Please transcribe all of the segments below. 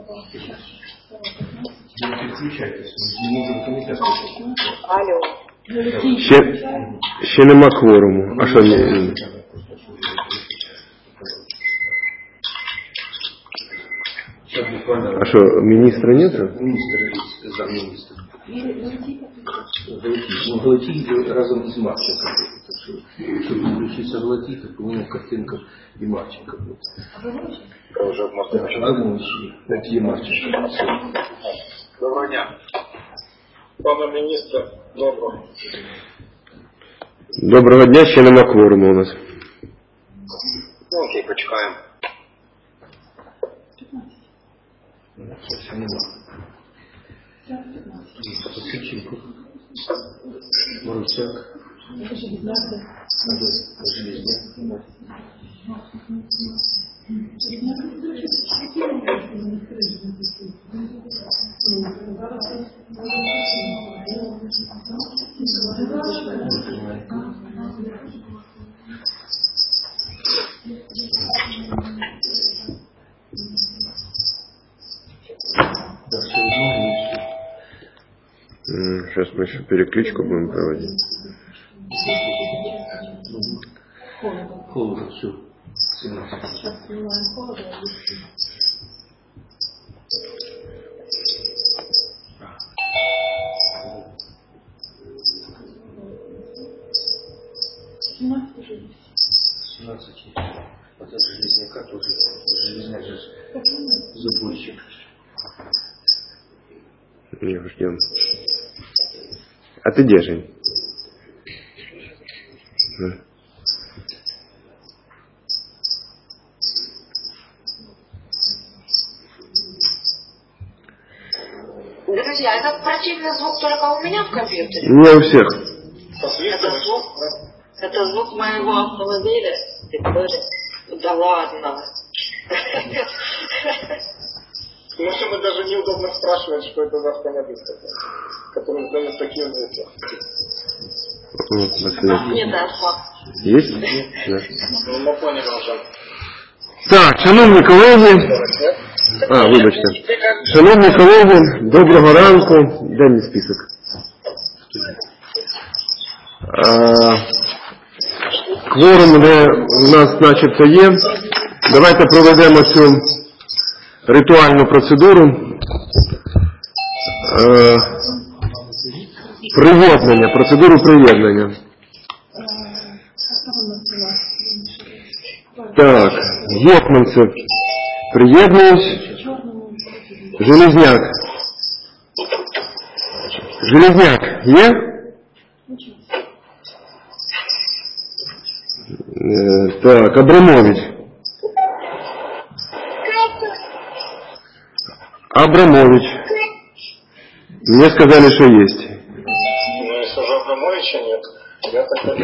Переключайтесь, не можемо комітет. Алло. Ще нема кворуму. А що? А що, міністра нет? Міністр, замміністра. Галатій разом із Марченко. Так що, щоб включитися Галатій, то повинна картинка і Марченко бути. Так, є Марченко. Доброго дня. Пане міністре, доброго. Доброго дня, ще нема кворуму у нас. Ну, окей, почекаємо. Це нема. Сиченко. Марусяк. Железняк. Да, все равно. Сейчас мы еще перекличку будем проводить. Холодно, все. Вот это Железняка тоже. Железняк же забойщик. Не, ждем. А ты где, Жень? Друзья, этот противный звук только у меня в компьютере? Не у всех. Это звук моего автомобиля? Ты тоже? Да ладно. Машина даже неудобно спрашивать, что это за автомобиль, который издает такие звуки. Нет, да, факт. Есть? Да. Ну, мы поняли уже. Так, шановні колеги. Вибачте. Шановні колеги, доброго ранку. Денний список. Кворум у нас начебто є. Давайте проведемо цю ритуальну процедуру. Приєднання, процедуру приєднання. Так, Гетманцев. Приєднуюсь. Железняк. Железняк є? Так, Абрамович. Абрамович. Мне сказали, что есть. Ну, если уже Абрамовича нет, я так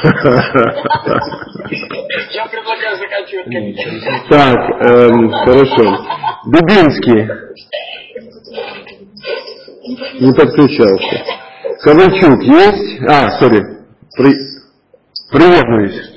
Я предлагаю заканчивать комитет. Так, хорошо. Дубинский. Не подключался. Ковальчук есть? Сори. Приєднуюсь.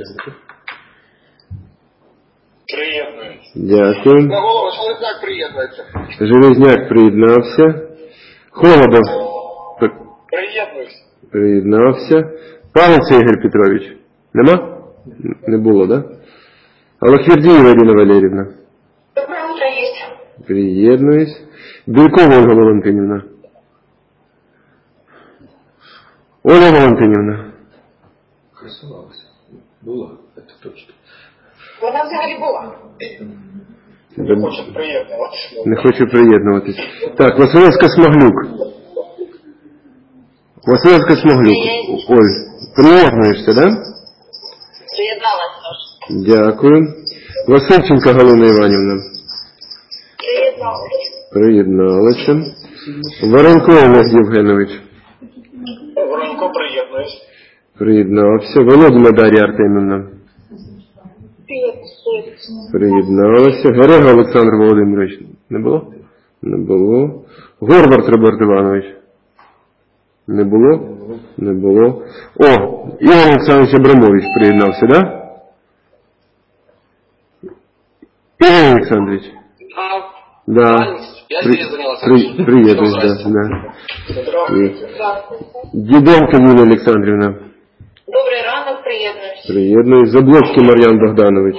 Приєднуюсь. Дякую. На голову Железняк приєднується. Железняк приєднався. Холодов. Приєднуюсь. Приєднався. Павловця Ігор Петрович. Нема? Не було, да? Аллахвердієва Ірина Валерівна. Доброе утро, есть. Приєднуюсь. Бількова Ольга Валентинівна. Оля Валентинівна. Красовалась. Була, это точно. Вона взагалі була. Не хоче приєднуватися. Не хочу приєднуватись. Так, Василевська Смаглюк. Василевська Смаглюк. Оль, приєднуєшся, да? Приєдналась теж. Дякую. Васильченко Галина Іванівна. Приєдналась. Приєдналася. Воронко Олег Євгенович. Воронко приєднуюсь. Приєднався. Володимир Дар'я Артемівна. Приєдналася. Герега Олександр Володимирович. Не було? Не було. Горвард Роберт Іванович. Не було? Не було. Ігор Олександрович Абрамович приєднався, да? Ігор Олександрович. Да. Я Зрезанин Александрович. Приєднуюсь, да. Діденко Юлія Олександрівна. Добрий ранок, приєднуюсь. Приєднуюсь. Заблоцький Мар'ян Богданович.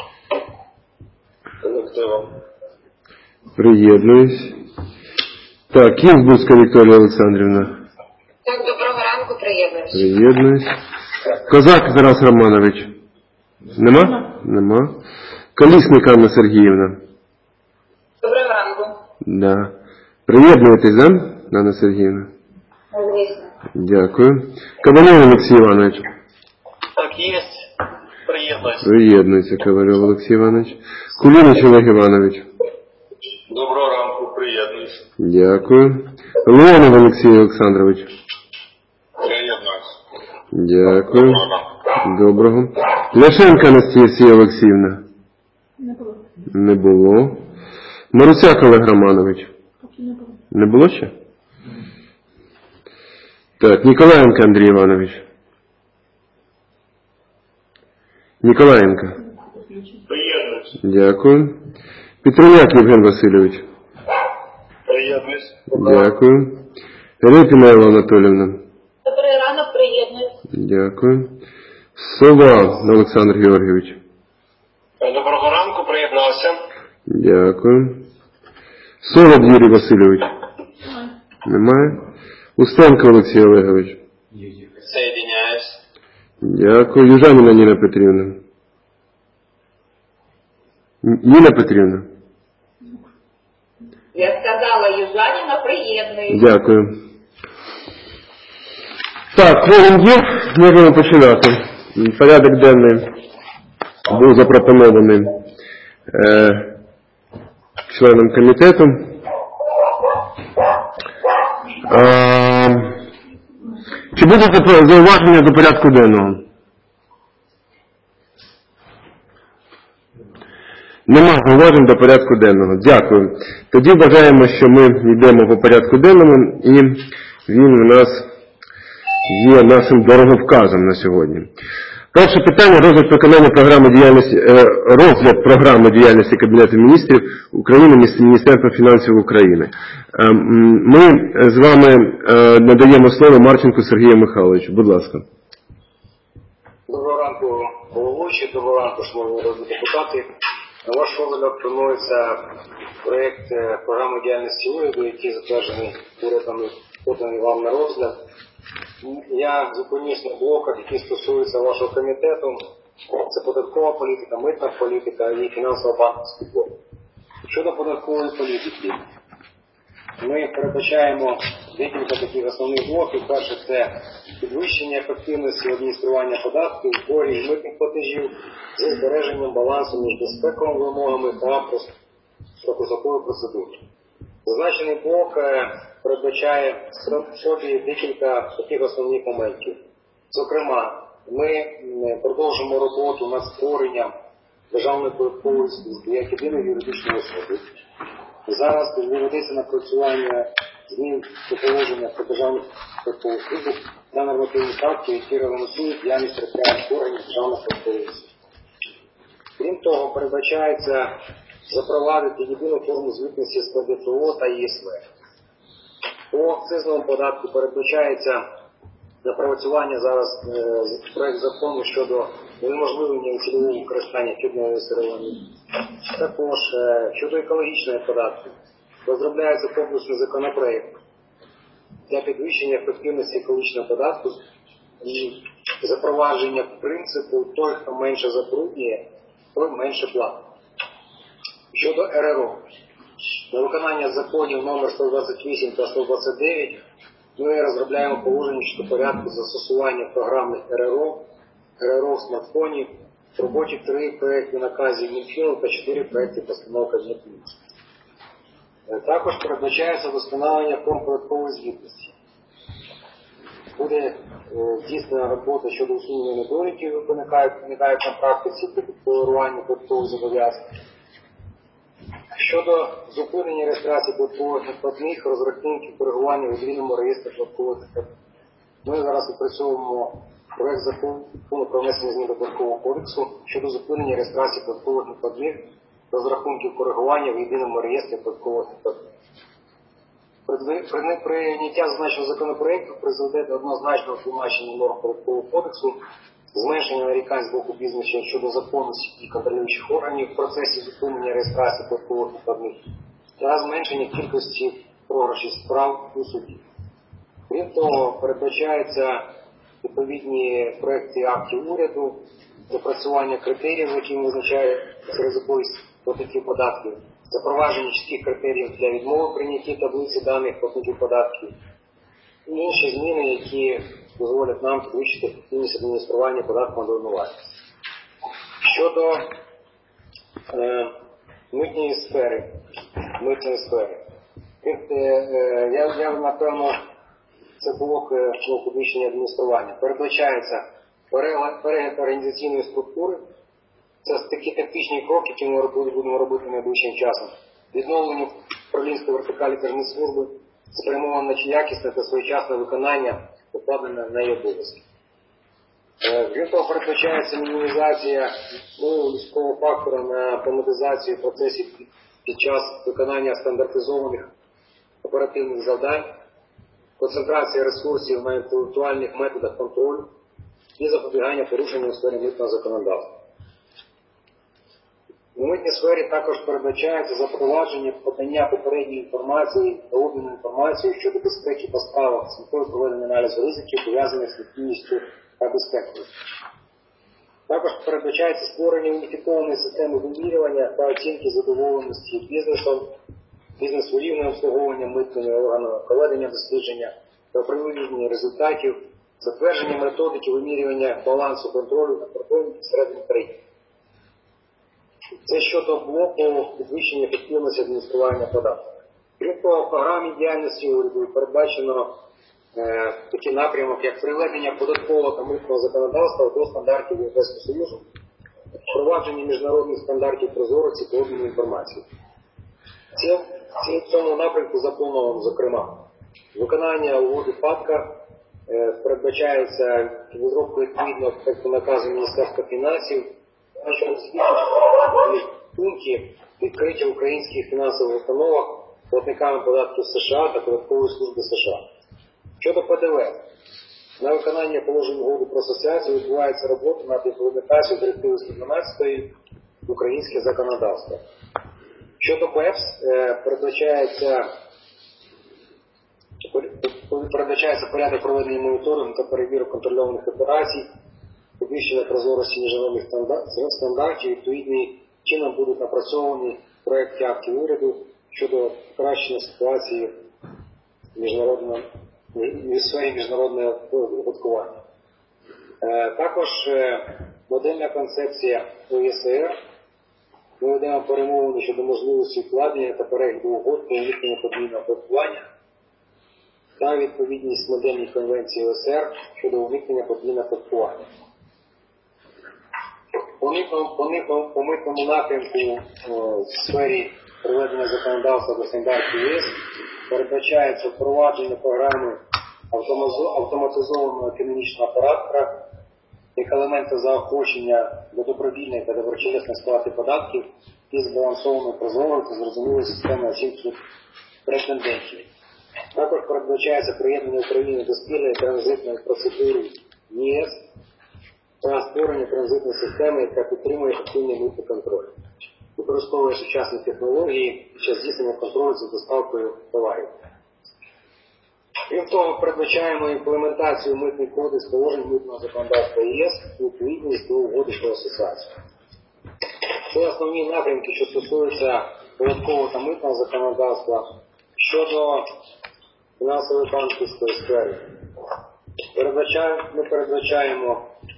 Приєднуюсь. Так, Кінзбурська Вікторія Олександрівна. Так, доброго ранку, приєднуюсь. Приєднуюсь. Козак Тарас Романович. Нема? Нема. Колісник Анна Сергіївна. Доброго ранку. Да. Приєднуєтесь, да, Анна Сергіївна? Звісно. Дякую. Ковальов Олексій Іванович. Так, есть. Приєднуюсь. Приєднується Ковальов Олексій Іванович. Кулініч Олег Іванович. Доброго ранку, приєднуюсь. Дякую. Леонов Олексій Олександрович. Приєднуюсь. Дякую. Доброго. Ляшенко Анастасія Олексіївна. Не було. Марусяк Олег Романович. Не було ще? Так, Ніколаєнко Андрій Іванович. Ніколаєнко. Приєднуюсь. Дякую. Петруняк Євген Васильович. Приєднуюсь. Дякую. Репіна Елла Анатоліївна. Добрий ранок, приєднуюсь. Дякую. Сова Олександр Георгійович. Доброго ранку, приєднався. Дякую. Солод Юрій Васильович. Немає. Устенко Олексій Олегович. Соединяюсь. Дякую. Южаніна Ніна Петрівна. Ніна Петрівна. Я сказала Южаніна, приєднуюсь. Дякую. Так, кворум є, можемо починати. Порядок денний був запропонований членом комітету. Чи будуть зауваження до порядку денного? Нема зауважень до порядку денного. Дякую. Тоді вважаємо, що ми йдемо по порядку денному, і він у нас є нашим дороговказом на сьогодні. Перше питання – розгляд програми діяльності Кабінету міністрів України Міністерства фінансів України. Ми з вами надаємо слово Марченку Сергію Михайловичу. Будь ласка. Доброго ранку, головуючий, доброго ранку, шановні народні депутати. На ваш розгляд пропонується проєкт програми діяльності уряду, який затверджений урядом і поданий вам на розгляд. Я зупинюсь на блоках, які стосуються вашого комітету. Це податкова політика, митна політика і фінансово-банківський блок. Щодо податкової політики, ми передбачаємо декілька таких основних блоків. Перше – це підвищення ефективності адміністрування податків, зборів і митних платежів з збереженням балансу між безпековими вимогами та статусовою процедурою. Зазначений блок передбачає в собі декілька таких основних моментів. Зокрема, ми продовжимо роботу над створенням Державної податкової служби як єдиної юридичної особи. Зараз ведеться напрацювання змін до положення про Державну податкову службу та нормативних актів, які регламентують діяльність територіальних органів Державної податкової служби. Крім того, передбачається запровадити єдину форму звітності з ПДФО та ЄСВ. По акцизному податку передбачається напрацювання зараз проект закону щодо унеможливлення цільового використання фірмової сировини. Також щодо екологічного податку розробляється комплексний законопроект для підвищення ефективності екологічного податку і запровадження принципу той, хто менше забруднює, той менше платить. Щодо РРО. На виконання законів номер 128 та 129 ми розробляємо положення щодо порядку застосування програми РРО в смартфоні, в роботі 3 проекти наказів Мінфіну та 4 проекти постанов Кабінету міністрів. Також передбачається вдосконалення форм податкової звітності. Буде здійснена робота щодо усунення недоліків, які виникають на практиці при декларуванні податкових зобов'язань. Щодо зупинення реєстрації податкових накладних, розрахунків коригування в єдиному реєстрі податкових накладних. Ми зараз опрацьовуємо проект закону про внесення змін до Податкового кодексу щодо зупинення реєстрації податкових накладних розрахунків коригування в єдиному реєстрі податкових платежів. Прийняття зазначеного законопроекту призведе до однозначного тлумачення норм Податкового кодексу, зменшення нарікань з боку бізнесу щодо законності і контролюючих органів в процесі зупинення реєстрації податкових накладних та зменшення кількості програшів справ у суді. Крім того, передбачаються відповідні проекти актів уряду, запрацювання критеріїв, які визначають ризиковість платників податків, запровадження чітких критеріїв для відмови прийнятті таблиці даних платників податків і інші зміни, які дозволять нам підвищити ефективність адміністрування податком до винуватців. Щодо митної сфери. Я напевно, це блок підвищення адміністрування. Передбачається перегляд організаційної структури. Це такі тактичні кроки, які ми будемо робити найближчим часом. Відновлення управлінської вертикалі Держмитслужби, спрямоване на якісне та своєчасне виконання покладених на її обов'язки. Крім того, передбачається мінімізація людського фактора на автоматизацію процесів під час виконання стандартизованих оперативних завдань, концентрація ресурсів на інтелектуальних методах контролю і запобігання порушенням у сфері митного законодавства. У митній сфері також передбачається запровадження подання попередньої інформації та обміну інформацією щодо безпеки поставок з метою проведення аналізу ризиків, пов'язаних з ліквідністю та безпекою. Також передбачається створення уніфікованої системи вимірювання та оцінки задоволеності бізнесу рівнем обслуговування митними органами, проведення дослідження та оприлюднення результатів, затвердження методики вимірювання балансу контролю на кордоні всередині країни. Це щодо блоку підвищення ефективності адміністрування податків. Крім того, в програмі діяльності уряду передбачено такий напрямок, як приведення податкового та митного законодавства до стандартів Європейського Союзу, впровадження міжнародних стандартів прозорості та обміну інформації. В цьому напрямку заплановано, зокрема, виконання угоди ФАТКА, передбачається розробку відповідного проекту наказу Міністерства фінансів, щодо пункти відкриття українських фінансових установах платниками податків США та податкової служби США. Щодо ПДВ, на виконання положень угоди про асоціацію відбувається робота над імплементацією директиви 112 в українське законодавство. Щодо БЕПС, передбачається порядок проведення моніторингу та перевірок контрольованих операцій, підвищення прозорості міжнародних стандартів, відповідні чином будуть напрацьовані проекти актів уряду щодо покращення ситуації в сфері міжнародного оподаткування. Також модельна концепція ОЄСР. Ми ведемо перемовини щодо можливості вкладення та перегляду угод по уникненню подвійного оподаткування та відповідність модельній конвенції ОСР щодо уникнення подвійного оподаткування. По митному напрямку в сфері приведення законодавства до стандартів ЄС передбачається впровадження програми автоматизованого економічного оператора як елементи заохочення до добровільної та доброчесної сплати податків і збалансованої прозорої та зрозумілої системи оцінки претендентів. Також передбачається приєднання України до спільної транзитної процедури ЄС та створення транзитної системи, яка підтримує ефективний митний контроль, використовує сучасні технології під час здійснення контролю за доставкою товарів. Крім того, передбачаємо імплементацію митний кодекс положень митного законодавства ЄС у відповідність до угоди про асоціацію. Це основні напрямки, що стосуються податкового та митного законодавства. Щодо фінансової банківської сфери, ми передбачаємо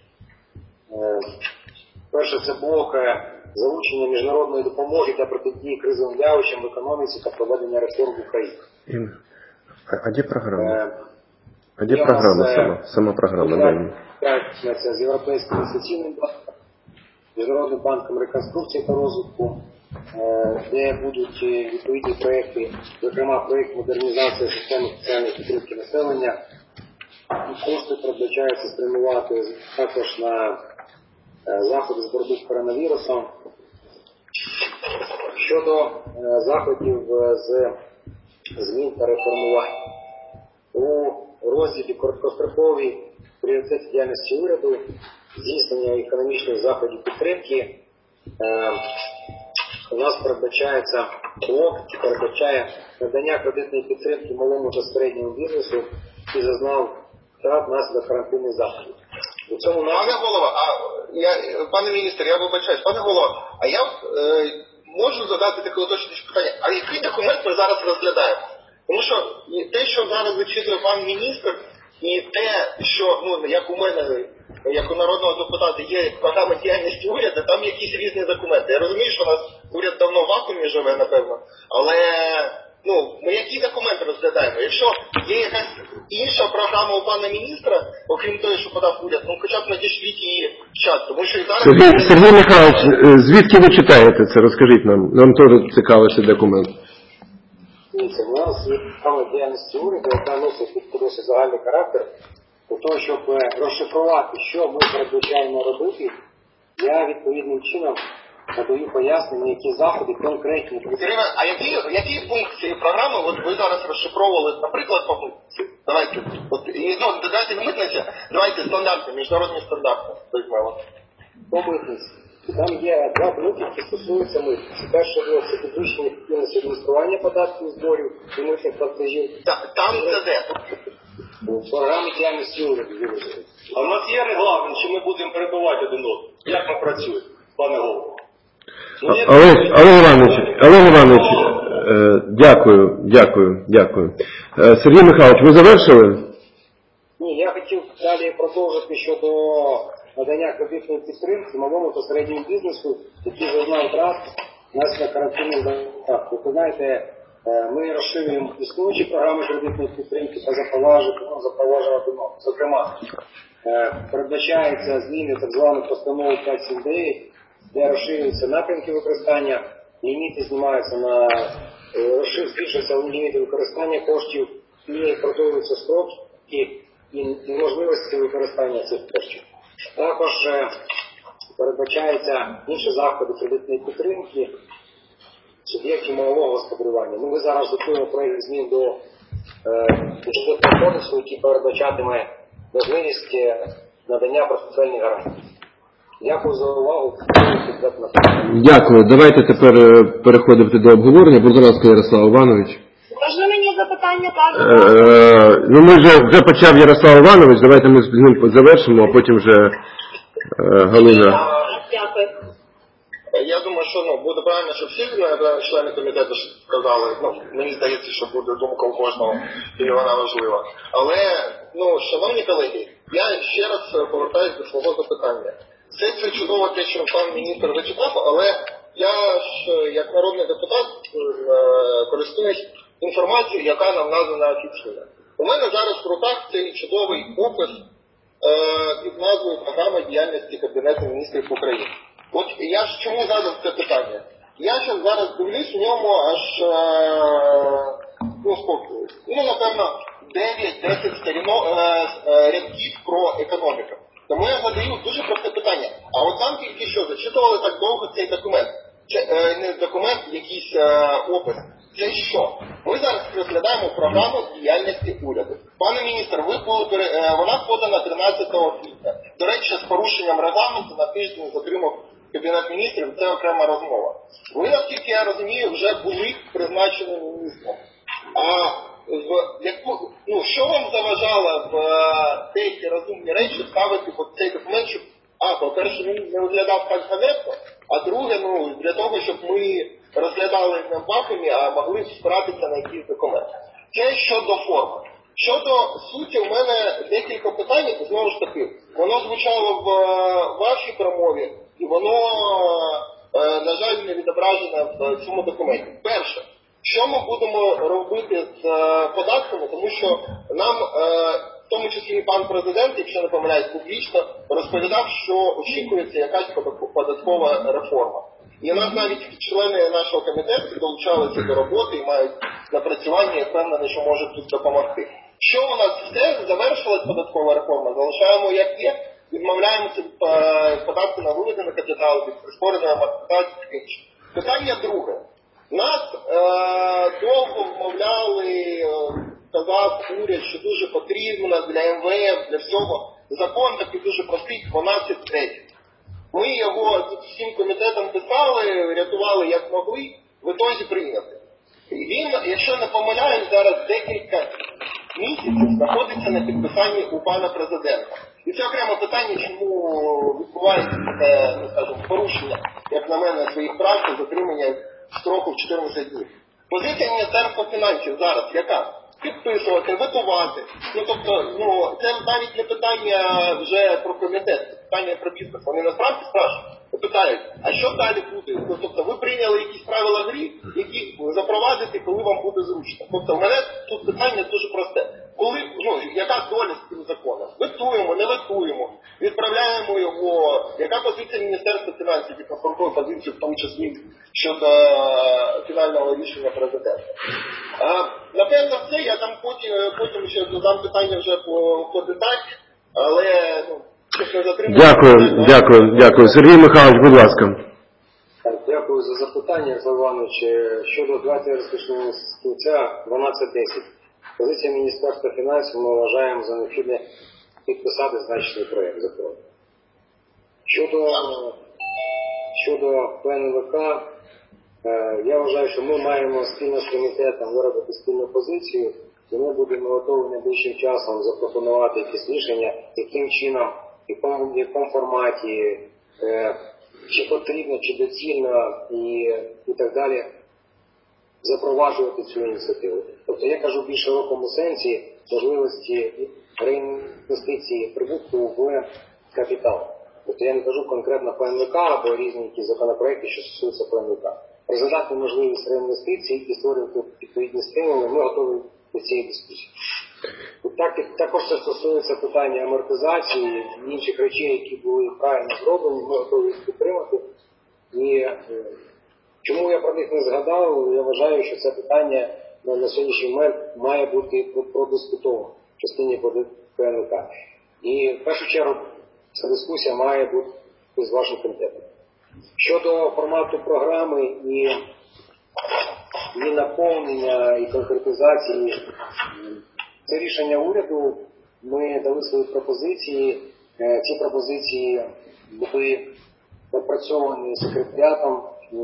перше, це блок залучення міжнародної допомоги для протидії кризовим явищам в економіці та проведення реформ в Україні. А де програма? А де програма сама програма? Це з Європейським інвестиційним банком, Міжнародним банком реконструкції та розвитку, де будуть відповідні проєкти, зокрема проєкт модернізації системи соціальної підтримки населення. Кошти передбачаються спрямувати також на заходи з боротьби з коронавірусом. щодо заходів з змін та реформувань. У розділі короткострокові пріоритети діяльності уряду, здійснення економічних заходів підтримки, у нас передбачається блок, який передбачає надання кредитної підтримки малому та середньому бізнесу, який зазнав втрат внаслідок карантинних заходів. У цьому Пане голова, пане міністр, я вибачаюсь, пане голова, а я можу задати таке уточнююче питання, а який документ ми зараз розглядаємо? Тому що те, що зараз зачитує пан міністр, і те, що, як у мене, як у народного депутата, є програма діяльності уряду, там якісь різні документи. Я розумію, що у нас уряд давно в вакуумі живе, напевно, але ми які документи розглядаємо? Якщо є якась інша програма у пана міністра, окрім того, що подав уряд, хоча б надішліть її в чат, тому що і зараз... Сергій Михайлович, звідки ви читаєте це? Розкажіть нам. Нам теж цікавий цей документ. У нас є програма діяльності уряду, яка носить досить загальний характер. Для того, щоб розшифрувати, що ми передбачаємо робити, я відповідним чином надаю пояснення, які заходи конкретні. А які пункти цієї програми ви зараз розшифровували, наприклад, по митниці? Давайте, давайте не митниця, давайте стандарти, міжнародні стандарти. По митниці. Там є два блоки, які стосуються митниці. Перший блок – це підвищення ефективності адміністрування податків, зборів і митних платежів. Там це де? В програмі діяльності уряду. А в нас є регламент, що ми будемо перебувати один одного? Як ми працюємо, пане голово? Олег Іванович, дякую. Сергій Михайлович, ви завершили? Ні, я хотів далі продовжити щодо надання кредитної підтримки малому та середньому бізнесу, який зазнав втрат внаслідок карантинних заходів. Ви знаєте, ми розширюємо існуючі програми кредитної підтримки та запроваджуємо, зокрема, передбачаються зміни так званої постанови 579, де розширюються напрямки використання, ліміти знімаються збільшуються ліміти використання коштів і продовжуються строки і можливості використання цих коштів. Також передбачаються інші заходи кредитної підтримки суб'єктів малого господарювання. Ми зараз готуємо проєкт змін до бюджетного кодексу, який передбачатиме можливість надання портфельних гарантій. Дякую за увагу. Дякую. Давайте тепер переходимо до обговорення. Будь ласка, Ярослав Іванович. Можна мені запитання так? Ми вже почав Ярослав Іванович, давайте ми з ним завершимо, а потім вже Галина. Дякую. Я думаю, що буде правильно, щоб всі члени комітету сказали. Мені здається, що буде думка у кожного, і вона важлива. Але, шановні колеги, я ще раз повертаюся до свого запитання. Це чудово те, що пан міністр зачитав, але я ж, як народний депутат, користуюсь інформацією, яка нам надана офіційно. У мене зараз в руках цей чудовий опис під назвою «Програма діяльності Кабінету міністрів України». От я ж чому задав це питання? Я зараз дивлюсь, у ньому аж, напевно, 9-10 рядків про економіку. Тому я задаю дуже просте питання. А от там тільки що зачитували так довго цей документ. Не документ, якийсь опис. Це що? Ми зараз розглядаємо програму діяльності уряду. Пане міністр, вона подана 13 квітня. До речі, з порушенням регламенту на тиждень затримав Кабінет міністрів, це окрема розмова. Ви, наскільки я розумію, вже були призначені міністром. А що вам заважало в деякі розумні речі ставити цей документ, щоб, по-перше, він не виглядав так ганебно, а друге, для того, щоб ми розглядали не в вакуумі, а могли спиратися на якісь документи. Це щодо форми. Щодо суті, у мене декілька питань, знову ж таки, воно звучало в вашій промові, і воно, на жаль, не відображено в цьому документі. Перше, що ми будемо робити з податками, тому що нам, в тому числі і пан президент, якщо не помиляюсь публічно, розповідав, що очікується якась податкова реформа. І нас навіть члени нашого комітету долучалися до роботи і мають напрацювання, і впевнений, що можуть тут допомогти. Що у нас все, завершилась податкова реформа, залишаємо як є, відмовляємося податку на виведений капітал, від прискореної амортизації і інше. Питання друге. Нас довго вмовляли, казав уряд, що дуже потрібно для МВФ, для всього. Закон такий дуже простий, 12.3. Ми його всім комітетам писали, рятували як могли, в ітозі прийняти. Він, якщо не помиляюсь, зараз декілька місяців знаходиться на підписанні у пана президента. І це окреме питання, чому відбувається таке, скажімо, порушення, як на мене, своїх прав та затримання строку в 14 днів. Позиція Міністерства фінансів зараз яка? Підписувати, ветувати. Це навіть не питання вже про комітет, це питання про бізнес. Вони насправді питають, а що далі буде? Тобто ви прийняли якісь правила гри, які запровадити, коли вам буде зручно. Тобто в мене тут питання дуже просте. Яка доля з цим законом? Ветуємо, не ветуємо, відправляємо його. Яка позиція Міністерства фінансів, яка формує позицію, в тому числі щодо фінального рішення президента? Напевно, все. Я там потім ще додам питання вже по деталі, але щоб не затримати. Дякую. Сергій Михайлович, будь ласка. Дякую за запитання, Олександр Іванович. Щодо давайте розпочнемо з кінця 12.10. Позиція Міністерства фінансів ми вважаємо за необхідне підписати значний проєкт закону. Щодо ПНВК, я вважаю, що ми маємо спільно з комітетом виробити спільну позицію, і ми будемо готові найближчим часом запропонувати якісь рішення, яким чином, в якому форматі, чи потрібно, чи доцільно і так далі запроваджувати цю ініціативу. Тобто я кажу в більш широкому сенсі можливості реінвестиції прибутку в капітал. Тобто я не кажу конкретно ПНВК або різні якісь законопроекти, що стосуються ПНВК. Розглядати можливість реінвестицій і створювати відповідні стимули, ми готові до цієї дискусії. Також це стосується питання амортизації і інших речей, які були правильно зроблені, ми готові їх підтримати. І чому я про них не згадав, я вважаю, що це питання на сьогоднішній момент має бути продискутовано в частині ПНВК. І в першу чергу ця дискусія має бути з вашим комітетом. Щодо формату програми і наповнення і конкретизації, це рішення уряду. Ми дали свої пропозиції. Ці пропозиції були опрацьовані секретаріатом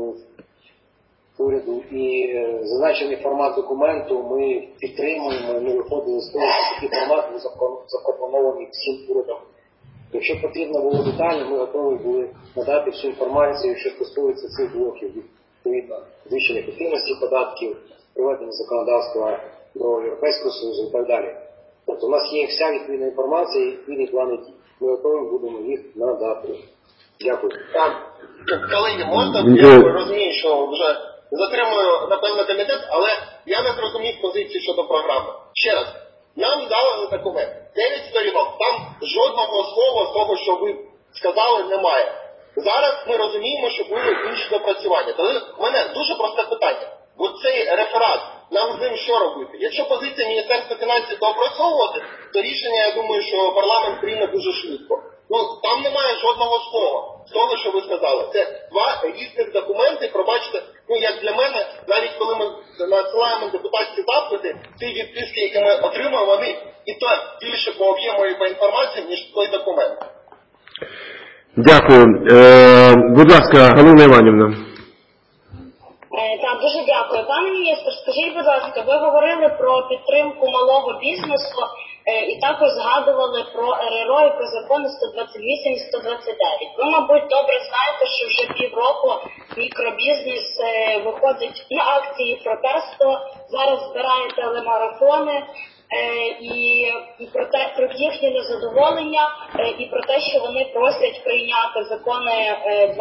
уряду і зазначений формат документу ми підтримуємо, ми виходили з того, що такий формат був запропонований всім урядом. Якщо потрібно було детально, ми готові були надати всю інформацію, що стосується цих блоків, відповідно підвищення ефективності податків, приведення законодавства до Європейського Союзу і так далі. Тобто у нас є вся відповідна інформація і відповідні плани дій. Ми готові будемо їх надати. Дякую. Колеги, можна? Я розумію, що вже затримую, напевно, комітет, але я не зрозумів позиції щодо програми. Ще раз, нам дали документ. 9 сторінок, там жодного слова з того, що ви сказали, немає. Зараз ми розуміємо, що були інші допрацювання. Тоді в мене дуже просте питання. От цей реферат, нам з ним що робити? Якщо позиція Міністерства фінансів доопрацьовувати, то рішення, я думаю, що парламент прийме дуже швидко. Там немає жодного слова з того, що ви сказали. Це два різних документи, пробачте, як для мене, навіть коли ми надсилаємо депутатські запити, ці відписки, які ми отримуємо, вони і то більше по об'єму і по інформації, ніж той документ. Дякую. Будь ласка, Галина Іванівна. Так, дуже дякую. Пане міністр, скажіть, будь ласка, ви говорили про підтримку малого бізнесу і також згадували про РРО і про закони 128 і 129. Ви, мабуть, добре знаєте, що вже півроку мікробізнес виходить на акції протесту, зараз збирає телемарафони і про їхнє незадоволення, і про те, що вони просять прийняти закони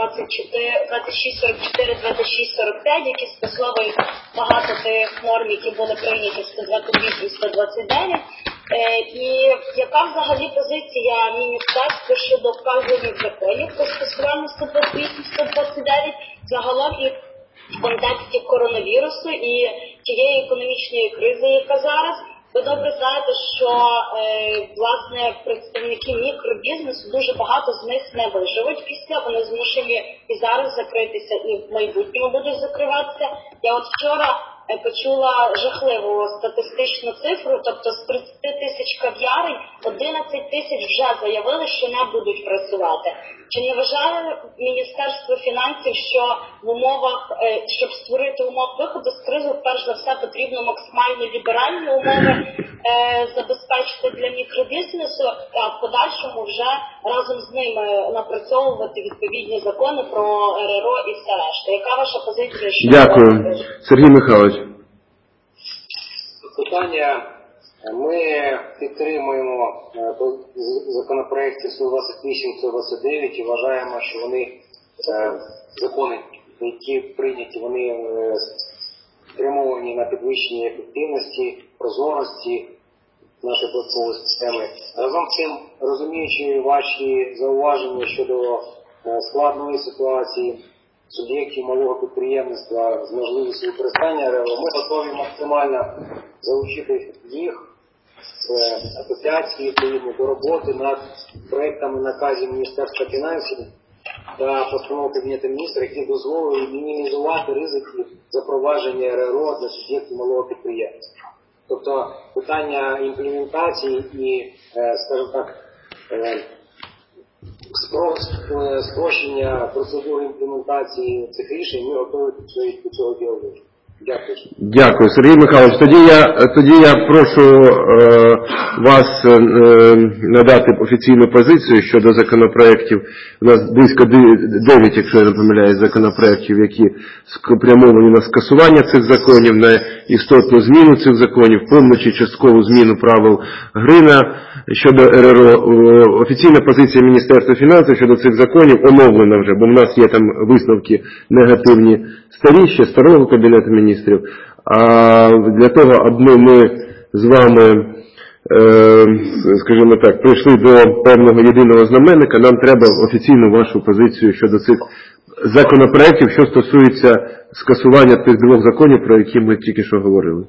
2644, 2645, які скасовують багато тих норм, які були прийняті в 128, 129. І яка взагалі позиція міністерства щодо вказаних законів про скасування 128, 129, загалом і в контексті коронавірусу і тієї економічної кризи, яка зараз, Ви добре знаєте, що власне представники мікробізнесу, дуже багато з них не виживуть після, вони змушені і зараз закритися, і в майбутньому будуть закриватися. Я от вчора почула жахливу статистичну цифру, тобто з 30 тисяч кав'ярень 11 тисяч вже заявили, що не будуть працювати. Чи не вважає Міністерство фінансів, що в умовах, щоб створити умов виходу з кризи, перш за все потрібно максимально ліберальні умови забезпечити для мікробізнесу, а в подальшому вже разом з ними напрацьовувати відповідні закони про РРО і все решта? Яка ваша позиція? Дякую. Сергій Михайлович. Питання. Ми підтримуємо законопроекти 128-129 і вважаємо, що вони, закони, які прийняті, вони спрямовані на підвищення ефективності, прозорості нашої податкової системи. Разом з цим, розуміючи ваші зауваження щодо складної ситуації суб'єктів малого підприємництва з можливістю використання РРО, ми готові максимально залучити їх в асоціації відповідно до роботи над проектами наказів Міністерства фінансів та постанов Кабінету міністрів, які дозволили мінімізувати ризики запровадження РРО для суб'єктів малого підприємництва. Тобто питання імплементації і, скажімо так, спрощення процедури імплементації цих рішень ми готові до цього діалогу. Дякую. Дякую, Сергій Михайлович. Тоді я прошу вас надати офіційну позицію щодо законопроєктів. У нас близько 9, якщо я не помиляюсь, законопроєктів, які спрямовані на скасування цих законів, на істотну зміну цих законів, повну чи часткову зміну правил гри щодо РРО. Офіційна позиція Міністерства фінансів щодо цих законів оновлена вже, бо в нас є там висновки негативні старі, ще старого Кабінету міністрів. А для того, аби ми з вами, скажімо так, прийшли до певного єдиного знаменника, нам треба офіційну вашу позицію щодо цих законопроєктів, що стосується скасування тих двох законів, про які ми тільки що говорили.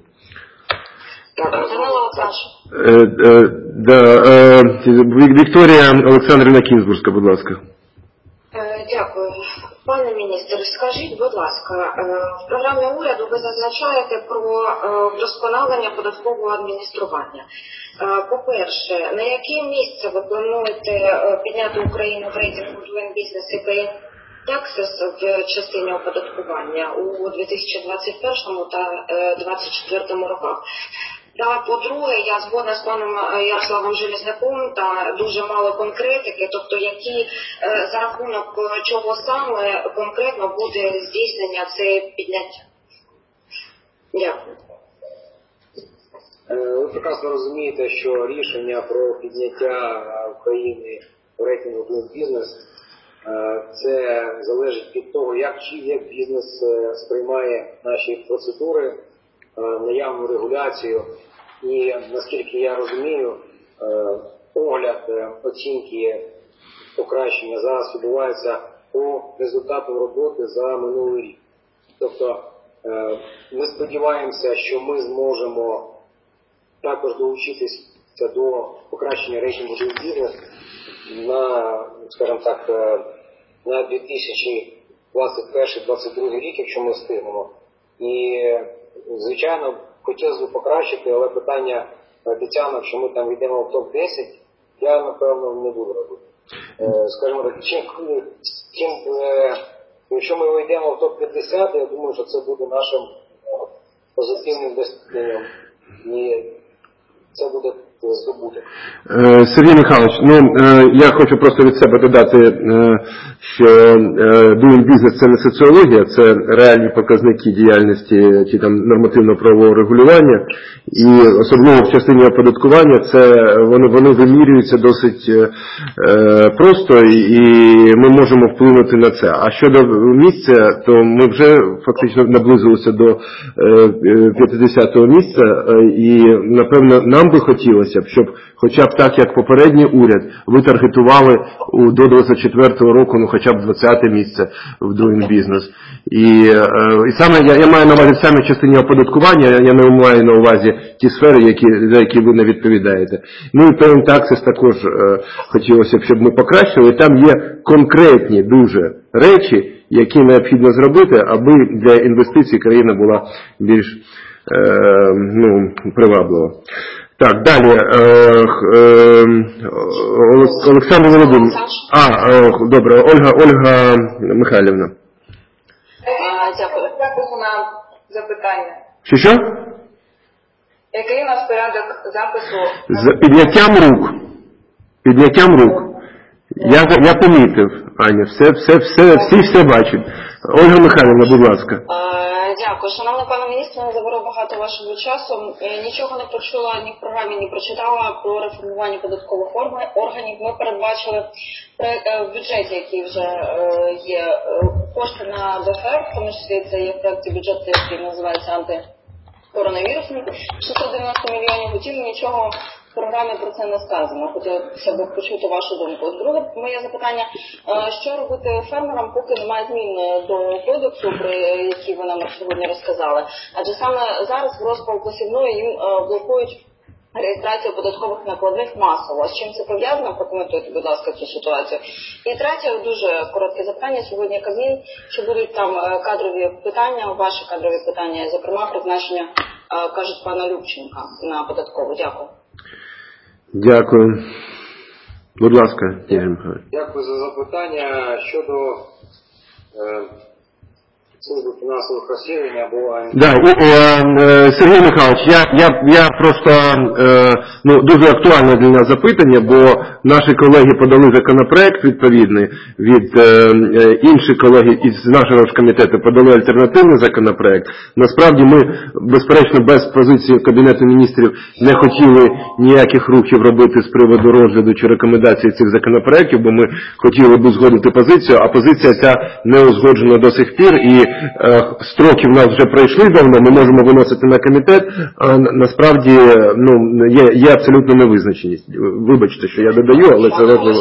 Вікторія Олександрівна Кінзбурська, будь ласка. Дякую. Пане міністр, скажіть, будь ласка, в програмі уряду ви зазначаєте про вдосконалення податкового адміністрування. По-перше, на яке місце ви плануєте підняти Україну в рейтингу Doing Business і Paying Taxes в частині оподаткування у 2021 та 2024 роках? Та, по-друге, я згодна з паном Ярославом Железняком, та дуже мало конкретики, тобто які за рахунок чого саме конкретно буде здійснення це підняття. Дякую. Ви прекрасно розумієте, що рішення про підняття України в рейтингу Doing Business це залежить від того, як бізнес сприймає наші процедури, наявну регуляцію. І, наскільки я розумію, огляд оцінки покращення зараз відбувається по результату роботи за минулий рік. Тобто ми сподіваємося, що ми зможемо також долучитися до покращення рейтингу Doing Business на, скажімо так, на 2021-2022 рік, якщо ми встигнемо. І, звичайно, хотілося б покращити, але питання обіцянок, що ми там війдемо в топ-10, я, напевно, не буду робити. Скажімо так, якщо ми вийдемо в топ-50, я думаю, що це буде нашим позитивним досягненням. І це буде здобуток. Сергій Михайлович, я хочу просто від себе додати, що Doing Business – це не соціологія, це реальні показники діяльності чи там нормативно-правового регулювання, і особливо в частині оподаткування вони вимірюються досить просто, і ми можемо вплинути на це. А щодо місця, то ми вже фактично наблизилися до 50-го місця, і напевно нам би хотілося, щоб хоча б так, як попередній уряд, ви таргетували до 24-го року, хоча б 20-те місце в Doing Business. І саме я маю на увазі саме в частині оподаткування, я не маю на увазі ті сфери, за які ви не відповідаєте. Ну і Paying Taxes також хотілося б, щоб ми покращили. Там є конкретні дуже речі, які необхідно зробити, аби для інвестицій країна була більш приваблива. Так, далі. Олександр Володимирович. Добре, Ольга Михайлівна. Дякую. Запису на запитання. Що? Який у нас порядок запису? Підняттям рук. Я помітив, Аня, всі все бачать. Ольга Михайлівна, будь ласка. Дякую. Шановний пане міністр, не заберу багато вашого часу. Нічого не почула ні в програмі, ні прочитала про реформування податкових органів. Ми передбачили в бюджеті, який вже є, кошти на ДФР, в тому числі це є в проєкті бюджету, який називається антикоронавірусний, 690 мільйонів, утім нічого в програмі про це не сказано. Хотілося б почути вашу думку. Друге моє запитання, що робити фермерам, поки немає змін до кодексу, про які ви нам сьогодні розказали? Адже саме зараз в розпал посівної їм блокують реєстрацію податкових накладних масово. З чим це пов'язано? Прокоментуйте, будь ласка, цю ситуацію. І третє, дуже коротке запитання. Сьогодні Кабмін, чи будуть там кадрові питання, ваші кадрові питання, зокрема призначення, кажуть, пана Любченка на податкову. Дякую. Дякую. Будь ласка, Ігор Михайлович. Дякую за запитання. Щодо служби фінансових розслідувань або... Сергій Михайлович, я просто дуже актуальне для нас запитання, бо наші колеги подали законопроект відповідний, від інших колег із нашого ж комітету подали альтернативний законопроект. Насправді ми, безперечно, без позиції Кабінету міністрів не хотіли ніяких рухів робити з приводу розгляду чи рекомендацій цих законопроектів, бо ми хотіли б узгодити позицію, а позиція ця не узгоджена до сих пір, і строки в нас вже пройшли давно, ми можемо виносити на комітет, а насправді є абсолютно невизначеність. Вибачте, що я додаю, але це важливо.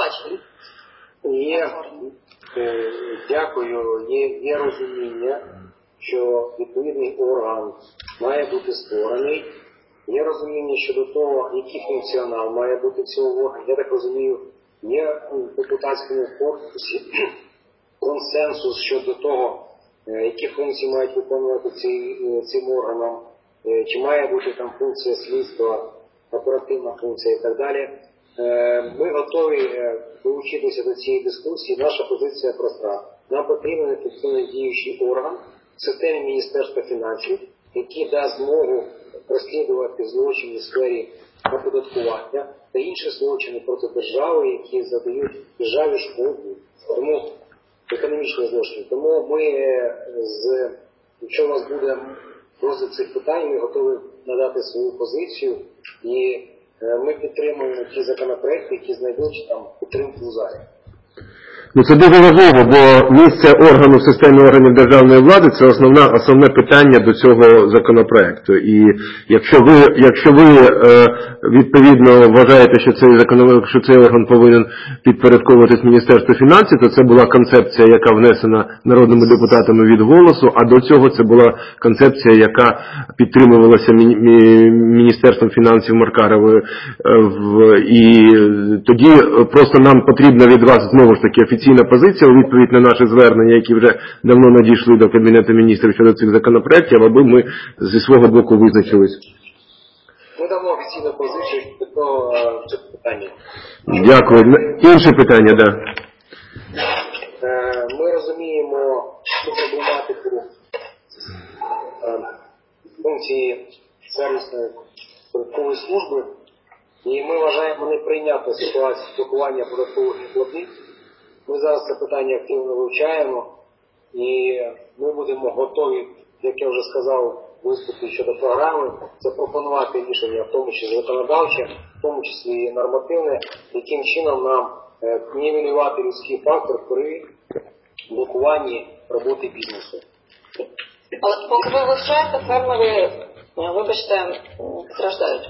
Дякую. Є розуміння, що відповідний орган має бути створений. Є розуміння щодо того, який функціонал має бути цього органу. Я так розумію, є в депутатському корпусі консенсус щодо того, які функції мають виконувати цим органам, чи має бути там функція слідства, оперативна функція і так далі. Ми готові долучитися до цієї дискусії. Наша позиція проста. Нам потрібен ефективно діючий орган в системі Міністерства фінансів, який дасть змогу розслідувати злочини в сфері оподаткування та інші злочини проти держави, які задають державі шкоду. Тому економічні злочини. Тому ми, якщо у вас буде розгляд цих питань, ми готові надати свою позицію, і ми підтримуємо ті законопроекти, які знайдуть там підтримку в залі. Це дуже важливо, бо місце органу в системі органів державної влади – це основне питання до цього законопроекту. І якщо ви відповідно вважаєте, що цей орган повинен підпорядковуватись Міністерству фінансів, то це була концепція, яка внесена народними депутатами від «Голосу», а до цього це була концепція, яка підтримувалася Міністерством фінансів Маркаровою. І тоді просто нам потрібно від вас знову ж таки офіційна позиція у відповідь на наші звернення, які вже давно надійшли до Кабінету міністрів щодо цих законопроєктів, аби ми зі свого боку визначились. Ми давно офіційну позицію до цих питань. Дякую. Інше питання, так. Ми розуміємо цю проблематику функції сервісної податкової служби, і ми вважаємо неприйнятну ситуацію блокування податкових накладних. Ми зараз це питання активно вивчаємо, і ми будемо готові, як я вже сказав, виступити щодо програми, запропонувати рішення, в тому числі законодавче, в тому числі і нормативне, яким чином нам нівелювати людський фактор при блокуванні роботи бізнесу. Але поки ви вивчаєте, фермери, вибачте, страждають.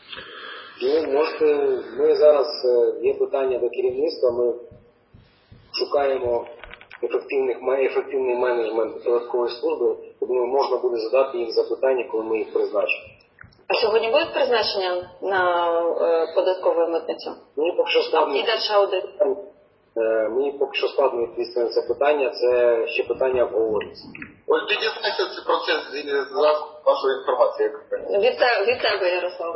Ми зараз, є питання до керівництва, ми шукаємо ефективний менеджмент податкової служби, я думаю, можна буде задати їм запитання, коли ми їх призначимо. А сьогодні будуть призначення на податкову митницю? Мені поки що складно відповісти на це питання, це ще питання обговорюється. Ось ти дізнаєшся процес з вашої інформації. Від тебе, Ярослав.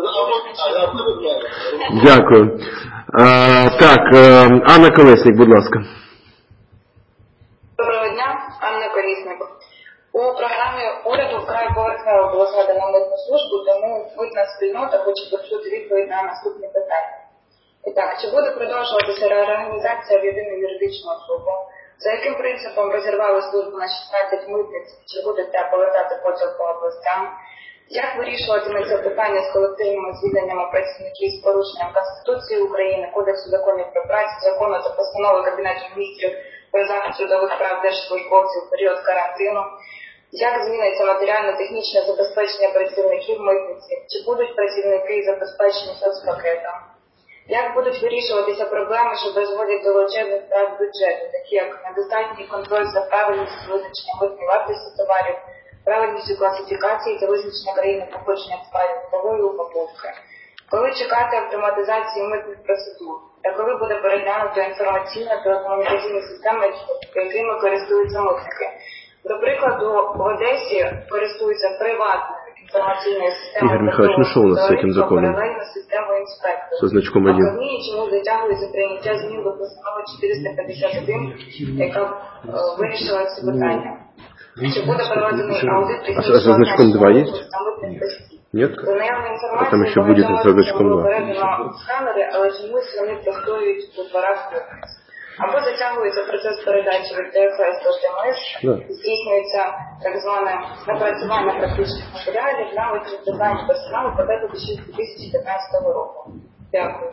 Дякую. Так, Анна Колесник, будь ласка. Доброго дня, Анна Колісник. У програмі уряду вкрай поверхнево було згадано митну службу, тому митна спільнота хоче почути відповідь на наступні питання. І так, чи буде продовжуватися реорганізація в єдину юридичну особу? За яким принципом розірвали службу на 16 митниць? Чи будете повертати поділ по областям? Як вирішуватиметься питання з колективними звільненнями працівників з порушенням Конституції України, Кодексу законів про працю, закону та постанови Кабінету міністрів про захист трудових прав держслужбовців в період карантину? Як зміниться матеріально-технічне забезпечення працівників митниці? Чи будуть працівники забезпечені соцпакетом? Як будуть вирішуватися проблеми, що призводять до величезних втрат бюджету, такі як недостатній контроль за правильністю визначення митної вартості товарів, правильністю класифікації та визначення країни походження товарів, нової упаковки? Коли чекати автоматизації митних процедур? Та коли буде переглянута інформаційна та комунікаційна система, якими користуються митники? До прикладу, в Одесі користуються приватною інформаційною системою. Игорь Михайлович, ну что у нас с этим законом? Со значком 1. Чому затягується прийняття змін до постанови 451, яка вирішила ці питання? Чи буде проведений аудит А за значком 2 есть? Нет? А там еще будет за значком 2. Передано сканери, але чомусь вони простоюють у 2 рази. Або затягується процес передачі від ДФС до ТМС, здійснюється так зване напрацювання практичних матеріалів на використання персоналу подати до 2015 року. Дякую.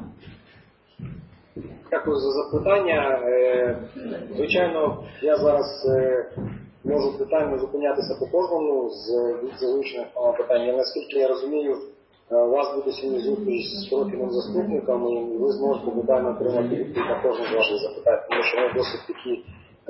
Дякую за запитання. Звичайно, я зараз можу детально зупинятися по кожному з залучених питань. Наскільки я розумію, у вас буде сьогодні зустріч з профільним заступником, і ви зможете детально отримати відповідь на кожне з ваших запитань, тому що вони досить такі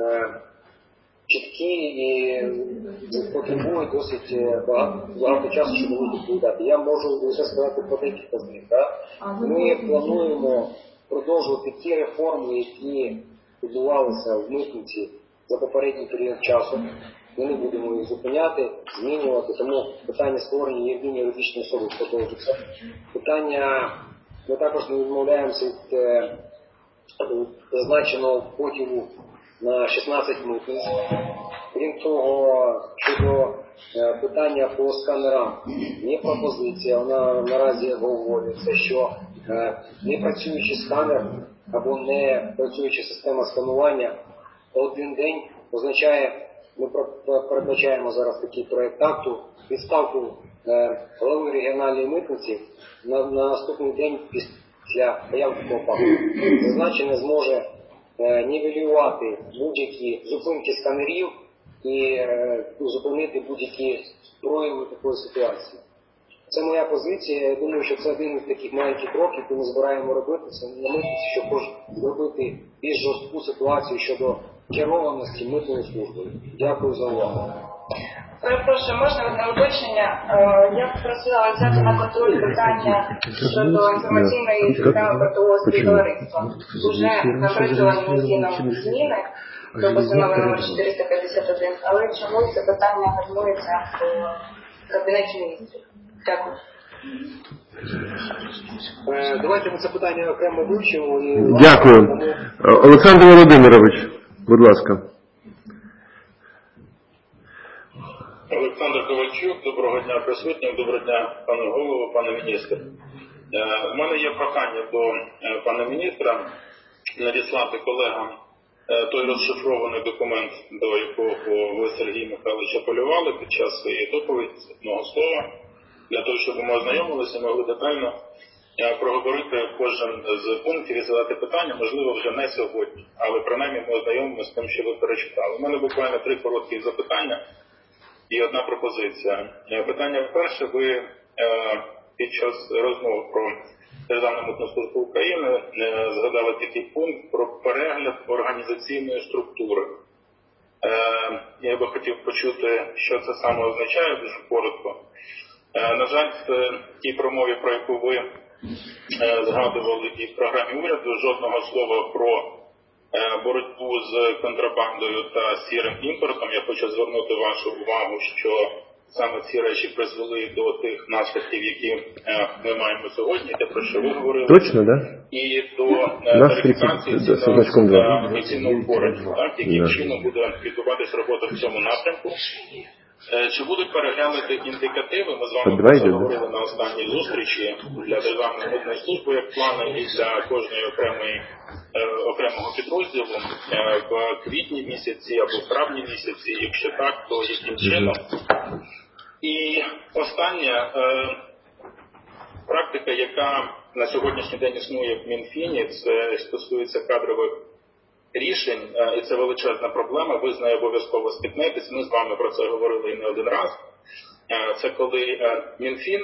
чіткі і потребують досить багато часу, щоб вони відповідати. Я можу лише сказати про декілька з них. Ми плануємо продовжувати ті реформи, які відбувалися в митниці за попередній період часу. Ми не будемо їх зупиняти, змінювати, тому питання створення єдиної юридичної особи продовжується. Питання, ми також не відмовляємося від зазначеного поділу на 16 митниць. Крім того, щодо питання по сканерам, є пропозиція, вона наразі обговорюється, що не працюючий сканер або не працююча система сканування один день означає, ми передбачаємо зараз такий проєкт акту, відставку голови регіональної митниці на наступний день після появи такого факту. Зазначення зможе нівелювати будь-які зупинки сканерів і зупинити будь-які прояви такої ситуації. Це моя позиція. Я думаю, що це один із таких маленьких кроків, які ми збираємо робити це на митниці, щоб зробити більш жорстку ситуацію щодо керованості митною службою. Дякую за увагу. Перепрошую, можна одне уточнення? Я просила взяти на контроль питання щодо інформаційної системи портового співтовариства. Уже напрацьовані Мінфіном зміни до постанови номер 451, але чомусь це питання гальмується в Кабінеті міністрів. Дякую. Давайте ми це питання окремо вивчимо. Дякую. Олександр Володимирович, будь ласка. Олександр Ковальчук, доброго дня присутнім, доброго дня пане голово, пане міністр. У мене є прохання до пана міністра надіслати колегам той розшифрований документ, до якого ви, Сергій Михайлович, апелювали під час своєї доповіді з одного слова, для того, щоб ми ознайомилися і могли детально проговорити кожен з пунктів і задати питання, можливо, вже не сьогодні, але принаймні ми ознайомимося з тим, що ви перечитали. У мене буквально 3 короткі запитання і одна пропозиція. Питання перше, ви під час розмови про Державну митну службу України згадали такий пункт про перегляд організаційної структури. Я би хотів почути, що це саме означає, дуже коротко. На жаль, в тій промові, про яку ви згадували і в програмі уряду, жодного слова про боротьбу з контрабандою та сірим імпортом. Я хочу звернути вашу увагу, що саме ці речі призвели до тих наслідків, які ми маємо сьогодні, те, про що ви говорили. Точно, да? І до верифікації на офіційному утворенні, яким чином буде відбуватись робота в цьому напрямку. Чи будуть переглянути індикативи? Ми з вами про це говорили на останній зустрічі для Державної митної служби, як плани і для кожної окремого підрозділу в квітні місяці або в травні місяці. Якщо так, то яким чином? І остання практика, яка на сьогоднішній день існує в Мінфіні, це стосується кадрових рішень, і це величезна проблема, ви з нею обов'язково стикнетесь, ми з вами про це говорили і не один раз. Це коли Мінфін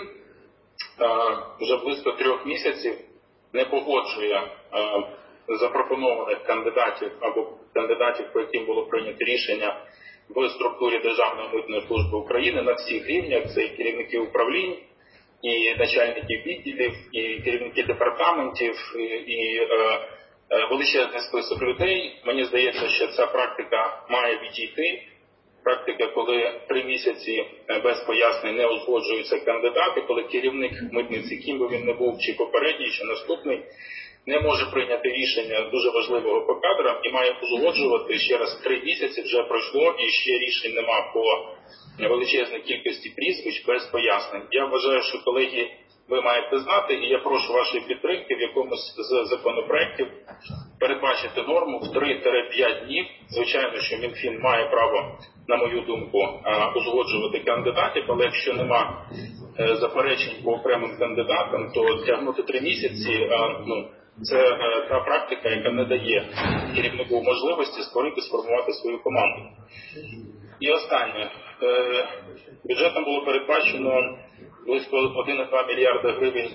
вже близько 3 місяців не погоджує запропонованих кандидатів або кандидатів, по яким було прийнято рішення в структурі Державної митної служби України на всіх рівнях. Це і керівники управлінь, і начальники відділів, і керівники департаментів, і величезний список людей. Мені здається, що ця практика має відійти. Практика, коли 3 місяці без пояснень не узгоджуються кандидати, коли керівник митниці, ким би він не був, чи попередній, чи наступний, не може прийняти рішення дуже важливого по кадрам і має узгоджувати. Ще раз 3 місяці вже пройшло і ще рішень нема по величезній кількості прізвищ без пояснень. Я вважаю, що, колеги, ви маєте знати, і я прошу вашої підтримки в якомусь з законопроєктів передбачити норму в 3-5 днів. Звичайно, що Мінфін має право, на мою думку, узгоджувати кандидатів, але якщо нема заперечень по окремим кандидатам, то тягнути 3 місяці, це та практика, яка не дає керівнику можливості сформувати свою команду. І останнє. Бюджетом було передбачено близько 1,2 мільярда гривень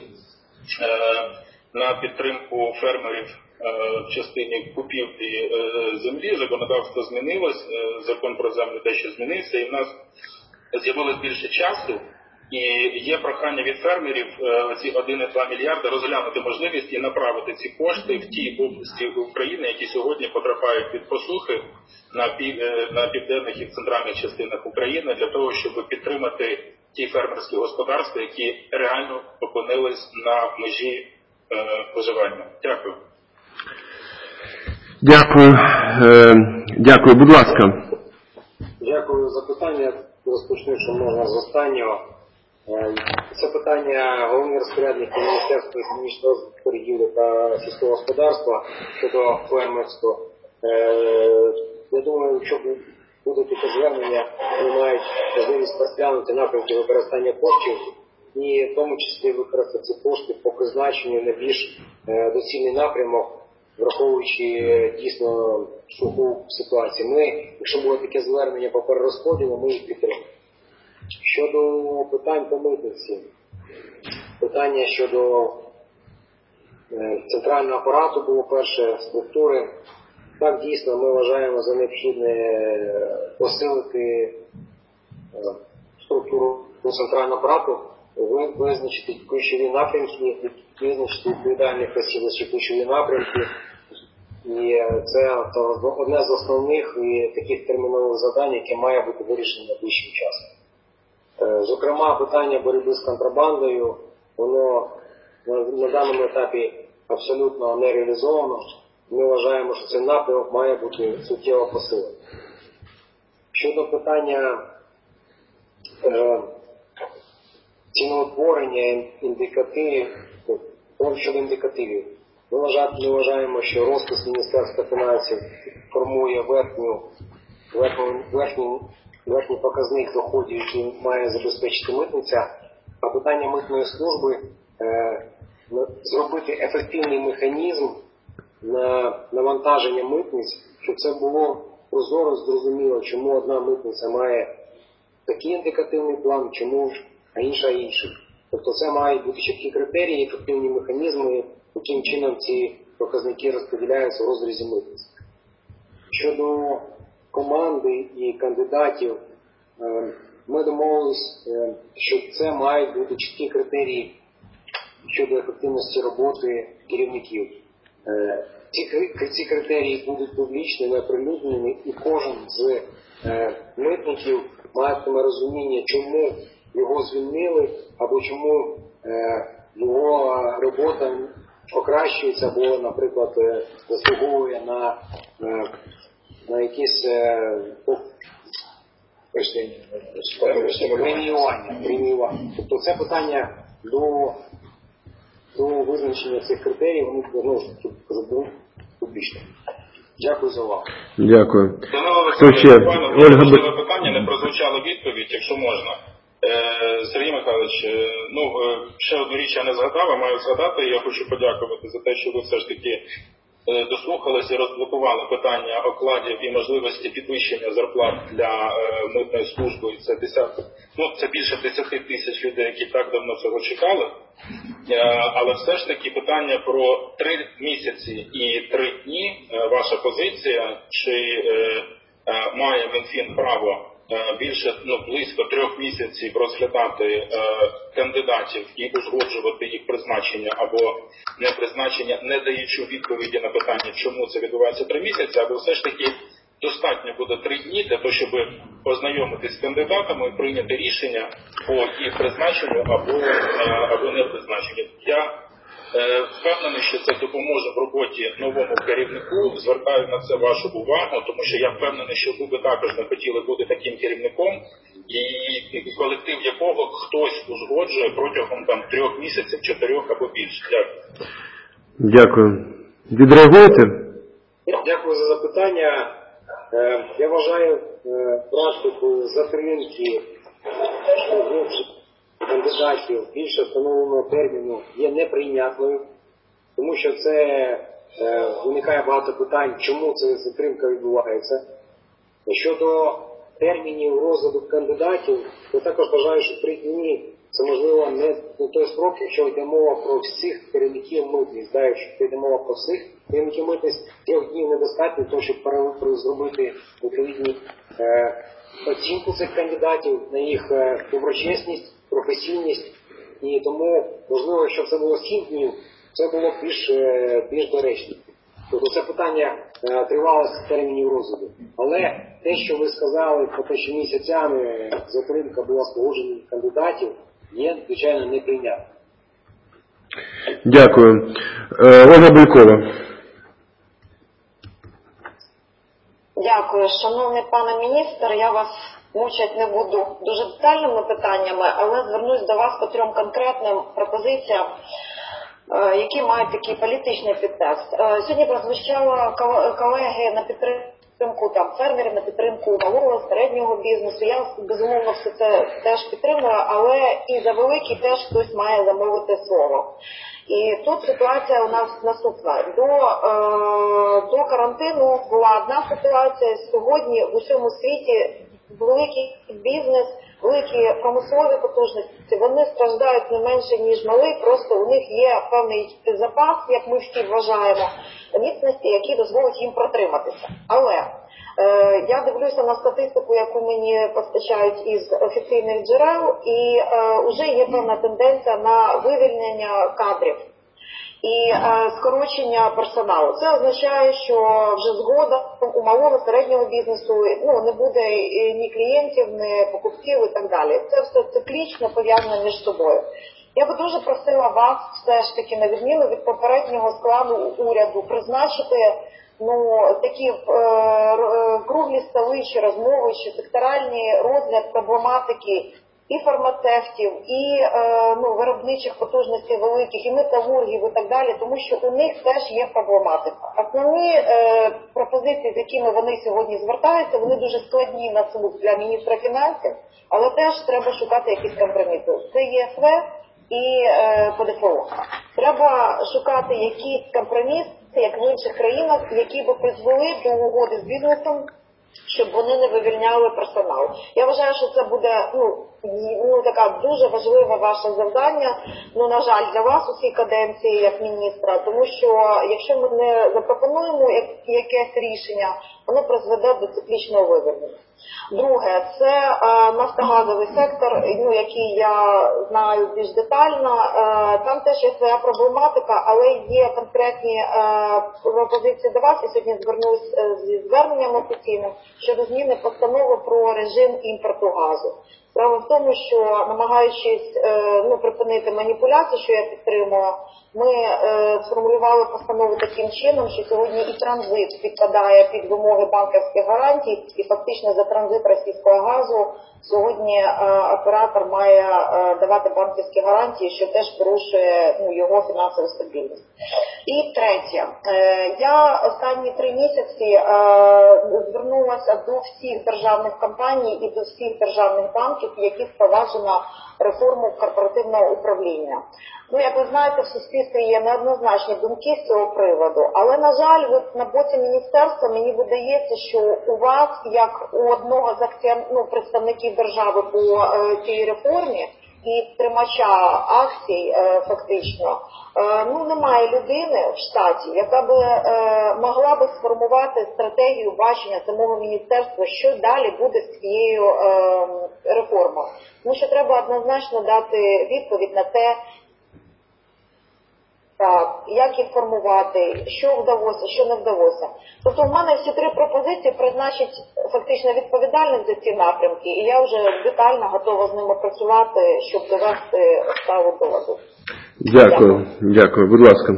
на підтримку фермерів в частині купівлі землі. Законодавство змінилось, закон про землю дещо змінився, і в нас з'явилось більше часу. І є прохання від фермерів ці 1,2 мільярда розглянути можливість і направити ці кошти в ті області України, які сьогодні потрапляють від посухи на південних і центральних частинах України, для того, щоб підтримати ті фермерські господарства, які реально опинились на межі виживання. Дякую. Дякую. Будь ласка. Дякую за питання. Розпочну, що можна з останнього. Це питання головний розпорядник Міністерства економічного розвитку, торгівлі та сільського господарства щодо фермерства. Я думаю, якщо будуть таке звернення, вони мають можливість розглянути напрямки використання коштів і в тому числі використати ці кошти по призначенню на більш доцільний напрямок, враховуючи дійсно суху ситуацію. Ми, якщо буде таке звернення по перерозподілу, ми їх підтримуємо. Щодо питань по митниці, питання щодо центрального апарату було перше, структури. Так, дійсно, ми вважаємо за необхідне посилити структуру центрального апарату, визначити ключові напрямки, визначити відповідальних осіб за ключові напрямки. І це одне з основних і таких термінових завдань, яке має бути вирішено найближчим часом. Зокрема, питання боротьби з контрабандою, воно на даному етапі абсолютно не реалізовано. Ми вважаємо, що цей напрямок має бути суттєво посилений. Щодо питання ціноутворення щодо індикативів, ми вважаємо, що розпис Міністерства фінансів формує верхній показник доходів, який має забезпечити митниця, а питання митної служби зробити ефективний механізм на навантаження митниць, щоб це було прозоро, зрозуміло, чому одна митниця має такий індикативний план, чому, а інша інший. Тобто це мають бути чіткі критерії, ефективні механізми, яким чином ці показники розподіляються в розрізі митниць. Щодо команди і кандидатів, ми домовились, що це мають бути чіткі критерії щодо ефективності роботи керівників. Ці критерії будуть публічними, оприлюдненими, і кожен з митників матиме розуміння, чому його звільнили, або чому його робота покращується, або, наприклад, заслуговує на якісь преміювання. Тобто це питання до визначення цих критеріїв, вони будуть публічно. Дякую за увагу. Дякую. Ольга, питання, не прозвучала відповідь, якщо можна. Сергій Михайлович, ще одну річ я не згадав, а маю згадати. Я хочу подякувати за те, що ви все ж таки дослухалися і розблокували питання окладів і можливості підвищення зарплат для митної служби. Це більше 10 тисяч людей, які так давно цього чекали. Але все ж таки питання про 3 місяці і 3 дні, ваша позиція, чи має Мінфін право близько 3 місяців розглядати кандидатів і узгоджувати їх призначення або не призначення, не даючи відповіді на питання, чому це відбувається 3 місяці, або все ж таки достатньо буде 3 дні для того, щоб ознайомитись з кандидатами і прийняти рішення по їх призначенню або не призначенню. Я впевнений, що це допоможе в роботі новому керівнику. Звертаю на це вашу увагу, тому що я впевнений, що ви також не хотіли бути таким керівником, і колектив якого хтось узгоджує протягом 3 місяців, 4 або більше. Дякую. Відреагуєте? Дякую за запитання. Я вважаю практику затримки кандидатів більше встановленого терміну є неприйнятною, тому що це виникає багато питань, чому ця затримка відбувається. Щодо термінів розгляду кандидатів, я також вважаю, що 3 дні це можливо не той строк, якщо йде мова про всіх керівників митниць. Якщо йде мова про всіх керівників митниць, 3 днів недостатньо, тому щоб зробити відповідні оцінку цих кандидатів, на їх доброчесність, професійність, і тому, можливо, якщо це було 7 днів, це було б більш доречно. Тобто це питання тривалості термінів розгляду. Але те, що ви сказали про те, що місяцями затримка була з погодженням кандидатів, є, звичайно, неприйнятним. Дякую. Ольга Белькова. Дякую. Шановний пане міністр, я вас мучать не буду дуже детальними питаннями, але звернусь до вас по 3 конкретним пропозиціям, які мають такий політичний підтекст. Сьогодні прозвучало колеги на підтримку фермерів, на підтримку малого, середнього бізнесу. Я, безумовно, все це теж підтримую, але і за великий теж хтось має замовити слово. І тут ситуація у нас наступна. До карантину була одна ситуація. Сьогодні в усьому світі великий бізнес, великі промислові потужності, вони страждають не менше, ніж малий, просто у них є певний запас, як ми всі вважаємо, міцності, які дозволять їм протриматися. Але я дивлюся на статистику, яку мені постачають із офіційних джерел, і вже є певна тенденція на вивільнення кадрів і скорочення персоналу. Це означає, що вже згодом у малого середнього бізнесу не буде ні клієнтів, ні покупців і так далі. Це все циклічно пов'язане між собою. Я би дуже просила вас все ж таки, на відміну від попереднього складу уряду, призначити такі круглі столи чи розмови, чи секторальний розгляд проблематики і фармацевтів, і виробничих потужностей великих, і металургів і так далі, тому що у них теж є проблематика. Основні пропозиції, з якими вони сьогодні звертаються, вони дуже складні на слух для міністра фінансів, але теж треба шукати якісь компроміси. Це ЄСВ і ПДФО. Треба шукати якісь компроміси, як в інших країнах, які би призвели до угоди з бізнесом, щоб вони не вивільняли персонал. Я вважаю, що це буде така дуже важливе ваше завдання, на жаль, для вас у цій каденції як міністра, тому що якщо ми не запропонуємо якесь рішення, воно призведе до циклічного вивільнення. Друге, це нафтогазовий сектор, який я знаю більш детально. Там теж є своя проблематика, але є конкретні пропозиції до вас. Я сьогодні звернусь зі зверненням офіційним щодо зміни постанови про режим імпорту газу. Справа в тому, що намагаючись припинити маніпуляцію, що я підтримую, ми сформулювали постанову таким чином, що сьогодні і транзит підпадає під вимоги банківських гарантій, і фактично за транзит російського газу сьогодні оператор має давати банківські гарантії, що теж порушує його фінансову стабільність. І третє, я останні 3 місяці звернулася до всіх державних компаній і до всіх державних банків, які впроваджено реформу корпоративного управління. Як ви знаєте, в суспільстві є неоднозначні думки з цього приводу, але, на жаль, на боці міністерства мені видається, що у вас, як у одного з представників держави по цій реформі і тримача акцій фактично, немає людини в штаті, яка би могла би сформувати стратегію бачення самого міністерства, що далі буде з цією реформою. Тому що треба однозначно дати відповідь на те, як їх формувати, що вдалося, що не вдалося. Тобто в мене всі 3 пропозиції призначить фактично відповідальність за ці напрямки, і я вже детально готова з ними працювати, щоб довести справу до ладу. Дякую. Будь ласка.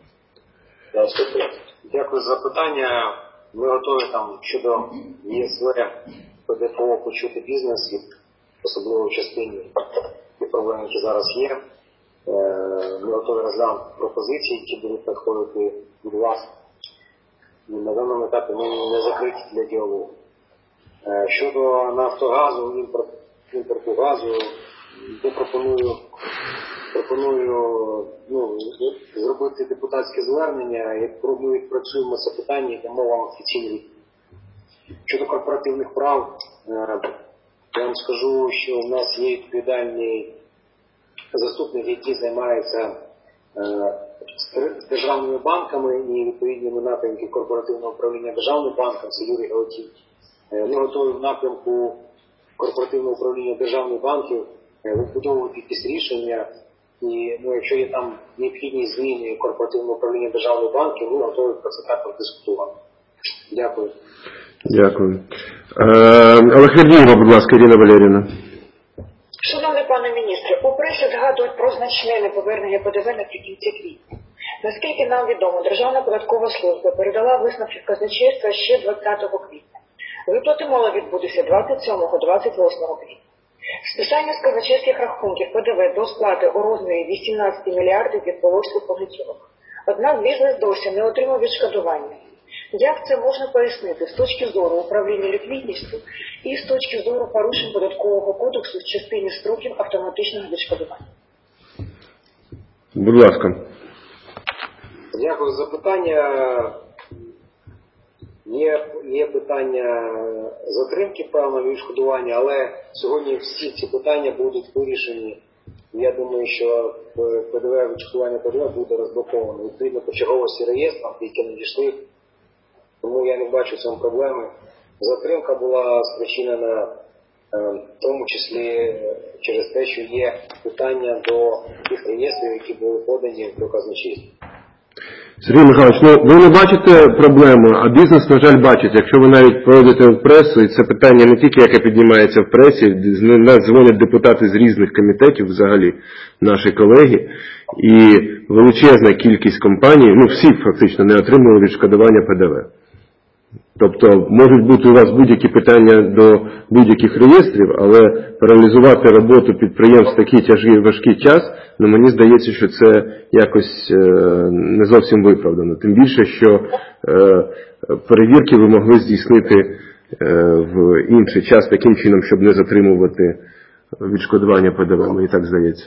Дякую за питання. Ми готові щодо ЄСВ, ПДФО почути бізнес, особливо в частині тих проблем, які зараз є. Ми готові розглянути пропозиції, які будуть надходити від вас. І на даному етапі ми не закриті для діалогу. Щодо Нафтогазу, імпорту газу, я пропоную зробити депутатське звернення, і ми відпрацюємо це питання і дамо вам офіційну відповідь. Щодо корпоративних прав, я вам скажу, що в нас є відповідальний заступник, який займається державними банками і відповідними напрямками корпоративного управління державним банком, це Юрій Галатій. Ми готові в напрямку корпоративного управління державних банків вибудовувати якісь рішення, і якщо є там необхідні зміни корпоративного управління державних банків, ми готові про це також дискутувати. Дякую. Аллахвердієва, будь ласка, Ірина Валеріївна. Шановний пане міністре, у пресі згадують про значне неповернення ПДВ наприкінці квітня. Наскільки нам відомо, Державна податкова служба передала висновки казначейства ще 20 квітня. Виплати мали відбутися 27-28 квітня. Списання з казначейських рахунків ПДВ до сплати у розмірі 18 мільярдів від положних поготівок. Однак бізнес досі не отримав відшкодування. Як це можна пояснити з точки зору управління ліквідністю і з точки зору порушень податкового кодексу в частині строків автоматичного відшкодування? Будь ласка. Дякую за питання. Є питання затримки певного відшкодування, але сьогодні всі ці питання будуть вирішені. Я думаю, що відшкодування ПДВ буде розблоковано відповідно по черговості реєстрам, які надійшли. Тому я не бачу в цьому проблеми. Затримка була спричинена в тому числі через те, що є питання до тих реєстрів, які були подані до казначейства. Сергій Михайлович, ви не бачите проблему, а бізнес, на жаль, бачить. Якщо ви навіть пройдете в пресу, і це питання не тільки, яке піднімається в пресі, нас дзвонять депутати з різних комітетів взагалі, наші колеги, і величезна кількість компаній, всі фактично не отримали відшкодування ПДВ. Тобто, можуть бути у вас будь-які питання до будь-яких реєстрів, але паралізувати роботу підприємств в такий тяжкий, важкий час, мені здається, що це якось не зовсім виправдано. Тим більше, що перевірки ви могли здійснити в інший час таким чином, щоб не затримувати відшкодування ПДВ, мені так здається.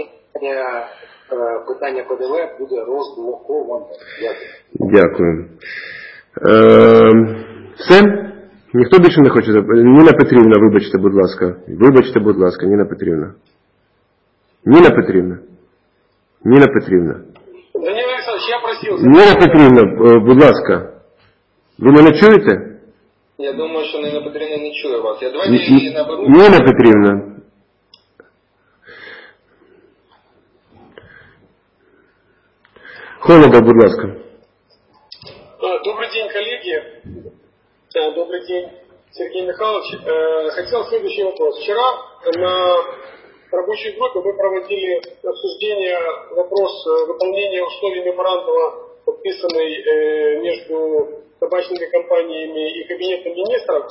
Питання ПДВ буде розблоковано. Дякую. Все? Ніхто більше не хоче? Ніна Петрівна, вибачте, будь ласка. Вибачте, будь ласка, Ніна Петрівна. Ніна Петрівна. Ніна Петрівна. Данил Александрович, я просил... Ніна Петрівна, будь ласка. Ви мене чуєте? Я думаю, що Ніна Петрівна не чує вас. Я давайте її наберу. Ніна Петрівна. Холодов, будь ласка. Добрый день, коллеги. Добрый день, Сергей Михайлович. Хотел следующий вопрос. Вчера на рабочей группе мы проводили обсуждение вопрос выполнения условий меморандума, подписанный между табачными компаниями и Кабинетом министров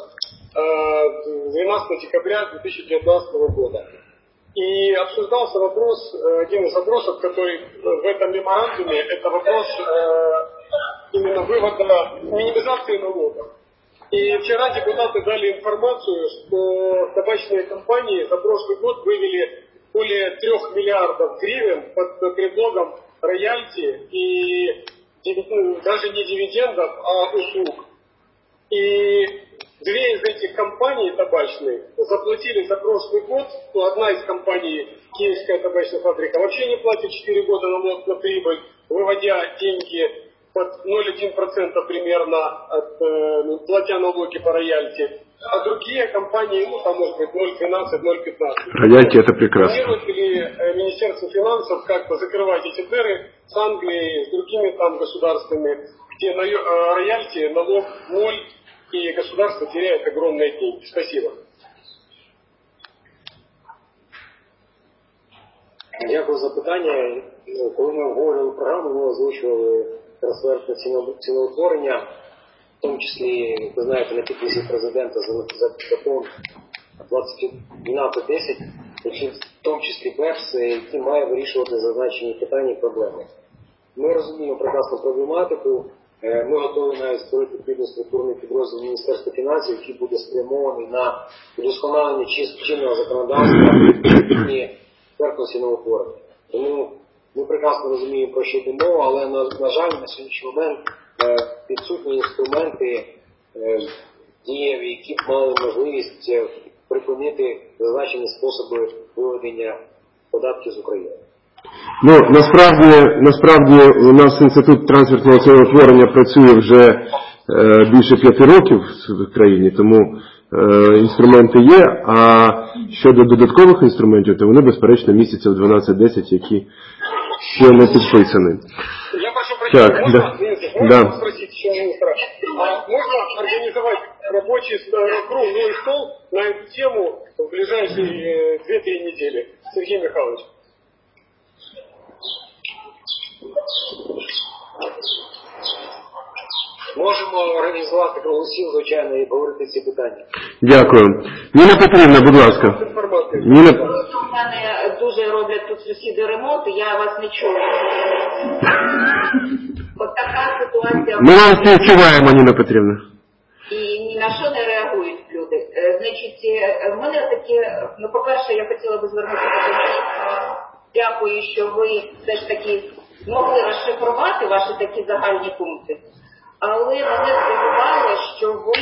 12 декабря 2019 года. И обсуждался вопрос, один из вопросов, который в этом меморандуме, это вопрос именно вывода, минимизации налогов. И вчера депутаты дали информацию, что табачные компании за прошлый год вывели более 3 миллиардов гривен под предлогом роялти и даже не дивидендов, а услуг. И 2 из этих компаний табачных заплатили за прошлый год, одна из компаний, Киевская табачная фабрика, вообще не платит 4 года налог на прибыль, выводя деньги под 0,1% примерно, платя налоги по роялти. А другие компании, там может быть 0,12, 0,15. Роялти это прекрасно. Планирует ли Министерство финансов как-то закрывать эти дыры с Англией, с другими там государствами, где на роялти налог 0, и государство теряет огромные деньги? Спасибо. Дякую за питання. Коли ми обговорювали програму, ми озвучували трансфертне ціноутворення, в тому числі, ви знаєте, на підписі президента за закон 1210, який в тому числі БЕПС, який має вирішувати зазначені питання і проблеми. Ми розуміємо прекрасну проблематику. Ми готові навіть створити відповідний структурний підрозділ Міністерства фінансів, який буде спрямований на удосконалення чинного законодавства і експертності ціноутворення. Тому ми прекрасно розуміємо, про що йде мова, але, на жаль, на сьогоднішній момент підсутні інструменти дієві, які б мали можливість припинити зазначені способи виведення податків з України. Ну, насправді у нас Інститут трансфертного ціноутворення працює вже більше 5 років в країні, тому інструменти є, а щодо додаткових інструментів, то вони, безперечно, містяться в 12.10, які ще не підписані. Я прошу прощения, так, можно спросить еще министра, можно организовать рабочий круглый стол на эту тему в ближайшие 2-3 недели? Сергей Михайлович. Можемо організувати круглосіл, звичайно, і говорити ці питання. Дякую. Ніна Петрівна, будь ласка. Ніна... Просто в мене дуже роблять тут сусіди ремонт, і я вас не чую. От така ситуація. Ми вам співчуваємо, Ніна Петрівна. І ні на що не реагують люди. Значить, в мене такі, ну, по-перше, я хотіла би звернутися до міністра. Дякую, що ви все ж таки змогли розшифрувати ваші такі загальні пункти. Але мене здивувало, що ви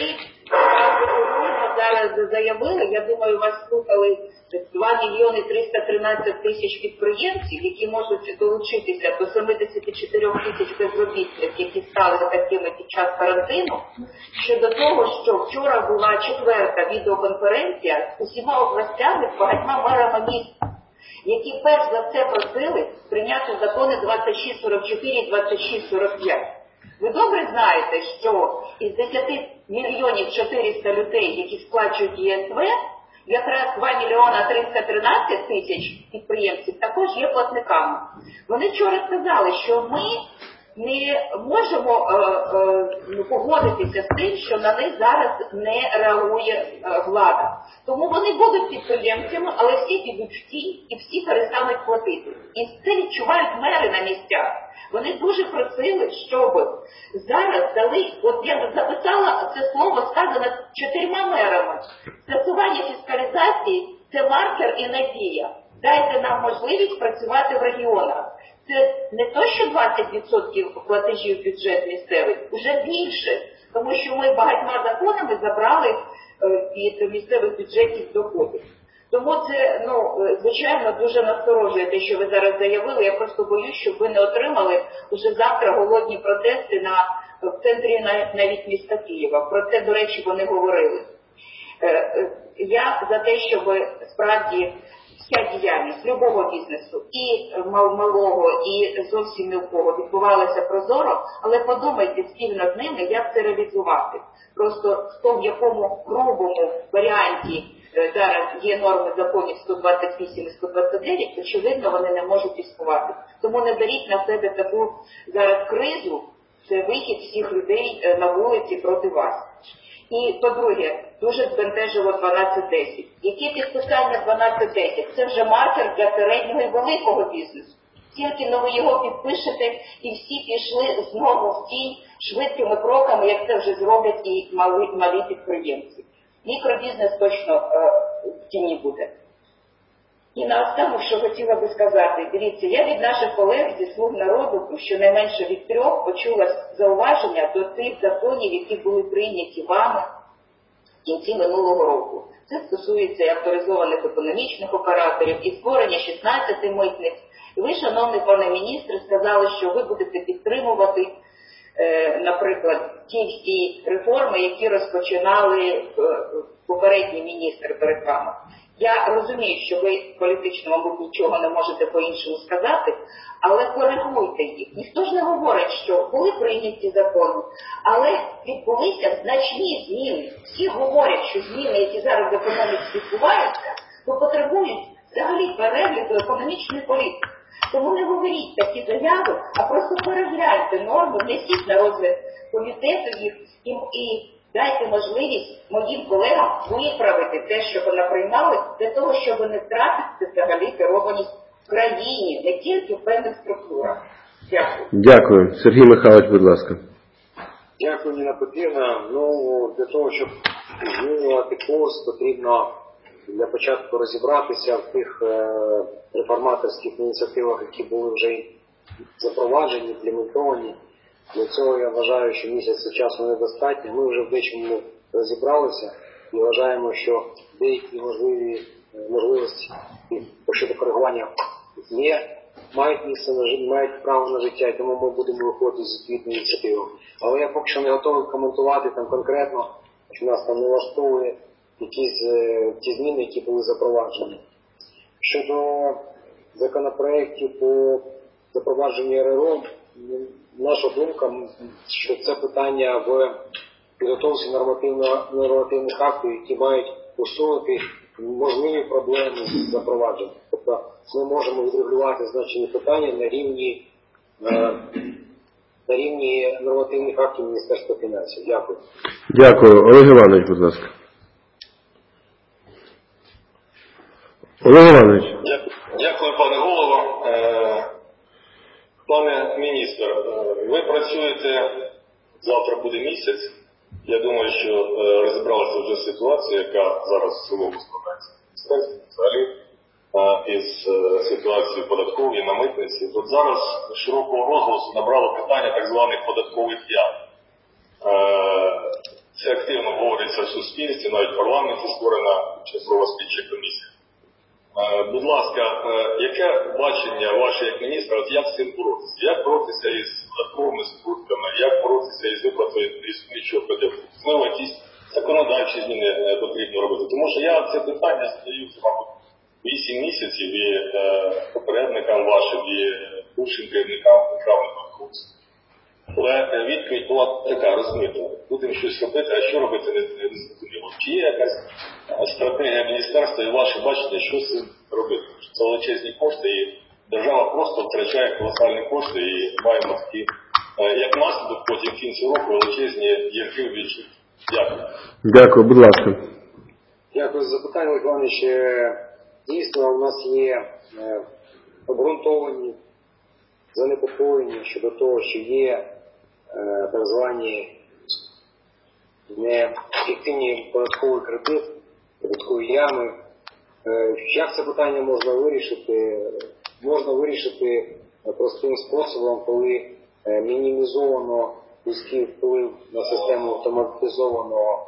зараз заявили, я думаю, вас слухали 2 мільйони 313 тисяч підприємців, які можуть долучитися до 74 тисяч безробітних, які стали такими під час карантину, щодо того, що вчора була 4-та відеоконференція з усіма областями, з багатьма мерами міст, які перш за все просили прийняти закони 2644 і 2645. Ви добре знаєте, що із 10 мільйонів 400 людей, які сплачують ЄСВ, якраз 2 мільйона 313 тисяч підприємців також є платниками. Вони вчора сказали, що ми не можемо погодитися з тим, що на них зараз не реагує влада. Тому вони будуть підприємцями, але всі підуть в тінь і всі перестануть платити. І це відчувають мери на місцях. Вони дуже просили, щоб зараз дали, от я записала це слово, сказано 4 мерами. Скасування фіскалізації – це маркер і надія. Дайте нам можливість працювати в регіонах. Це не то, що 20% платежів в бюджет місцевий, вже більше. тому що ми багатьма законами забрали від місцевих бюджетів доходів. Тому це, звичайно, дуже насторожує те, що ви зараз заявили. Я просто боюсь, щоб ви не отримали уже завтра голодні протести в центрі навіть міста Києва. Про це, до речі, вони говорили. Я за те, щоб справді вся діяльність любого бізнесу, і малого, і зовсім мілкого, відбувалася прозоро, але подумайте спільно з ними, як це реалізувати. Просто в якому грубому варіанті зараз є норми законів 128 і 129, очевидно, вони не можуть існувати. Тому не беріть на себе таку зараз кризу, це вихід всіх людей на вулиці проти вас. І, по-друге, дуже збентежило 12.10. Яке підписання 12.10? Це вже маркер для середнього і великого бізнесу. Тільки ви його підпишете, і всі пішли знову в тінь швидкими кроками, як це вже зроблять і малі підприємці. Мікробізнес точно в тіні буде. І наостанок, що хотіла би сказати, дивіться, я від наших колег зі «Слуг народу», щонайменше від 3, почула зауваження до тих законів, які були прийняті вами в кінці минулого року. Це стосується і авторизованих економічних операторів, і створення 16 митниць. І ви, шановний пане міністр, сказали, що ви будете підтримувати, наприклад, ті всі реформи, які розпочинали попередні міністри перед вами. Я розумію, що ви політично, мабуть, нічого не можете по-іншому сказати, але коригуйте їх. Ніхто ж не говорить, що були прийняті закони, але відбулися значні зміни. Всі говорять, що зміни, які зараз в економіці відбуваються, потребують взагалі перегляду економічної політики. Тому не говоріть такі заяви, а просто перегляньте норми, внесіть на розгляд комітету їх і дайте можливість моїм колегам виправити те, що вони приймали, для того, щоб не втратити взагалі керованість в країні, не тільки в певних структурах. Дякую. Дякую. Сергій Михайлович, будь ласка. Дякую, Ніна Петрівна. Для того, щоб змінювати курс, потрібно для початку розібратися в тих реформаторських ініціативах, які були вже запроваджені, імплементовані. Для цього я вважаю, що місяця часу недостатньо. Ми вже в дечому розібралися і вважаємо, що деякі можливості щодо коригування мають місце, мають право на життя, і тому ми будемо виходити з відповідною ініціативою. Але я поки що не готовий коментувати там конкретно, що нас там не влаштовує якісь ті зміни, які були запроваджені. Щодо законопроєктів по запровадженню РРО, наша думка, що це питання в підготовці нормативних актів, які мають усунути можливі проблеми з запровадженням. Тобто ми можемо відрегулювати значені питання на рівні нормативних актів Міністерства фінансів. Дякую. Дякую. Олег Іванович, будь ласка. Олег Іванович. Дякую, пане голово. Пане міністр, ви працюєте, завтра буде місяць. Я думаю, що розібралася вже ситуація, яка зараз в цілому складається. Взагалі, із ситуацією податкової на митниці. От зараз широкого розголосу набрало питання так званих податкових ям. Це активно говориться в суспільстві, навіть в парламенті створена часова слідча комісія. Будь ласка, яке бачення ваше як міністра, як з цим боротися? Як боротися із податковими збутками, як боротися із виплатою існуючого податку? Можливо, якісь законодавчі зміни потрібно робити. Тому що я це питання задаю, мабуть, 8 місяців і попередникам вашим, і бувшим керівникам державних банкрутств. Але відповідь була така, розумієте, будемо щось робити, а що робити не зрозуміло. Чи є якась стратегія міністерства і ваше бачення, що з цим робити? Це величезні кошти, і держава просто втрачає колосальні кошти, і маємо такі, як наслідок, потім в кінці року величезні ярки в бюджеті. Дякую. Дякую, будь ласка. Дякую за запитання, Олег Іванович. Дійсно, у нас є обґрунтовані занепокоєння щодо того, що є так звані неефективні податкові кредити, податкові ями. Як це питання можна вирішити? Можна вирішити простим способом, коли мінімізовано вузький вплив на систему автоматизованого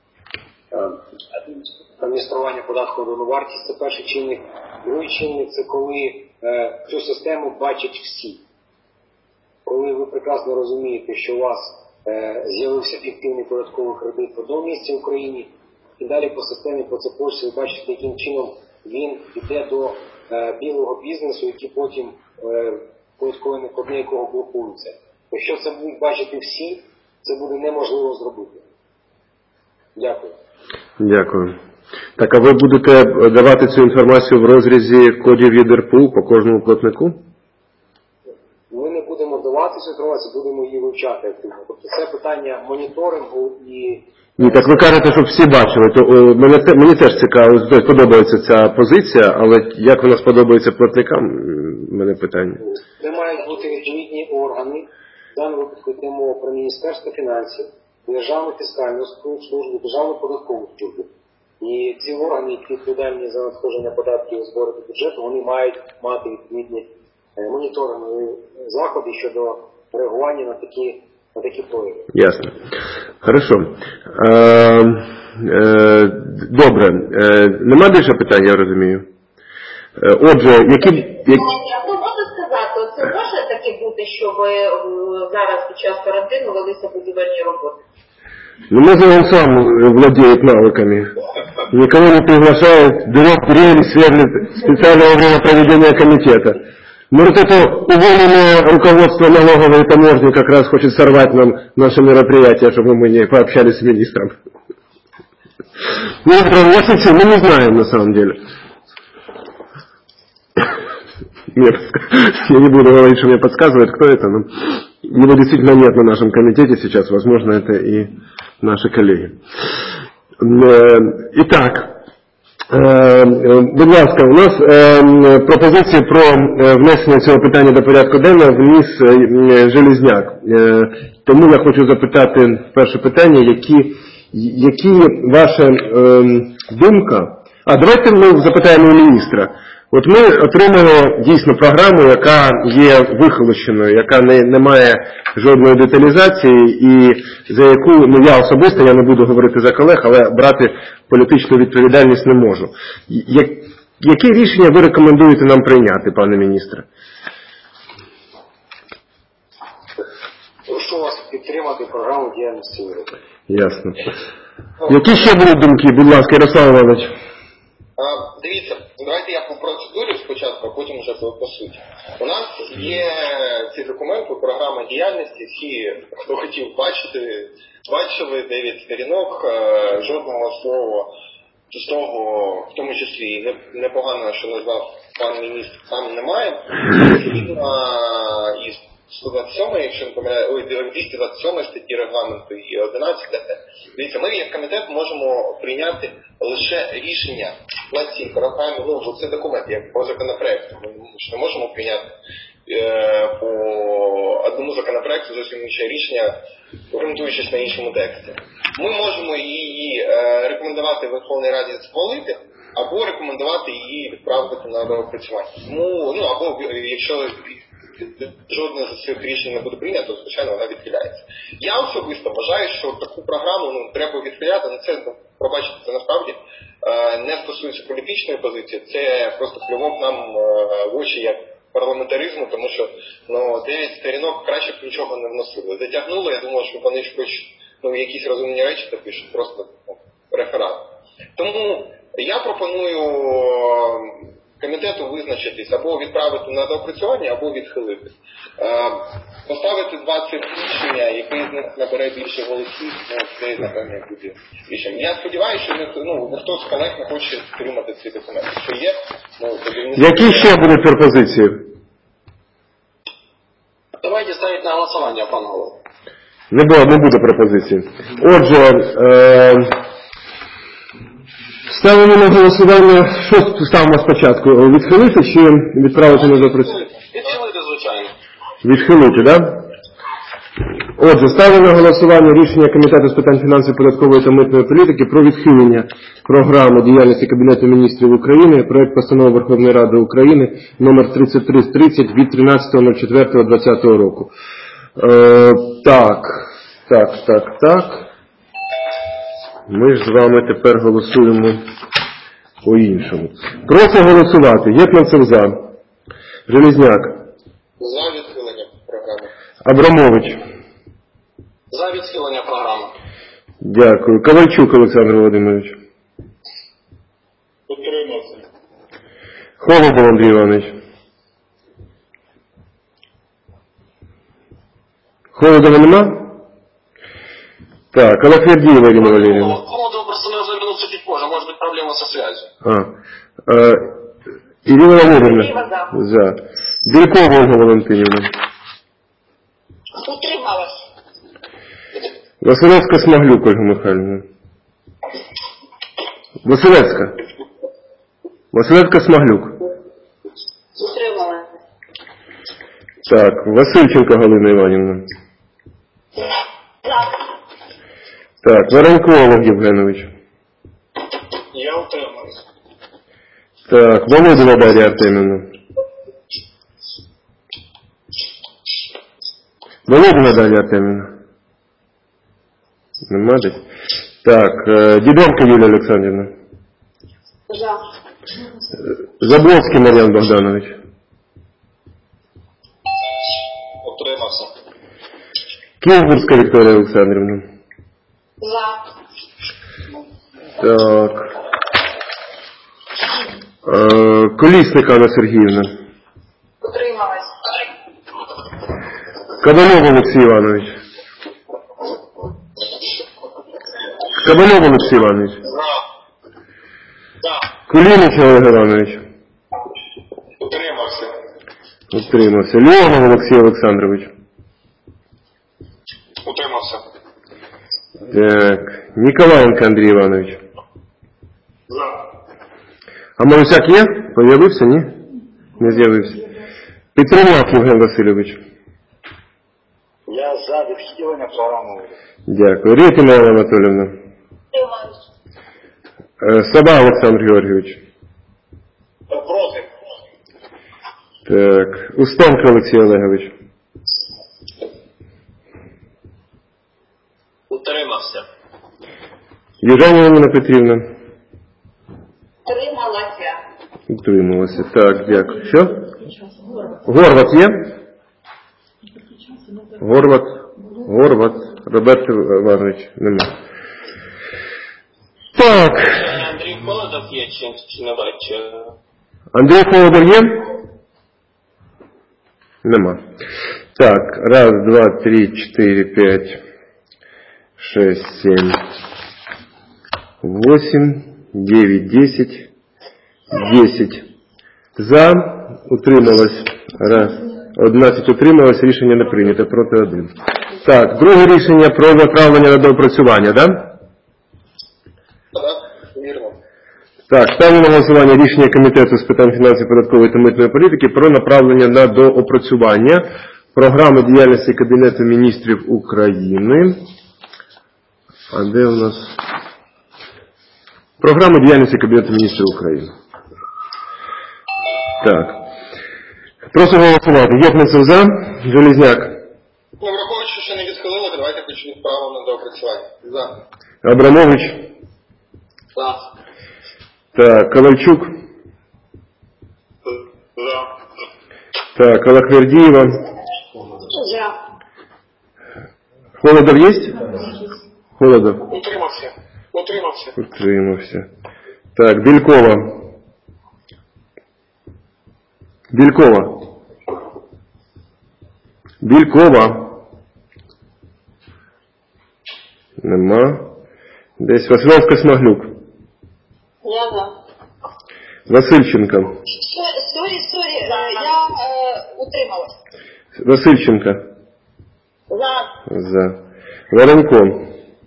адміністрування податку на вартість. Це перший чинник. Другий чинник – це коли цю систему бачать всі. Коли ви прекрасно розумієте, що у вас з'явився фіктивний податковий кредит в одному місці в Україні, і далі по системі, по цепочці ви бачите, яким чином він йде до білого бізнесу, який потім податкові накладні якого блокуються. Якщо це будуть бачити всі, це буде неможливо зробити. Дякую. Дякую. Так, а ви будете давати цю інформацію в розрізі кодів ЄДРПУ по кожному платнику? Ми не будемо давати цю інформацію, будемо її вивчати активно. Тобто це питання моніторингу і... Ні, так ви кажете, щоб всі бачили. То мені теж цікаво, подобається ця позиція, але як вона сподобається платникам, в мене питання. Це мають бути відповідні органи. В даному випадку йде мова про Міністерство фінансів, Державну фіскальну службу, Державну податкову службу. І ці органи, які відповідальні за надходження податків і збори до бюджету, вони мають мати відповідні моніторингові заходи щодо реагування на такі прояви. Ясно. Хорошо. Добре. Нема більше питань, я розумію. Отже, які... Я можу сказати, це може таке бути, що ви зараз під час карантину велися будівельні роботи? Ну, может, он сам владеет навыками. Никого не приглашает, берет дрель, сверлит специально во время проведения комитета. Может, это уволенное руководство налоговой таможни как раз хочет сорвать нам наше мероприятие, чтобы мы не пообщались с министром. Ну, я шучу, мы не знаем на самом деле. Я не буду говорить, что мне подсказывает, кто это, но его действительно нет на нашем комитете сейчас, возможно, это и наши коллеги. Итак, будь ласка, у нас пропозиції про внесення цього питання до порядку денного вніс Железняк. Тому я хочу запитати перше питання, які ваша думка? Давайте ми запитаємо у міністра. От ми отримали дійсно програму, яка є вихолощеною, яка не має жодної деталізації і за яку, я особисто, я не буду говорити за колег, але брати політичну відповідальність не можу. Які рішення ви рекомендуєте нам прийняти, пане міністре? Прошу вас підтримати програму діяльності уряду. Ясно. Які ще будуть думки, будь ласка, Ярослав Іванович? Дивіться, давайте я по процедурі спочатку, а потім вже по суті. У нас є ці документи, програма діяльності, всі, хто хотів бачити, бачили 9 сторінок, жодного слова з того, в тому числі непогано, що назвав пан міністр, там немає. І 127, якщо не помиляю, 227 статті регламенту і 11. Дивіться, ми як комітет можемо прийняти лише рішення на цій програмі, бо це документ, як по законопроекту. Ми не можемо прийняти по одному законопроекту зовсім інше рішення, ґрунтуючись на іншому тексті. Ми можемо її рекомендувати Верховній Раді схвалити, або рекомендувати її відправити на доопрацювання. Або якщо жодне з цих рішень не буде прийнято, то, звичайно, вона відхиляється. Я особисто вважаю, що таку програму треба відхиляти, але це, пробачте, це насправді не стосується політичної позиції, це просто плювок нам в очі як парламентаризму, тому що 9 сторінок краще б нічого не вносили. Затягнули, я думаю, що вони ж хоч якісь розумні речі напишуть, просто реферат. Тому я пропоную комітету визначитись або відправити на доопрацювання, або відхилити. Поставити 20 рішення, який з них набере більше голосів, це, напевно, буде рішення. Я сподіваюся, що ніхто з колег не хоче підтримати ці документи. Що є, які ще будуть пропозиції? Давайте ставити на голосування, пан Голово. Не буде пропозиції. Отже, ставимо на голосування, що ставимо спочатку? Відхилити чи відправити на доопрацювання? Відхилити, звичайно. Відхилити, так? Да? Отже, ставимо на голосування рішення Комітету з питань фінансової, податкової та митної політики про відхилення програми діяльності Кабінету міністрів України, проект постанови Верховної Ради України номер 3330 від 13.04.2020 року. Так. Так. Ми ж з вами тепер голосуємо по-іншому. Прошу голосувати. Єтнанцев за. Железняк. За відхилення програми. Абрамович. За відхилення програми. Дякую. Ковальчук Олександр Володимирович. Утримався. Холодов Андрій Іванович. Холодова нема? Так, Алафердієва Ірина Валеріївна. Холодов просто не завернуться чуть позже, может быть проблема со связью. Ірина Валеріївна. За. Бількова Ольга Валентинівна. Утрималась. Василевська Смаглюк Ольга Михайлівна. Василевська Смаглюк. Утрималась. Так, Васильченко Галина Іванівна. За. Так, Воронько Олег Євгенович. Я утримуюсь. Так, Володина Дар'я Артемівна. Володина Дар'я Артемівна. Нема десь? Так, Діденко Юлія Олександрівна. За. Заблоцький Мар'ян Богданович. Утримався. Кінгурська Вікторія Олександрівна. За. Так. Колісник Анна Сергіївна. Утрималась. Кабанов Олексій Іванович. Кулініч Олег Іванович. Утримався. Леонов Олексій Олександрович. Утримався. Так. Ніколаєнко Андрій Іванович. За. А Марусяк є? Появився, ні? Не з'явився. Петруняк Євген Васильович. Я за відхилення програми. Дякую. Рєпіна Олена Анатоліївна. Утрималась. Саба Олександр Георгійович. Проти. Так. Устенко Олексій Олегович. Утримався. Южаніна Ніна Петрівна. Утрималася. Утрималася. Так, дякую. Що? Горват є? Горват. Роберт Іванович. Нема. Так. Андрій Холодов є чи не бачу? Андрій Холодов є? Нема. Так. 1, 2, 3, 4, 5, 6, 7, 8, 9, 10. 10. За. Утрималось. 11 утрималось. Рішення не прийнято. Проти 1. Так. Друге рішення про направлення на доопрацювання, да? Так, вірно. Так. Ставлю на голосування рішення Комітету з питань фінансів, податкової та митної політики про направлення на доопрацювання програми діяльності Кабінету міністрів України. А де у нас? Програма діяльності Кабінету міністрів України. Так. Прошу голосувати. Єтнанцев за. Железняк. Ну, враховуючи, що не відхилили, давайте почнемо право на доопрацювання. За. Абрамович. За. Так. Ковальчук. За. Так. Алахвердієва. За. Холодов є? Холодов. Утримався. Утримався. Так. Белькова. Нема. Десь Василевська Смаглюк. Я за. Васильченко. Сорі, я утрималась. Васильченко. За. Воронько.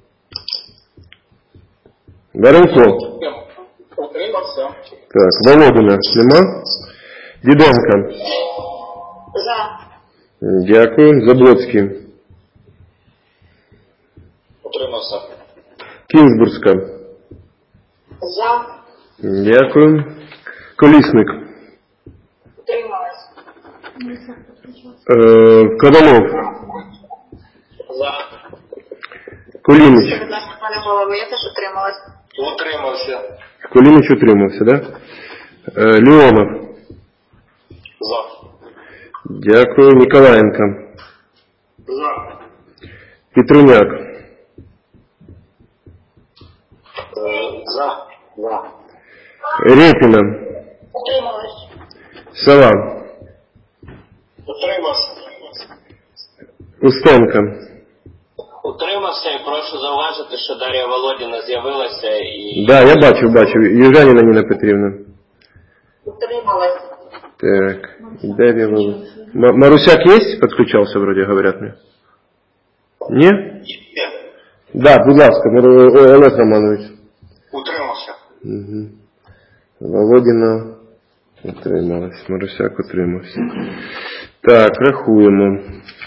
Утримався. Так. Володина. Нема. Діденко. За. Дякую. Заблоцький. Утримався. Кінзбурська. За. Дякую. Колісник. Утрималась. Ковалов. За. Кулініч. Будь ласка, пане голово, я теж утрималась. Утримався. Кулініч утримався, да? Леонов. За. Дякую. Ніколаєнко. За. Петруняк. За. Репіна. Утрималась. Сова. Утримався. Устенко. Утримався і прошу зауважити, що Дар'я Володіна з'явилася і... Да, я бачив. Южаніна Ніна Петрівна. Утрималась. Так. Дарья Володіна. Марусяк есть? Подключался, вроде, говорят мне. Не? Да, будь ласка, Олег Романович. Утримався. Угу. Володіна утрималась. Марусяк утримався. Так, рахуємо.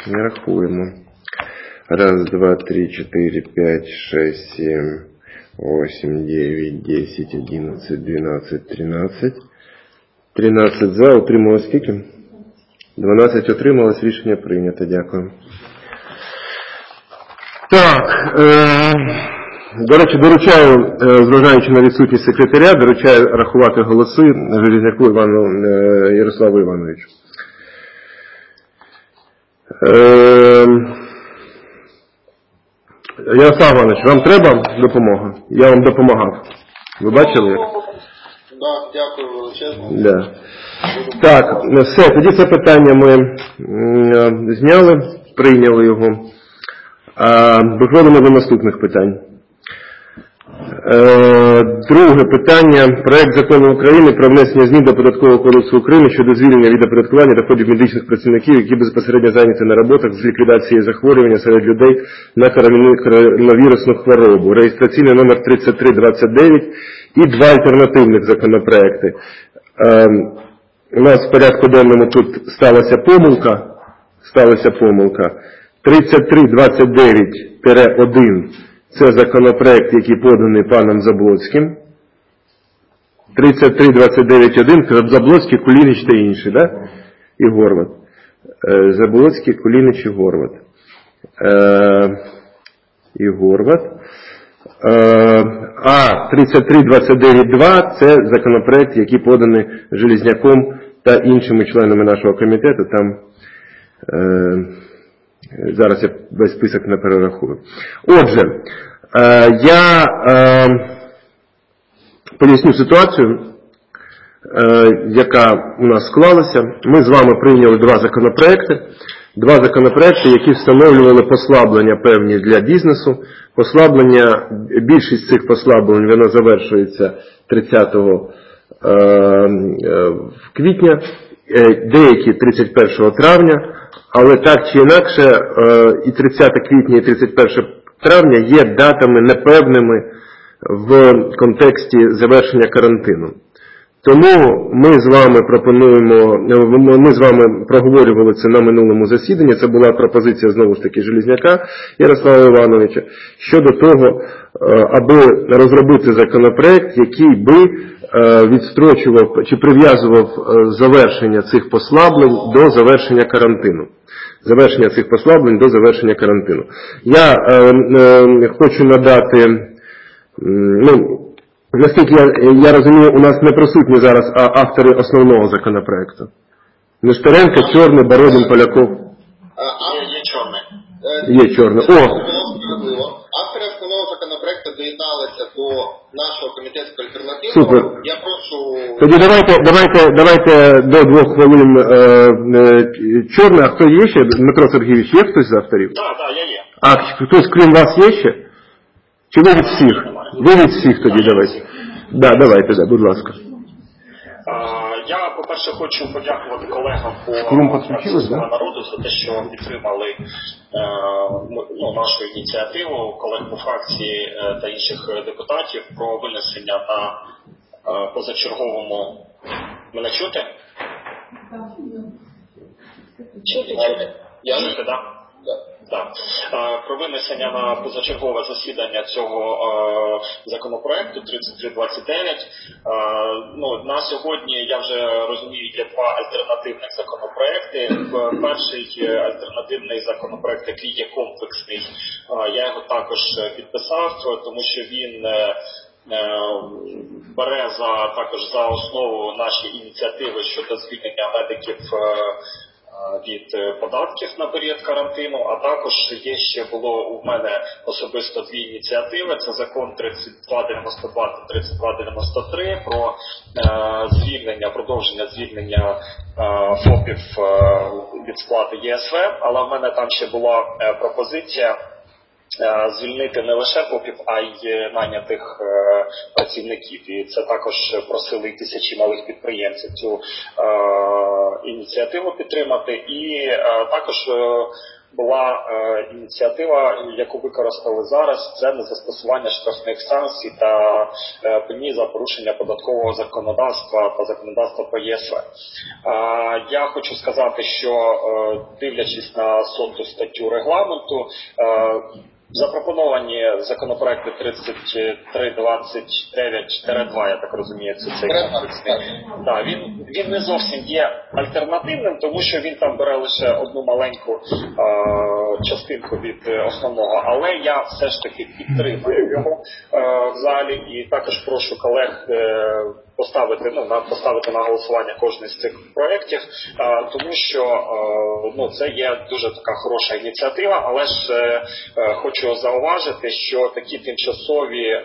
Раз, два, три, 4, 5, 6, 7, 8, 9, 10, 11, 12, 13. 13 за, утрималось скільки? 12 утрималось, рішення прийнято, дякую. Так, до речі, доручаю, зважаючи на відсутність секретаря, доручаю рахувати голоси Железняку Ярославу Івановичу. Ярослав Іванович, вам треба допомога? Я вам допомагав. Ви бачили? Так, дякую величезно. Да. Так, все, тоді це питання ми зняли, прийняли його. Виходимо до наступних питань. Друге питання. Проект закону України про внесення змін до Податкового кодексу України щодо звільнення від оподаткування доходів медичних працівників, які безпосередньо зайняті на роботах з ліквідації захворювання серед людей на коронавірусну хворобу. Реєстраційний номер 3329 і два альтернативних законопроекти. У нас в порядку денному тут сталася помилка. 3329-1 це законопроект, який поданий паном Заблоцьким. 3329-1 Заблоцький, Кулініч та інші, да? І Горват. Заблоцький, Кулініч і Горват. А 3329-2 це законопроект, який поданий Железняком та іншими членами нашого комітету. Там зараз я весь список не перерахую. Отже, я поясню ситуацію, яка у нас склалася. Ми з вами прийняли два законопроекти, які встановлювали послаблення певні для бізнесу. Більшість цих послаблень, воно завершується 30 квітня, деякі 31 травня, але так чи інакше і 30 квітня, і 31 травня є датами непевними в контексті завершення карантину. Тому ми з вами проговорювали це на минулому засіданні. Це була пропозиція, знову ж таки, Железняка Ярослава Івановича щодо того, аби розробити законопроект, який би відстрочував чи прив'язував завершення цих послаблень до завершення карантину. Я хочу надати, наскільки я розумію, у нас не присутні зараз автори основного законопроекту. Нестеренко, Чорний, Бородин, Поляков. Є Чорний. Автори основного законопроекту доєдналися до нашого комітетського альтернативного. Супер. Я прошу... Тоді давайте до 2 хвилин Чорний. А хто є ще? Дмитро Сергійович, є хтось з авторів? Так, я є. А хтось крім вас є ще? Чи ви від всіх? Ви від всіх тоді давайте. Давайте, будь ласка. Я, по-перше, хочу подякувати колегам по народу за те, що підтримали нашу ініціативу, колег по фракції та інших депутатів про винесення на позачерговому... Мене чути? Чути, так? Так. Про винесення на позачергове засідання цього законопроекту 3329. На сьогодні, я вже розумію, є два альтернативних законопроекти. В перший альтернативний законопроект, який є комплексний, я його також підписав, тому що він бере також за основу наші ініціативи щодо звільнення медиків від податків на період карантину, а також було у мене особисто дві ініціативи. Це закон 3292 та 3293 про продовження звільнення ФОПів від сплати ЄСВ, але в мене там ще була пропозиція звільнити не лише ФОПів, а й найнятих працівників. І це також просили тисячі малих підприємців цю ініціативу підтримати. І також була ініціатива, яку використали зараз, це незастосування штрафних санкцій та пені за порушення податкового законодавства та законодавства по ЄСВ. Я хочу сказати, що дивлячись на 100 статтю регламенту, запропоновані законопроекти 3329-2, я так розумію, це цей комплексний. Да, він не зовсім є альтернативним, тому що він там бере лише одну маленьку частинку від основного, але я все ж таки підтримую його в залі і також прошу колег поставити на голосування кожен з цих проєктів, тому що це є дуже така хороша ініціатива, але ж хочу зауважити, що такі тимчасові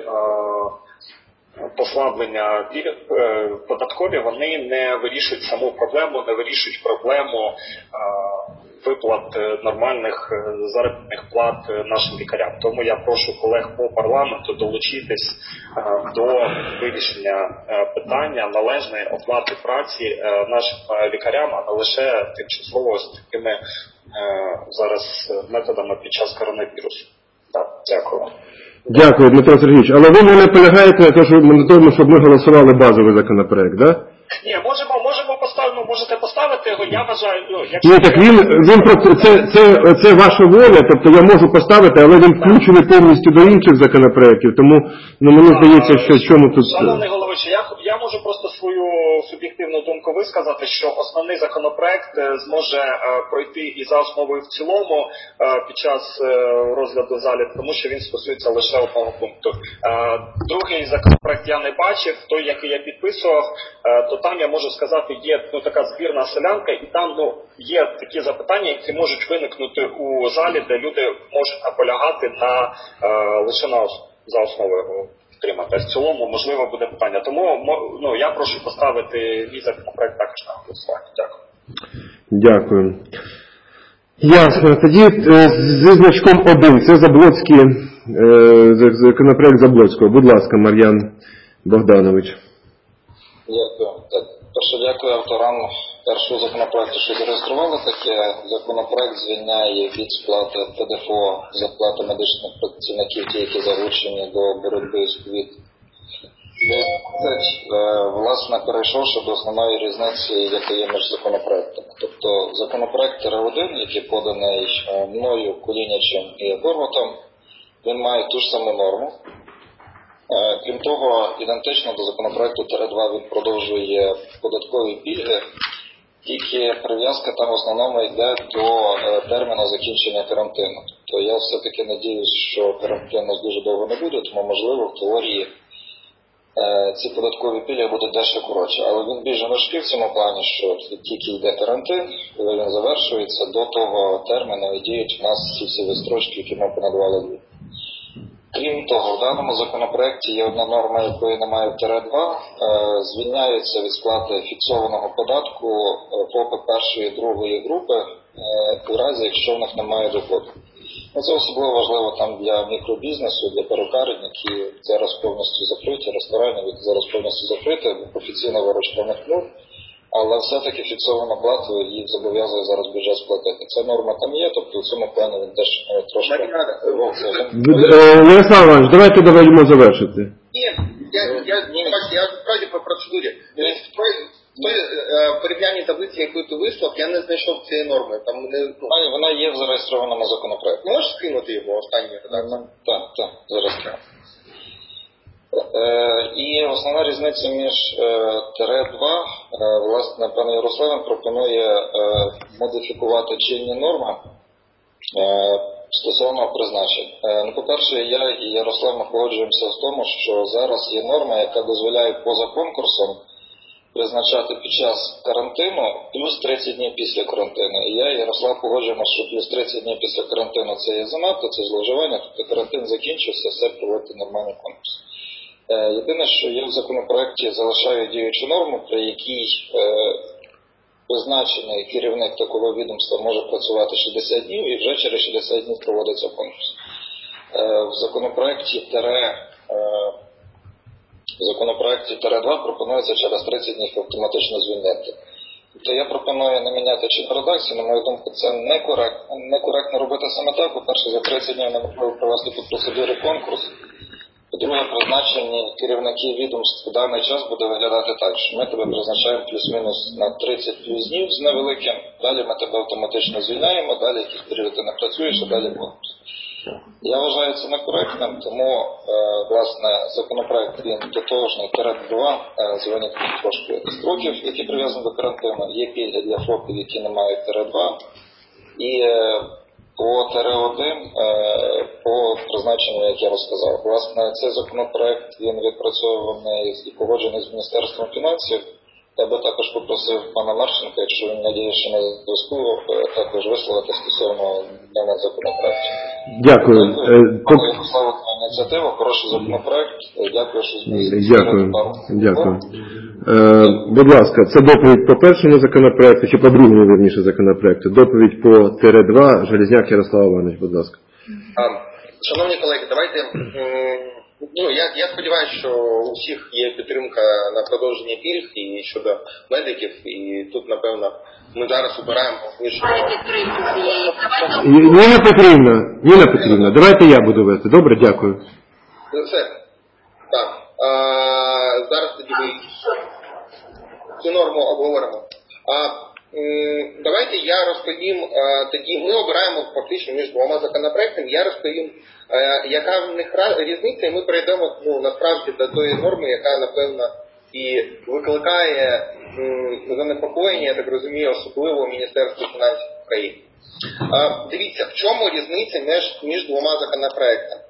послаблення податкові, вони не вирішують саму проблему, не вирішують проблему виплат нормальних заробітних плат нашим лікарям. Тому я прошу колег по парламенту долучитись до вирішення питання належної оплати праці нашим лікарям, а не лише тимчасово з такими зараз методами під час коронавірусу. Так, дякую. Дякую, Дмитро Сергійович. Але ви не наполягаєте на тому, щоб ми голосували базовий законопроект, так? Да? Ні, можете поставити його, я вважаю, Ні, так він просто, це ваша воля, тобто я можу поставити, але він включений повністю до інших законопроєктів, тому мені здається, що чому тут... Шановний головуючий, я можу просто свою суб'єктивну думку висказати, що основний законопроект зможе пройти і за основу, і в цілому під час розгляду в залі, тому що він стосується лише одного пункту. Другий законопроект я не бачив, той, який я підписував, то там я можу сказати, є така збірна селянка, і там є такі запитання, які можуть виникнути у залі, де люди можуть наполягати лише за основу його підтримати. В цілому, можливо, буде питання. Тому я прошу поставити мій законопроект також на голосування. Дякую. Дякую. Ясно. Тоді зі значком 1. Це Заблоцький, законопроект Заблоцького. Будь ласка, Мар'ян Богданович. Дякую. Перше, дякую авторам першого законопроекту, що зареєстрували таке. Законопроект звільняє від сплати ПДФО за плату медичних працівників, ті, які залучені до боротьби з ковід. Власне, перейшовши до основної різниці, яка є між законопроектами. Тобто законопроект ТР-1, який поданий мною, Кулінічем і Горватом, він має ту ж саму норму. Крім того, ідентично до законопроекту ТР-2 він продовжує податкові пільги, тільки прив'язка там в основному йде до терміну закінчення карантину. Тобто я все-таки надіюсь, що карантину дуже довго не буде, тому можливо в теорії ці податкові пільги будуть дещо коротше. Але він більш жорсткий в цьому плані, що тільки йде карантин, коли він завершується, до того терміну і діють в нас ці всі відстрочки, які ми понадавали дві. Крім того, в даному законопроекті є одна норма, якої немає в ТР-2, звільняються від сплати фіксованого податку ФОПи першої і другої групи у разі, якщо в них немає доходу. Це особливо важливо там для мікробізнесу, для перукарень, які зараз повністю закриті, ресторанів, які зараз повністю закриті, офіційно виручка в них нуль, але все-таки фіксовану плату їх зобов'язує зараз бюджет сплатити. Ця норма там є, тобто в цьому плані він теж трошки... Ярослав Іванович, давайте йому завершити. Ні, я справді по процедурі. В той порівнянні таблиці, яку ти вислав, я не знайшов цієї норми. Там вона є в зареєстрованому законопроекті. Можеш скинути його останній редакції? Так, зареєстровано. І основна різниця між ТР-2, власне, пан Ярослав пропонує модифікувати чинні норми стосовно призначень. Ну, по-перше, я і Ярослав ми погоджуємося в тому, що зараз є норма, яка дозволяє поза конкурсом призначати під час карантину плюс 30 днів після карантину. І я і Ярослав погоджуємося, що плюс 30 днів після карантину це є занадто, це зловживання, тобто карантин закінчився, все проводити нормальний конкурс. Єдине, що я в законопроекті залишаю діючу норму, при якій призначений керівник такого відомства може працювати 60 днів і вже через 60 днів проводиться конкурс. В законопроекті ТР-2 пропонується через 30 днів автоматично звільнити. Тобто я пропоную не міняти чинну редакцію, на мою думку, це некоректно робити саме так. По-перше, за 30 днів неможливо провести по процедурі конкурс. По-друге, призначені керівники відомств в даний час буде виглядати так, що ми тебе призначаємо плюс-мінус на 30 плюс днів з невеликим, далі ми тебе автоматично звільняємо, далі якісь періоди ти не працюєш, а далі конкурс. Я вважаю це некоректним, тому, власне, законопроект він тотожний ТР-2 з винятком трошки строків, які прив'язані до карантину, є пільги для ФОПів, які не мають ТР-2, і по ТР-1, по призначенню, як я розказав. Власне, цей законопроект, він відпрацьований і погоджений з Міністерством фінансів. Я би також попросив пана Марченка, якщо він надіє, що на зв'язку, також висловити стосовно даного законопроекту. Дякую. Пане Ярославу, ініціатива, хороший законопроект. Дякую, що змінили. Дякую. Будь ласка, це доповідь по першому законопроекту, чи по другому, вірніше, законопроекту. Доповідь по ТР-2, Железняк Ярослав Іванович, будь ласка. Шановні колеги, давайте... Я сподіваюся, що у всіх є підтримка на продовження пільг і щодо медиків, і тут, напевно, ми зараз обираємо між... Ніна Петрівна, давайте я буду вести. Добре, дякую. Все. Так. Зараз тоді ми цю норму обговоримо. Давайте я розповім, тоді ми обираємо фактично між двома законопроектами, я розповім, яка в них різниця, і ми перейдемо насправді до тої норми, яка, напевно, і викликає занепокоєння, я так розумію, особливо Міністерства фінансів України. Дивіться, в чому різниця між двома законопроектами.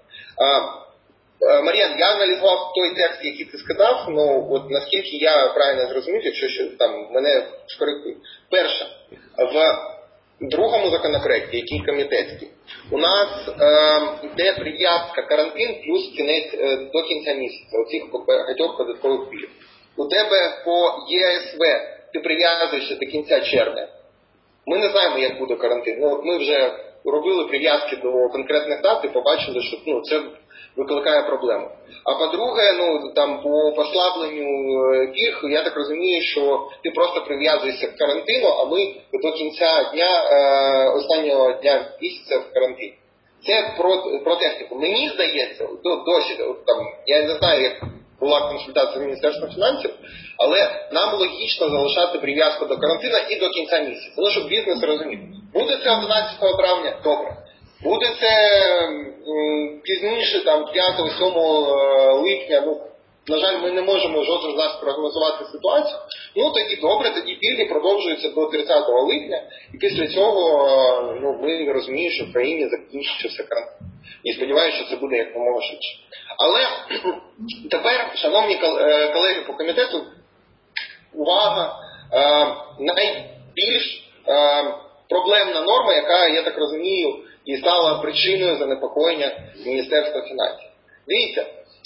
Мар'ян, я аналізував той текст, який ти сказав, от наскільки я правильно зрозумів, якщо там мене скоректують. Перше, в другому законопроекті, який комітетський, у нас йде прив'язка карантин плюс кінець до кінця місяця, оцих багатьох податкових пільг. У тебе по ЄСВ ти прив'язуєшся до кінця червня. Ми не знаємо, як буде карантин. От ми вже робили прив'язки до конкретних дат і побачили, що це викликає проблему. А по-друге, там по послабленню пільг, я так розумію, що ти просто прив'язуєшся к карантину, а ми до кінця дня, останнього дня місяця в карантині. Це про техніку. Мені здається, досі, там, я не знаю, як була консультація з Міністерством фінансів, але нам логічно залишати прив'язку до карантину і до кінця місяця. Щоб бізнес розумів. Буде це 11 травня? Добре. Буде це пізніше, там 5-7 липня, на жаль, ми не можемо жоден з нас прогнозувати ситуацію. Тоді добре, тоді пільги продовжуються до 30 липня, і після цього ми розуміємо, що в країні закінчився карантин. І сподіваюся, що це буде якомога швидше. Але тепер, шановні колеги по комітету, увага, найбільш проблемна норма, яка, я так розумію, і стала причиною занепокоєння Міністерства фінансів. Дивіться,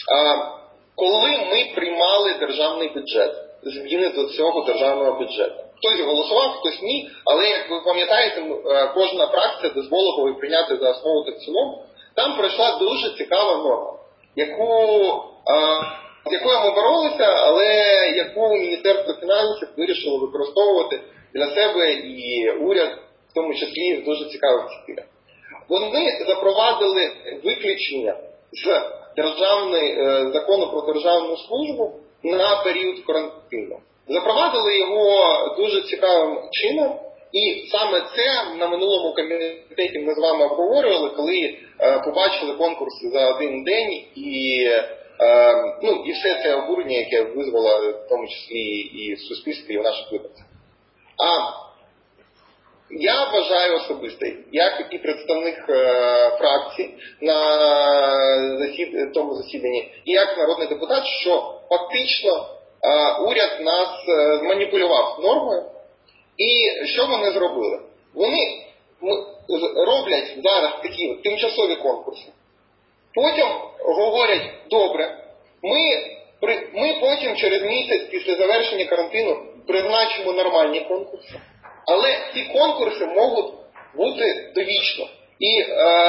коли ми приймали державний бюджет, зміни до цього державного бюджету, хтось голосував, хтось ні, але, як ви пам'ятаєте, кожна фракція дозволила прийняти за основу та в цілому, там пройшла дуже цікава норма, з якою ми боролися, але яку Міністерство фінансів вирішило використовувати для себе і уряд, в тому числі в дуже цікавих цілях. Вони запровадили виключення з закону про державну службу на період карантину. Запровадили його дуже цікавим чином, і саме це на минулому комітеті ми з вами обговорювали, коли побачили конкурси за один день і і все це обурення, яке визвало в тому числі і в суспільстві, і в наших виборцях. А я вважаю особисто, як і представник фракції на тому засіданні, і як народний депутат, що фактично уряд нас зманіпулював нормою. І що вони зробили? Вони роблять зараз такі тимчасові конкурси. Потім говорять, добре, ми потім через місяць після завершення карантину призначимо нормальні конкурси. Але ці конкурси можуть бути довічно. І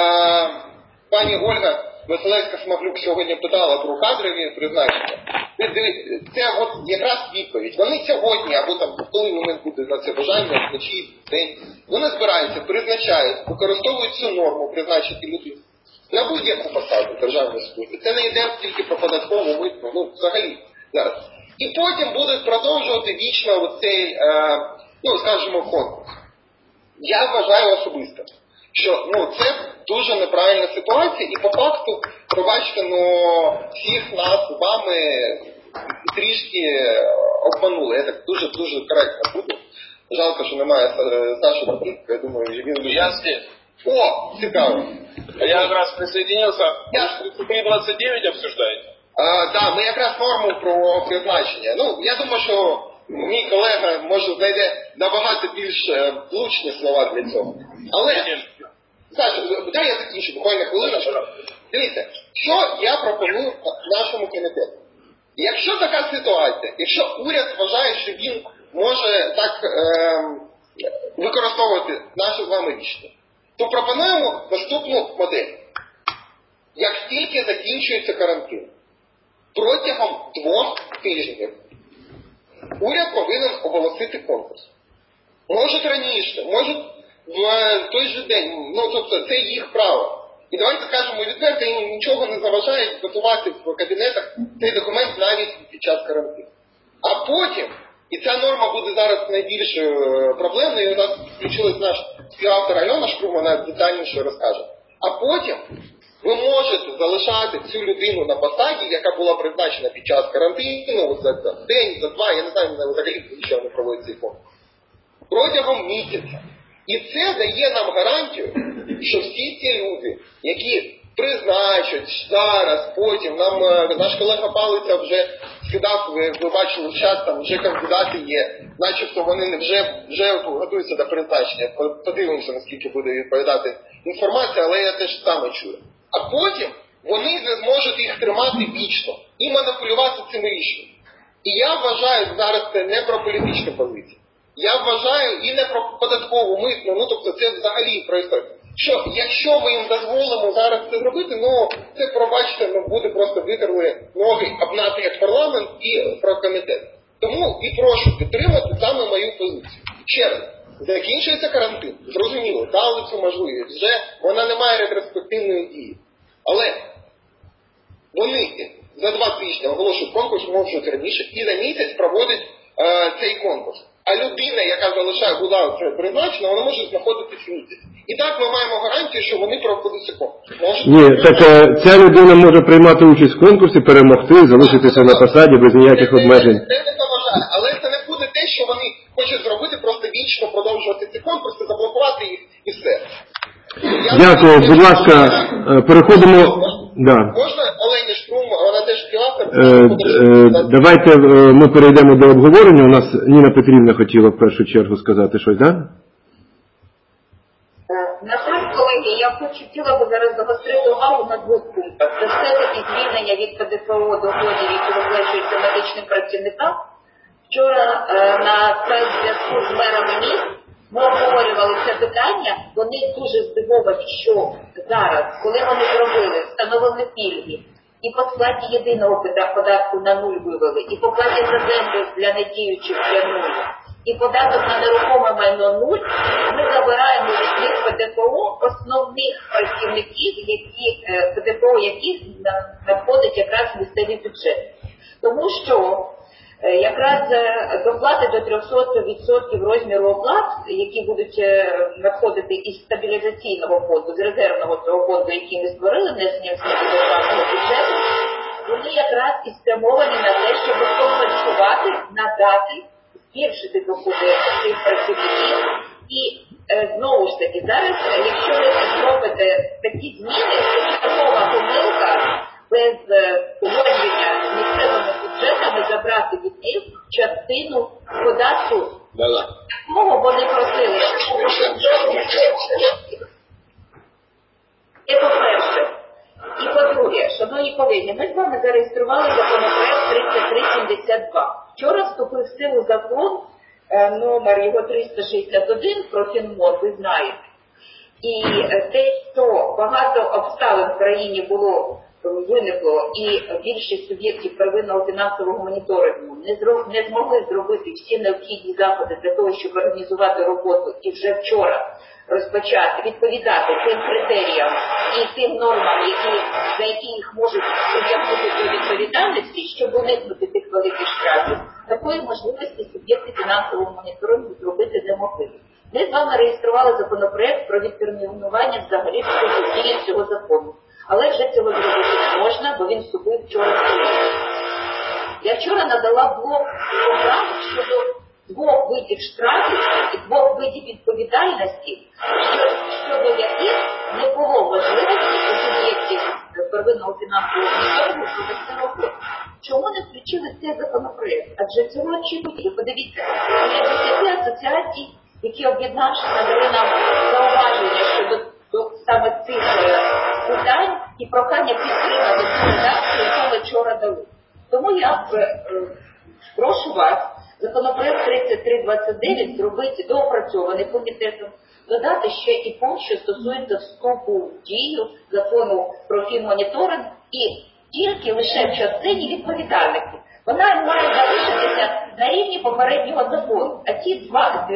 пані Ольга Василевська-Смаглюк сьогодні питала про кадрові призначення. Це от якраз відповідь. Вони сьогодні, або там, коли у них буде на це бажання, вночі, день, вони збираються, призначають, використовують цю норму призначити людей на будь-яку посаду державної служби. Це не йде тільки про податкову, митну, взагалі зараз. І потім будуть продовжувати вічно оцей, скажімо, конкурс. Я вважаю особисто, що це дуже неправильна ситуація, і по факту, пробачте, всіх нас з вами трішки обманули. Я так дуже коректно буду. Жалко, що немає Саші Бабінка, я думаю, він... Я здесь. О, цікаво. Я как раз присоединился. Вы 33-29 обсуждаете? Так, ми якраз норму про призначення. Я думаю, що мій колега, може, знайде набагато більш влучні слова для цього. Але, Саша, дай я закінчу буквально хвилиночку. Дивіться, що я пропоную нашому комітету. Якщо така ситуація, якщо уряд вважає, що він може так використовувати нашу з вами рішення, то пропонуємо наступну модель. Як тільки закінчується карантин, протягом 2 тижнів уряд повинен оголосити конкурс. Можуть раніше, можуть в той же день, тобто це їх право. І давайте скажемо відверто, їм нічого не заважає готувати в кабінетах цей документ навіть під час карантину. А потім, і ця норма буде зараз найбільшою проблемною, у нас включилась наш співавтор Альона Шкрум, вона детальніше розкаже. А потім ви можете залишати цю людину на посаді, яка була призначена під час карантину, за день, за 2, я не знаю, взагалі, що вони проводять цей конкурс, протягом місяця. І це дає нам гарантію, що всі ці люди, які призначать зараз, потім, наш колега Палиця вже скидав, ви бачили в чат, там вже кандидати є, начебто вони вже готуються до призначення. Подивимося, наскільки буде відповідати інформація, але я теж саме чую. А потім вони не зможуть їх тримати вічно і маніпулювати цим рішенням. І я вважаю, зараз це не про політичну позицію. Я вважаю і не про податкову, митну, тобто це взагалі про історію. Що, якщо ми їм дозволимо зараз це зробити, це, пробачте, буде просто витерли ноги обнати як парламент і про комітет. Тому і прошу підтримати саме мою позицію. Ще раз, закінчується карантин, зрозуміло, дали цю можливість, вже вона не має ретроспективної дії. Але вони за 2 тижні оголошують конкурс, можуть раніше, і за місяць проводять цей конкурс. А людина, яка була призначена, вона може знаходитись місяць. І так ми маємо гарантію, що вони проводять цей конкурс. Ні, так ця людина може приймати участь в конкурсі, перемогти, залишитися на посаді без ніяких обмежень. Це не заважає, але це не буде те, що вони хочуть зробити, просто вічно продовжувати ці конкурси, заблокувати їх і все. Дякую, будь ласка, переходимо... Можна Олені Шкрум, вона теж співавтор? Давайте ми перейдемо до обговорення. У нас Ніна Петрівна хотіла в першу чергу сказати щось, так? На жаль, колеги, я хотіла би зараз загострити увагу на 2 пунктах. Це все-таки звільнення від ПДФО доходів, які виплачуються медичним працівникам. Вчора на спецзв'язку з мерами міст ми обговорювали це питання. Вони дуже здивовані, що зараз, коли вони зробили, встановили пільги, і по сплаті єдиного податку на 0 вивели, і по платі за землю для недіючих для 0, і податок на нерухоме майно 0, ми забираємо від них ПДФО основних працівників, ПДФО яких надходить якраз в місцеві бюджети. Тому що якраз доплати до 300% розміру оплат, які будуть надходити із стабілізаційного фонду, з резервного цього фонду, який ми створили, внесенням змін до державного бюджету, вони якраз і спрямовані на те, щоб компенсувати, надати, збільшити доходи цих працівників. І знову ж таки, зараз, якщо ви зробите такі зміни, це чергова помилка без погодження з місцевими бюджетами забрати від них частину податку, якого вони просили. Це по-перше. І по-друге, шановні колеги, ми з вами зареєстрували законопроект 3372. Вчора вступив в силу закон, номер його 361 про Фінмон, ви знаєте. І те, що багато обставин в країні виникло, і більшість суб'єктів первинного фінансового моніторингу не змогли зробити всі необхідні заходи для того, щоб організувати роботу і вже вчора розпочати відповідати тим критеріям і тим нормам, за які їх можуть притягнути до відповідальності, щоб уникнути тих великих штрафів, такої можливості суб'єкти фінансового моніторингу зробити не могли. Ми з вами реєстрували законопроект про відтермінування взагалі дії цього закону. Але вже цього зробити не можна, бо він вступив вчора в силу. Я вчора надала блок програм щодо двох видів штрафів і двох видів відповідальності, щодо яких не було можливості у суб'єктів первинного фінансового моніторингу провести роботу. Чому не включили цей законопроект? Адже цього очікують. Подивіться, є 10 асоціацій, які об'єднавшись надали нам зауваження щодо саме цих питань і прохання підтримати цю редакцію, яку ми вчора дали. Тому я прошу вас законопроект 3329 зробити доопрацьований комітетом, додати ще і пункт, що стосується вступу в дію закону про фінмоніторинг і тільки лише в частині відповідальності. Вона має залишитися на рівні попереднього закону, а ті два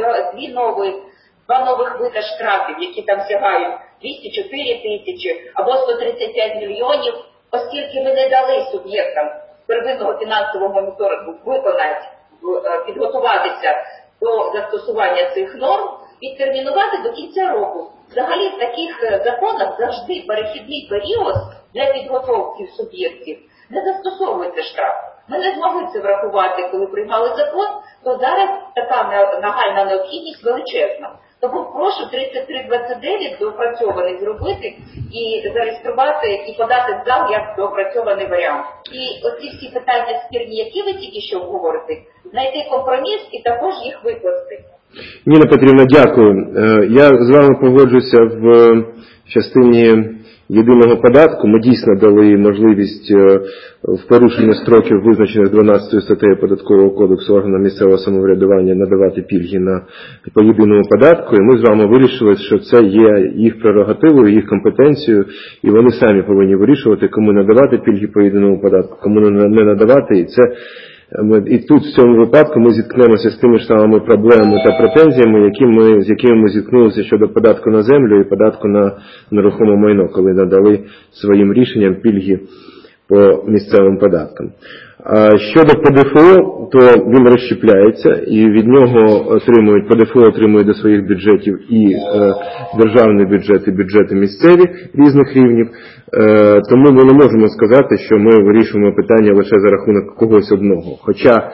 нових види штрафів, які там сягають 204 тисячі або 135 мільйонів, оскільки ми не дали суб'єктам первинного фінансового моніторингу виконати, підготуватися до застосування цих норм, відтермінувати до кінця року. Взагалі в таких законах завжди перехідний період для підготовки суб'єктів не застосовується штраф. Ми не змогли це врахувати, коли приймали закон, то зараз така нагальна необхідність величезна. Тому прошу 3329 доопрацьований зробити і зареєструвати, і подати в зал як доопрацьований варіант. І оці всі питання спірні, які ви тільки що обговорите, знайти компроміс і також їх викласти. Ніна Петрівна, дякую. Я з вами погоджуся в частині єдиного податку. Ми дійсно дали можливість в порушення строків, визначених 12 статтею Податкового кодексу органам місцевого самоврядування, надавати пільги по єдиному податку. І ми з вами вирішили, що це є їх прерогативою, їх компетенцією, і вони самі повинні вирішувати, кому надавати пільги по єдиному податку, кому не надавати. І тут в цьому випадку ми зіткнемося з тими ж самими проблемами та претензіями, з якими ми зіткнулися щодо податку на землю і податку на нерухоме майно, коли надали своїм рішенням пільги по місцевим податкам. А щодо ПДФО, то він розщепляється, і від нього ПДФО отримують до своїх бюджетів і державний бюджет, і бюджети місцеві різних рівнів. Тому ми не можемо сказати, що ми вирішуємо питання лише за рахунок когось одного. Хоча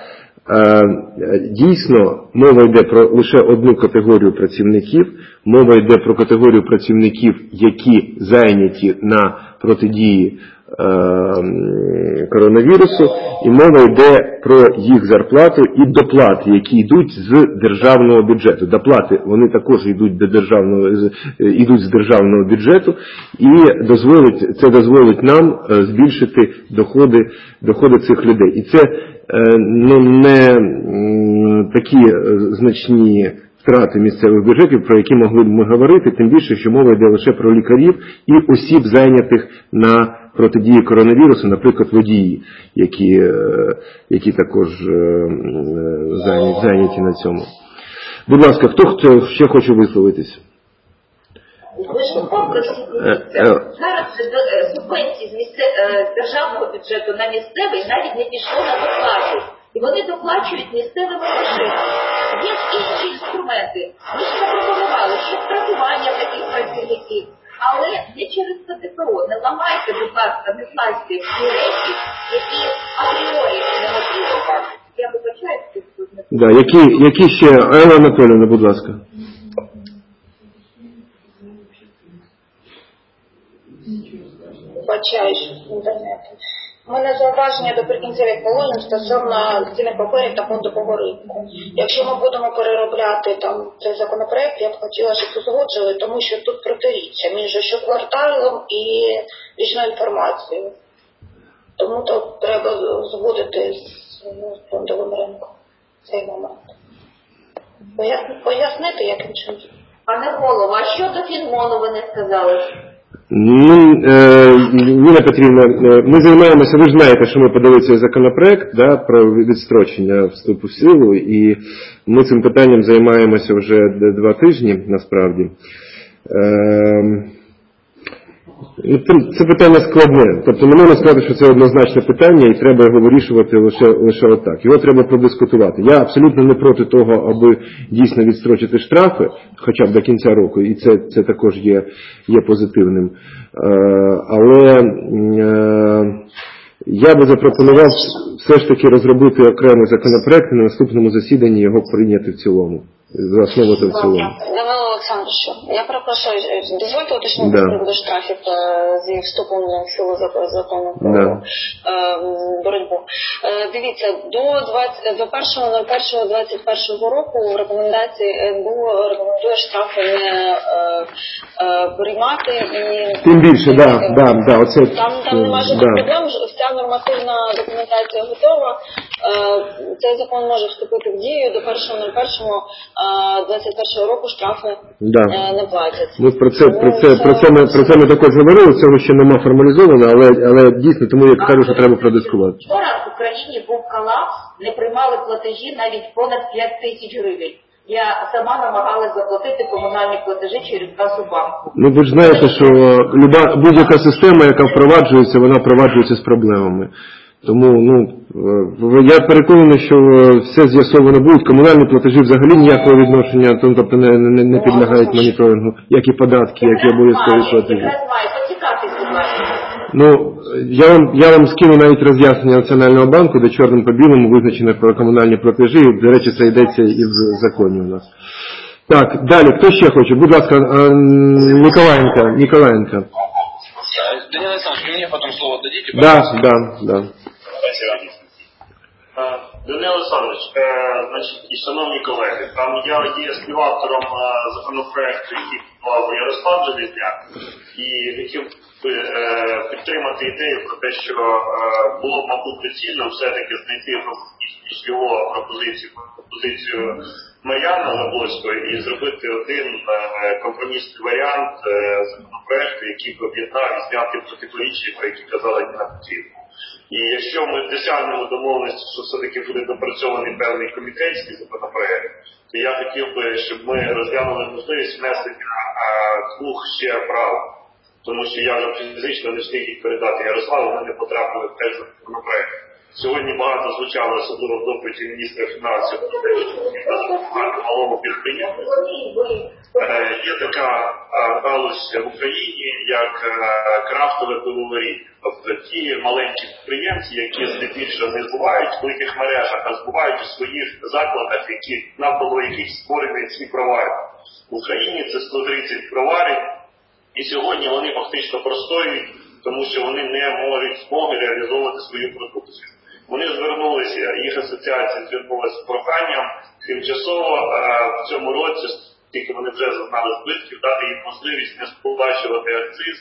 дійсно мова йде про лише одну категорію працівників, мова йде про категорію працівників, які зайняті на протидії коронавірусу, і мова йде про їх зарплату і доплати, які йдуть з державного бюджету. Доплати, вони також йдуть з державного бюджету, і це дозволить нам збільшити доходи цих людей. І це не такі значні втрати місцевих бюджетів, про які могли б ми говорити, тим більше, що мова йде лише про лікарів і осіб, зайнятих на протидії коронавірусу, наприклад, водії, які також зайняті на цьому. Будь ласка, хто ще хоче висловитись? Зараз субвенції з державного бюджету на місцевий навіть не пішло на доплати. І вони доплачують місцевими грошима. Є інші інструменти. Ми ж запропонували, що страхування таких працівників, але не через ПДФО. СПО. Не ламайте, будь ласка, не плачте ці речі, які апріорі неможливо бачити. Я вибачаюся, що тут не... Да, які ще, Алла Анатоліївна, будь ласка. Вибачаюсь, інтернету. У мене зауваження до прикінцевих положень стосовно цінних паперів та фондового ринку. Якщо ми будемо переробляти там цей законопроект, я б хотіла, щоб узгоджили, тому що тут протиріччя між щокварталом і річною інформацією. Тому то треба узгодити з фондовим ринком цей момент. Пояснити, яким чином. Пане голово, а що до Фінмону ви не сказали? Ніна Петрівна, ми займаємося, ви ж знаєте, що ми подали цей законопроект, да, про відстрочення вступу в силу, і ми цим питанням займаємося вже 2 тижні, насправді. Це питання складне, тобто не можна сказати, що це однозначне питання і треба його вирішувати лише отак. Його треба продискутувати. Я абсолютно не проти того, аби дійсно відстрочити штрафи, хоча б до кінця року, і це також є позитивним. Але я би запропонував все ж таки розробити окремий законопроект і на наступному засіданні його прийняти в цілому. За основу та в цілому. Данило Олександровичу, я перепрошую, дозвольте уточнити з приводу штрафів зі вступом в силу закону про боротьбу. Дивіться, до 1.01.21 року в рекомендації НБУ рекомендує штрафи не приймати і... Тим більше, да. Там немає жодних проблем, вся нормативна документація готова. Цей закон може вступити в дію до 1.01.21 року штрафи не платять. Ну, про це ми також говорили, цього ще нема формалізовано, але дійсно, тому я кажу, що треба продискувати. Вчора в Україні був колапс, не приймали платежі навіть понад 5 тисяч гривень. Я сама намагалась заплатити комунальні платежі через касу банку. Ну, ви ж знаєте, що будь-яка система, яка впроваджується, вона впроваджується з проблемами. Тому, я переконаний, що все з'ясовано буде. Комунальні платежі взагалі ніякого відношення, тобто не підлягають моніторингу, як і податки, як і обов'язкові платежі. Я вам скину навіть роз'яснення Національного банку, де чорним по білому визначено про комунальні платежі. До речі, це йдеться і в законі у нас. Так, далі, хто ще хоче? Будь ласка, Ніколаєнко. Данил Александрович, мне потом слово дадите? Да. Спасибо. Данило Олександрович, значить, і шановні колеги, там я є співавтором законопроекту, який подавав Ярослав Железняк, і хотів би підтримати ідею про те, що було б, мабуть, доцільно все-таки знайти між його пропозицію Мар'яни Забольської і зробити один компромісний варіант законопроекту, який б об'єднав і зняв ті противоріччя, про які казала Ніна Петрівна. І якщо ми досягнемо домовленості, що все-таки буде допрацьований певний комітетський законопроект, то я хотів би, щоб ми розглянули можливість внесення 2 ще прав. Тому що я вже фізично не встиг їх передати Ярославу, вони не потрапили в теж законопроект. Сьогодні багато звучало, особливо в допиті міністра фінансів, про те, що багато малому підприємництву. Є така галузь в Україні, як крафтове пивоваріння. Тобто ті маленькі підприємці, які здебільшого не збувають в великих мережах, а збувають у своїх закладах, навколо яких створені ці провари. В Україні це 130 проварів, і сьогодні вони фактично простоюють, тому що вони не мають змоги реалізовувати свою продукцію. Вони звернулися, їх асоціація звернулася з проханням тимчасово в цьому році, тільки вони вже зазнали збитків, дати їм можливість не сплачувати акциз.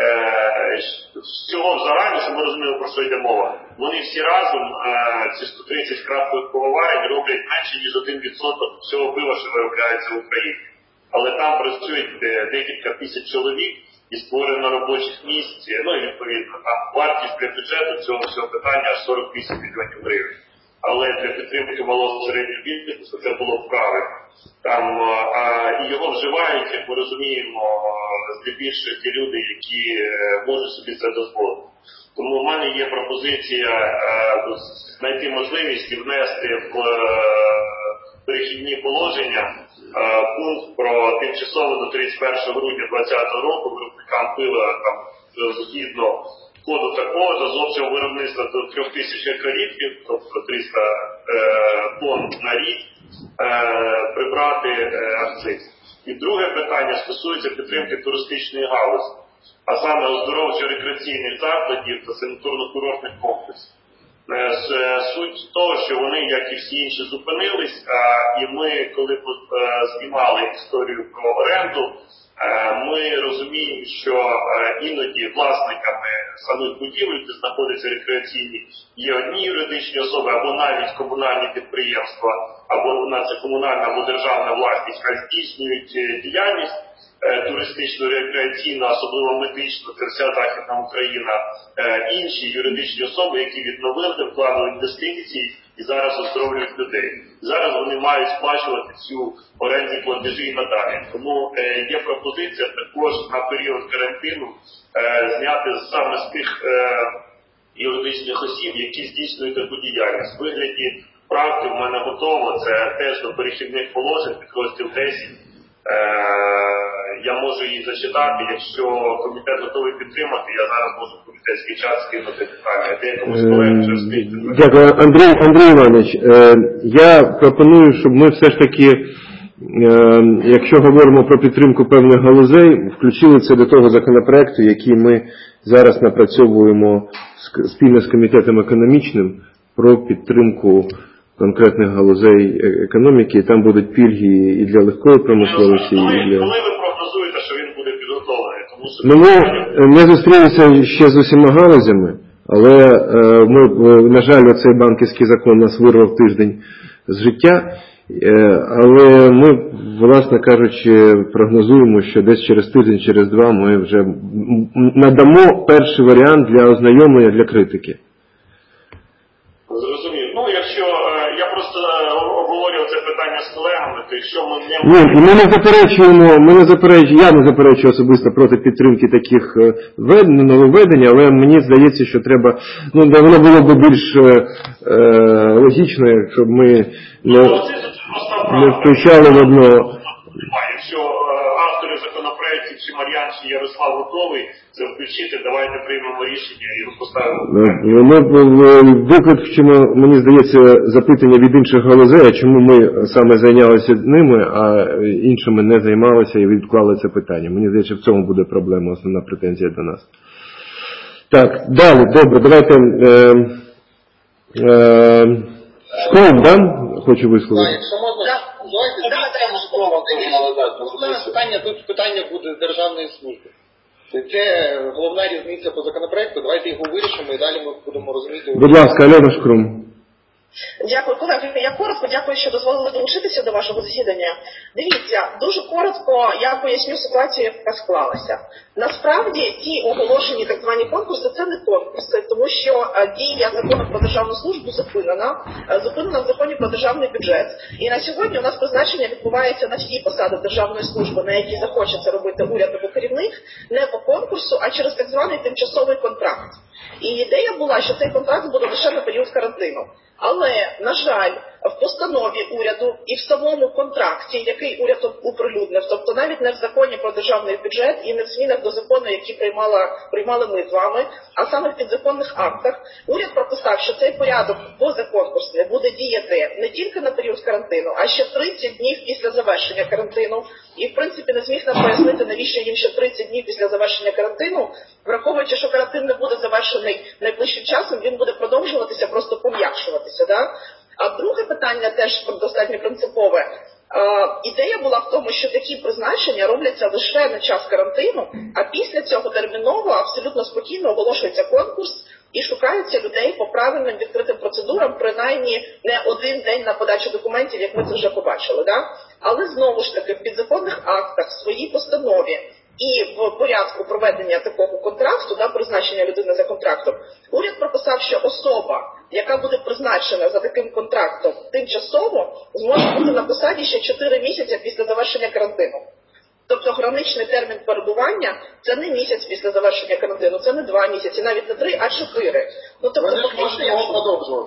З цього взагалі, щоб ми розуміли, про що йде мова. Вони всі разом, ці 130 крафтових пивоварень, роблять менше, ніж 1% всього пива, що виробляється в Україні. Але там працюють декілька тисяч чоловік і створено робочих місць, і відповідно, там вартість для бюджету цього всього питання аж 48 мільйонів гривень. Але для підтримки малого середнього бізнесу це було б правильно. Там і його вживають, як ми розуміємо, здебільшого ті люди, які можуть собі це дозволити. Тому в мене є пропозиція знайти можливість і внести в перехідні положення пункт про тимчасово до 31 грудня 2020 року виробникам пива згідно коду такого з обсягом виробництва до 3000 гектолітрів, тобто 300 тонн на рік, прибрати акциз. І друге питання стосується підтримки туристичної галузі, а саме оздоровчо-рекреаційних закладів та санаторно-курортних комплексів. Суть того, що вони, як і всі інші, зупинились, і ми, коли знімали історію про оренду, ми розуміємо, що іноді власниками самих будівель, де знаходяться рекреаційні, є одні юридичні особи, або навіть комунальні підприємства, або це комунальна або державна власність, а здійснюють діяльність туристично-рекреаційну, особливо медичну, це вся Західна Україна, інші юридичні особи, які відновили вкладу інвестиції і зараз оздоровлюють людей. Зараз вони мають сплачувати цю орендні платежі і надалі. Тому є пропозиція також на період карантину зняти саме з тих юридичних осіб, які здійснюють таку діяльність. В вигляді правки в мене готово, це теж до перехідних положень, підрозділ 10. Я можу її зачитати, якщо комітет готовий підтримати, я зараз можу в комітетський час скинути питання. Деякомусь колегам вже встигти. Дякую. Андрій Іванович, я пропоную, щоб ми все ж таки, якщо говоримо про підтримку певних галузей, включили це до того законопроекту, який ми зараз напрацьовуємо спільно з комітетом економічним про підтримку конкретних галузей економіки, і там будуть пільги і для легкої промисловості, і для... Коли ви прогнозуєте, що він буде підготовлений? Тому що... Ми зустрілися ще з усіма галузями, але ми, на жаль, оцей банківський закон нас вирвав тиждень з життя, але ми, власне кажучи, прогнозуємо, що десь через тиждень, через два ми вже надамо перший варіант для ознайомлення, для критики. Зрозумів. Ну, якщо я просто обговорював це питання з колегами, то якщо ми не... Ні, ми не заперечуємо, я не заперечую особисто проти підтримки таких нововведень, але мені здається, що треба, воно було б більш логічно, щоб ми не включали в одно... Якщо автори законопроєктів, чи Мар'ян, чи Ярослав готовий це включити, давайте приймемо рішення і поставимо. Ми виключимо, мені здається, запитання від інших галузей, а чому ми саме зайнялися ними, а іншими не займалися і відклали це питання. Мені здається, в цьому буде проблема, основна претензія до нас. Так, далі, добре, давайте... Шкром, да? Хочу висловити. Так, якщо можна, давайте слово питання, тут питання буде державної служби. Це головна різниця по законопроекту, давайте його вирішимо і далі ми будемо розуміти. Будь ласка, Альона Шкрум. Дякую, колеги. Я коротко дякую, що дозволили долучитися до вашого засідання. Дивіться, дуже коротко я поясню ситуацію, яка склалася. Насправді, ті оголошені так звані конкурси, це не конкурси, тому що дія закону про державну службу зупинена в законі про державний бюджет. І на сьогодні у нас призначення відбувається на всі посади державної служби, на які захоче це робити уряд або керівник, не по конкурсу, а через так званий тимчасовий контракт. І ідея була, що цей контракт буде лише на період карантину. Але, на жаль, в постанові уряду і в самому контракті, який уряд оприлюднив, тобто навіть не в законі про державний бюджет і не в змінах до закону, які приймали ми з вами, а саме в підзаконних актах, уряд прописав, що цей порядок позаконкурсний буде діяти не тільки на період карантину, а ще 30 днів після завершення карантину. І, в принципі, не зміг нам пояснити, навіщо їм ще 30 днів після завершення карантину, враховуючи, що карантин не буде завершений найближчим часом, він буде продовжуватися, просто пом'якшуватися. Да? А друге питання теж достатньо принципове. Ідея була в тому, що такі призначення робляться лише на час карантину, а після цього терміново, абсолютно спокійно оголошується конкурс і шукаються людей по правильним відкритим процедурам, принаймні не один день на подачу документів, як ми це вже побачили. Да? Але знову ж таки в підзаконних актах, в своїй постанові і в порядку проведення такого контракту, да, призначення людини за контрактом, уряд прописав, що особа, яка буде призначена за таким контрактом тимчасово, зможе бути на посаді ще 4 місяці після завершення карантину. Тобто граничний термін перебування – це не місяць після завершення карантину, це не 2 місяці, навіть не 3, а 4. Вони ж можуть його продовжувати.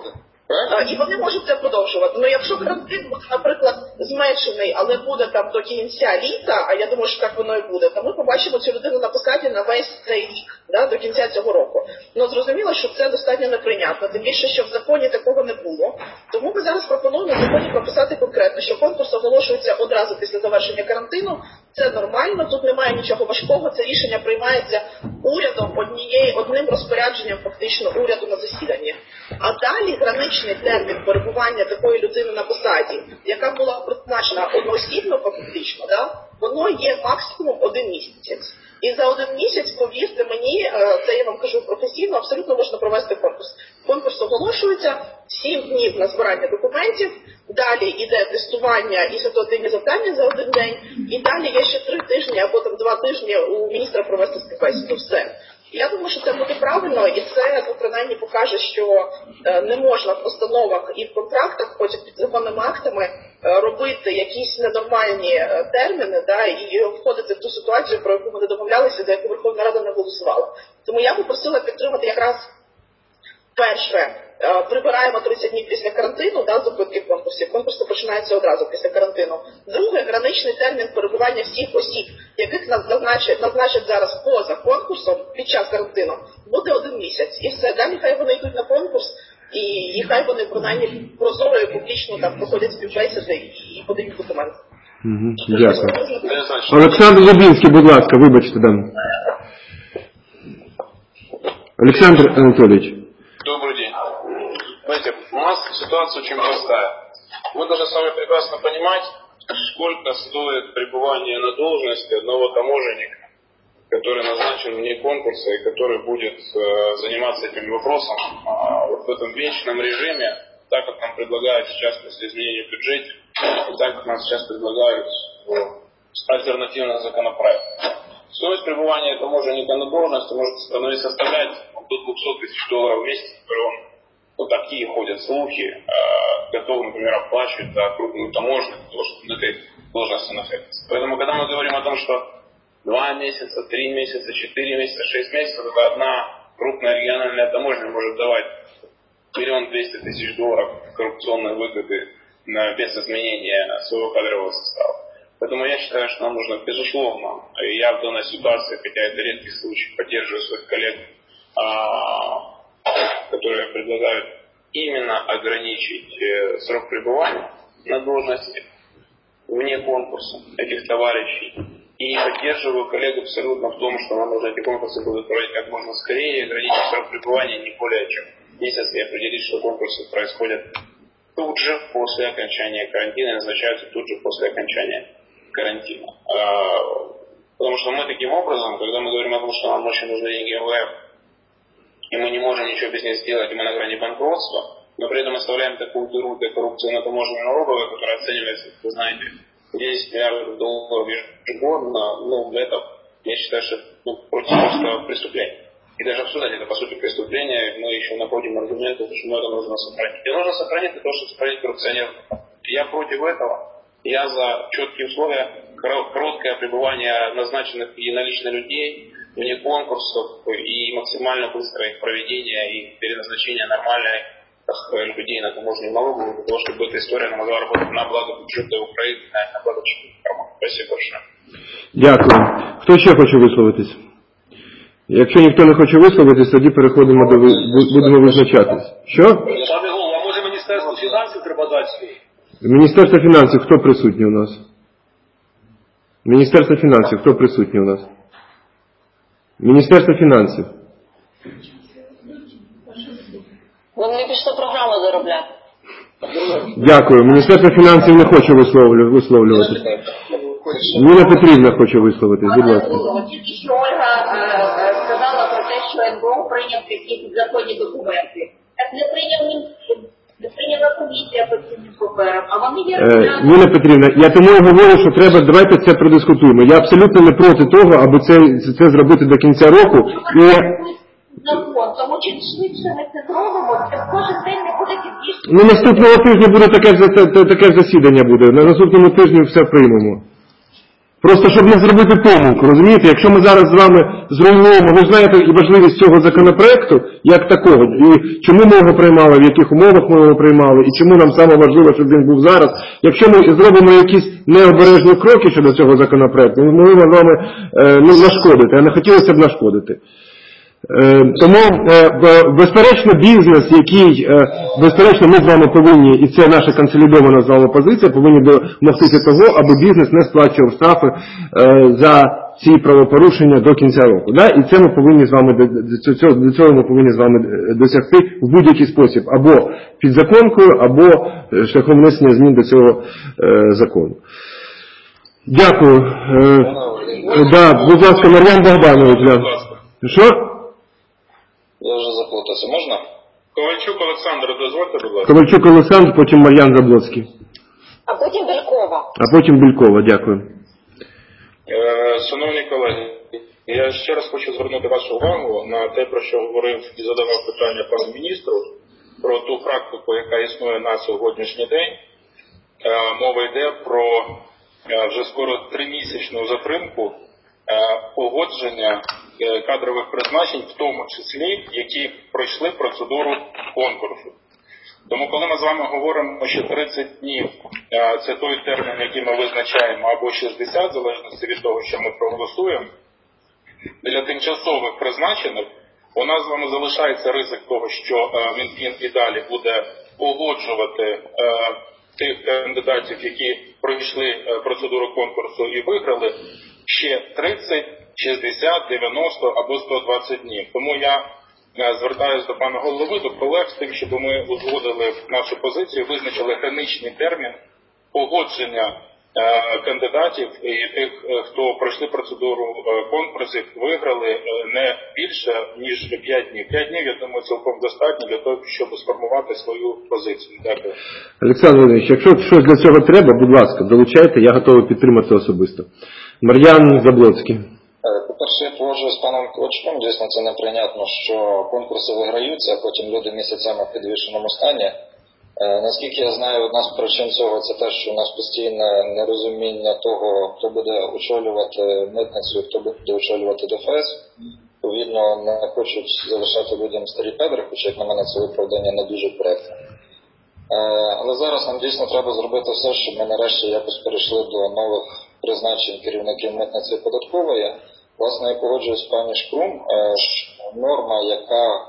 І вони можуть це продовжувати. Ну, якщо карантин буде, наприклад, зменшений, але буде там до кінця літа, а я думаю, що так воно і буде, то ми побачимо цю людину на посаді на весь цей рік, до кінця цього року. Ну, зрозуміло, що це достатньо неприйнятно, тим більше, що в законі такого не було. Тому ми зараз пропонуємо в законі прописати конкретно, що конкурс оголошується одразу після завершення карантину. Це нормально, тут немає нічого важкого, це рішення приймається урядом одним розпорядженням фактично уряду на засіданні. А далі граничний термін перебування такої людини на посаді, яка була призначена одноосібно фактично, воно є максимум 1 місяць. І за 1 місяць, повірте мені, це я вам кажу професійно, абсолютно можна провести конкурс. Конкурс оголошується, 7 днів на збирання документів, далі йде тестування і ситуативні завдання за 1 день, і далі є ще 3 тижні або там 2 тижні у міністра провести співбесіду. Все. Я думаю, що це буде правильно, і це принаймні покаже, що не можна в постановах і в контрактах, потім під законними актами, робити якісь ненормальні терміни, і входити в ту ситуацію, про яку ми не домовлялися, за яку Верховна Рада не голосувала. Тому я би просила підтримати якраз перше, прибираємо 30 днів після карантину, зупинки конкурсів. Конкурси починаються одразу після карантину. Друге, граничний термін перебування всіх осіб, яких назначать зараз поза конкурсом під час карантину, буде 1 місяць. І все. Далі хай вони йдуть на конкурс, і хай вони принаймні прозоро і публічно там проходять співбесіди і подають документи. Дякую. Олександр Лубінський, будь ласка, вибачте, дам. Олександр Анатольевич. Добрый день. Знаете, у нас ситуация очень простая. Мы должны с вами прекрасно понимать, сколько стоит пребывание на должности одного таможенника, который назначен вне конкурса и который будет заниматься этим вопросом вот в этом вечном режиме, так как нам предлагают сейчас после изменения в бюджете, и так как нам сейчас предлагают в альтернативных законопроектах. Стоимость пребывания таможенника на должности может составлять до $200 000 в месяц, которые он, вот такие ходят слухи, готов, например, оплачивать за крупную таможню, для того, чтобы на этой должности находиться. Поэтому, когда мы говорим о том, что 2 месяца, 3 месяца, 4 месяца, 6 месяцев, это одна крупная региональная таможня может давать $1 200 000 коррупционной выгоды без изменения своего кадрового состава. Поэтому я считаю, что нам нужно, безусловно, и я в данной ситуации, хотя это редкий случай, поддерживаю своих коллег, которые предлагают именно ограничить срок пребывания на должности вне конкурса этих товарищей. И поддерживаю коллег абсолютно в том, что нам нужно эти конкурсы будут проводить как можно скорее, ограничить срок пребывания не более чем месяц и определить, что конкурсы происходят тут же после окончания карантина и назначаются тут же после окончания карантина. Потому что мы таким образом, когда мы говорим о том, что нам очень нужны деньги МВФ, и мы не можем ничего без них сделать, и мы на грани банкротства, но при этом оставляем такую дыру для коррупции на таможенной налоговой, которая оценивается, вы знаете, $10 миллиардов ежегодно, это, я считаю, что против преступления. И даже обсуждать это, по сути, преступление, мы еще находим аргументы, почему это нужно сохранить. И нужно сохранить для того, чтобы сохранить коррупционеров. Я против этого. Я за четкие условия, короткое пребывание назначенных единолично людей вне конкурсов и максимально быстрое их проведение и переназначение нормальных людей на таможенную налоговую, для того, чтобы эта история могла работать на благо бюджета Украины, на благо бюджета. Спасибо большое. Дякую. Хто ще хоче висловитись? Якщо ніхто не хоче висловитись, тоді переходимо до будемо визначатись. Що? Пане голово, а може Міністерство фінансів треба дати? Міністерство фінансів, хто присутній у нас? Міністерство фінансів, хто присутній у нас? Міністерство фінансів. Вони пішли програму заробляти. Дякую. Міністерство фінансів не хоче висловлюватись. Ніна Петрівна хоче висловитись, будь ласка. Тільки що Ольга сказала про те, що НБУ прийняв якісь законні документи. Так не прийняв Мінфін, не прийняла комісія по цим паперам, а вони є... Ніна Петрівна, я тому і говорю, що треба, давайте це продискутуємо. Я абсолютно не проти того, аби це зробити до кінця року. І... Закон, тому чим швидше ми це зробимо, це кожен день не буде пізніше. Ну, наступного тижня буде таке засідання буде. На наступному тижні все приймемо. Просто щоб не зробити помилку, розумієте? Якщо ми зараз з вами зруйнуємо, ви ж знаєте і важливість цього законопроекту, як такого, і чому ми його приймали, в яких умовах ми його приймали, і чому нам саме важливо, щоб він був зараз. Якщо ми зробимо якісь необережні кроки щодо цього законопроекту, ми можемо з вами нашкодити, а не хотілося б нашкодити. Тому, безперечно, бізнес, який, безперечно, ми з вами повинні, і це наша консолідована з вами позиція, повинні домогтися того, аби бізнес не сплачував штрафи за ці правопорушення до кінця року. Да? І це ми повинні з вами, до цього ми повинні з вами досягти в будь-який спосіб, або підзаконкою, або шляхом внесення змін до цього закону. Дякую. Да, будь ласка, Мар'ян Богданович. Да. Що? Я вже заплутався. Можна? Ковальчук Олександр, дозвольте, будь ласка. Ковальчук Олександр, потім Мар'ян Заблоцький. А потім Белькова. А потім Белькова, дякую. Шановні колеги, я ще раз хочу звернути вашу увагу на те, про що говорив і задавав питання пану міністру, про ту практику, яка існує на сьогоднішній день. Мова йде про вже скоро 3-місячну затримку погодження кадрових призначень, в тому числі, які пройшли процедуру конкурсу. Тому коли ми з вами говоримо, що 30 днів – це той термін, який ми визначаємо, або 60, в залежності від того, що ми проголосуємо, для тимчасових призначених у нас з вами залишається ризик того, що Мінфін і далі буде погоджувати тих кандидатів, які пройшли процедуру конкурсу і виграли, ще 30, 60, 90 або 120 днів. Тому я звертаюся до пана голови, до колег з тим, щоб ми узгодили нашу позицію, визначили граничний термін погодження кандидатів і тих, хто пройшли процедуру конкурсів, виграли не більше, ніж 5 днів. 5 днів, я думаю, цілком достатньо для того, щоб сформувати свою позицію. Дякую. Олександр Володимирович, якщо щось для цього треба, будь ласка, долучайте, я готовий підтримати особисто. Мар'ян Заблоцький. По-перше, я погоджуюсь з паном Ковачком, дійсно це неприйнятно, що конкурси виграються, а потім люди місяцями в підвішеному стані. Наскільки я знаю, одна з причин цього це те, що у нас постійне нерозуміння того, хто буде очолювати митницю, хто буде очолювати ДФС. Відповідно, не хочуть залишати людям старі кадри, хоча, як на мене, це виправдання не дуже коректне. Але зараз нам дійсно треба зробити все, щоб ми нарешті якось перейшли до нових призначень керівників митниці і податкової. Власне, я погоджуюсь з пані Шкрум, норма, яка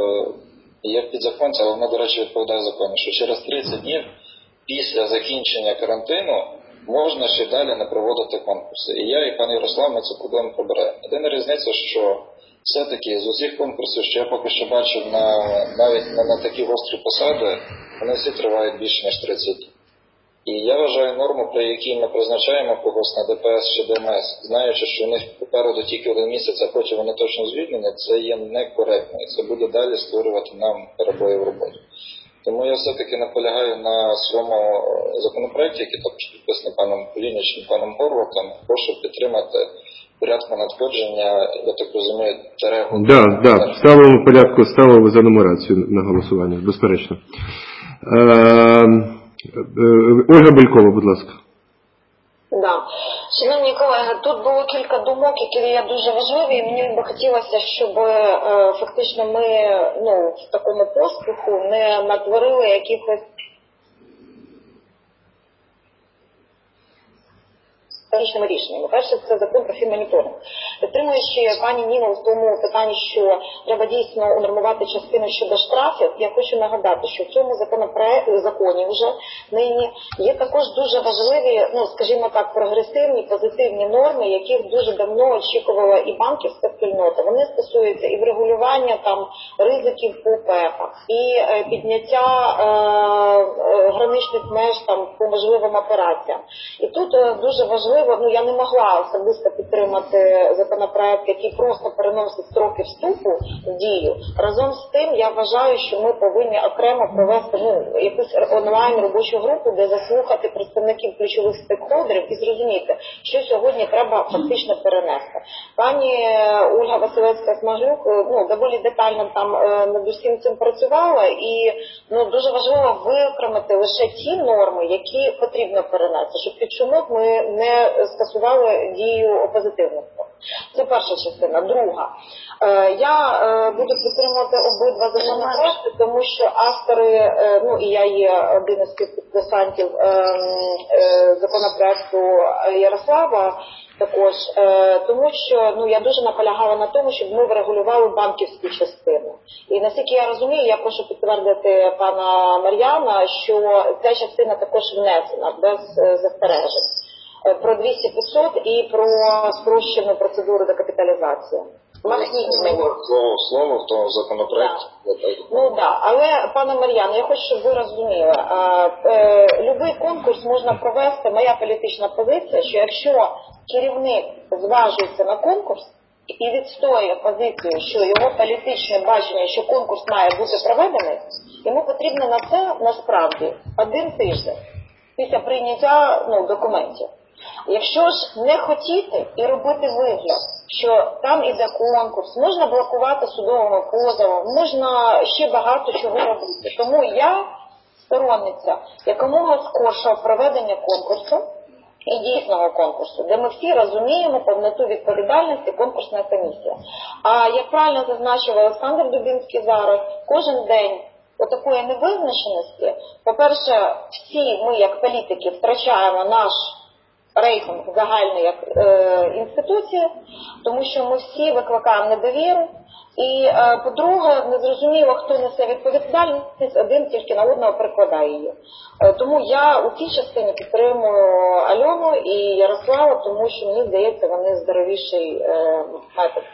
є в підзаконці, але вона, до речі, відповідає закону, що через 30 днів після закінчення карантину можна ще далі не проводити конкурси. І я, і пан Ярослав, ми цю проблему прибираємо. Єдина різниця, що все-таки з усіх конкурсів, що я поки що бачив навіть на такі гострі посади, вони всі тривають більше, ніж 30 днів. І я вважаю норму, при якій ми призначаємо когось на ДПС чи ДМС, знаючи, що у них попереду тільки 1 місяць, а потім вони точно звільнені, це є некоректно. І це буде далі створювати нам перебої в роботі. Тому я все-таки наполягаю на своєму законопроекті, який також підписаний паном Кулінічем і паном Горватом, прошу підтримати порядку надходження, я так розумію, терегу. Так, ставимо порядку, ставимо за нумерацію на голосування, безперечно. Ольга Белькова, будь ласка. Да. Шановні колеги, тут було кілька думок, які є дуже важливі, і мені би хотілося, щоб фактично ми в такому поспіху не натворили якихось технічними рішеннями. Перше, це закон про фінмоніторинг. Підтримуючи пані Ніну в тому питанні, що треба дійсно унормувати частину щодо штрафів, я хочу нагадати, що в цьому законі вже нині є також дуже важливі, скажімо так, прогресивні, позитивні норми, яких дуже давно очікувала і банківська спільнота. Вони стосуються і врегулювання ризиків по ПЕПах, і підняття граничних меж по можливим операціям. І тут дуже важливо, я не могла особисто підтримати законопроект, який просто переносить строки вступу в дію. Разом з тим, я вважаю, що ми повинні окремо провести якусь онлайн робочу групу, де заслухати представників ключових стейкхолдерів і зрозуміти, що сьогодні треба фактично перенести. Пані Ольга Василевська-Смаглюк доволі детально над усім цим працювала, і дуже важливо виокремити лише ті норми, які потрібно перенести, щоб під шумок ми не скасували дію опозитивництва. Це перша частина. Друга. Я буду підтримувати обидва законопроекти, тому що автори, ну і я є один із підписантів законопроекту Ярослава також, тому що ну, я дуже наполягала на тому, щоб ми врегулювали банківську частину. І наскільки я розумію, я прошу підтвердити пана Мар'яна, що ця частина також внесена без застережень. Про 200-500 і про спрощену процедуру декапіталізації. Слово в тому законопроекті. Ну так, але, пане Мар'ян, я хочу, щоб ви розуміли, любий конкурс можна провести, моя політична позиція, що якщо керівник зважується на конкурс і відстоює позицію, що його політичне бачення, що конкурс має бути проведений, йому потрібно на це, насправді, 1 тиждень після прийняття документів. Якщо ж не хотіти і робити вигляд, що там іде конкурс, можна блокувати судовими позовами, можна ще багато чого робити. Тому я сторонниця якомога скоршого проведення конкурсу і дійсного конкурсу, де ми всі розуміємо повноту відповідальності конкурсної комісії. А як правильно зазначив Олександр Дубінський зараз, кожен день отакої невизначеності, по-перше, всі ми як політики втрачаємо наш рейтинг загальний як інституції, тому що ми всі викликаємо недовіру. І, по-друге, незрозуміло, хто несе відповідальність, один тільки на одного прикладає її. Тому я у цій частині підтримую Альону і Ярослава, тому що, мені здається, вони здоровіший метод.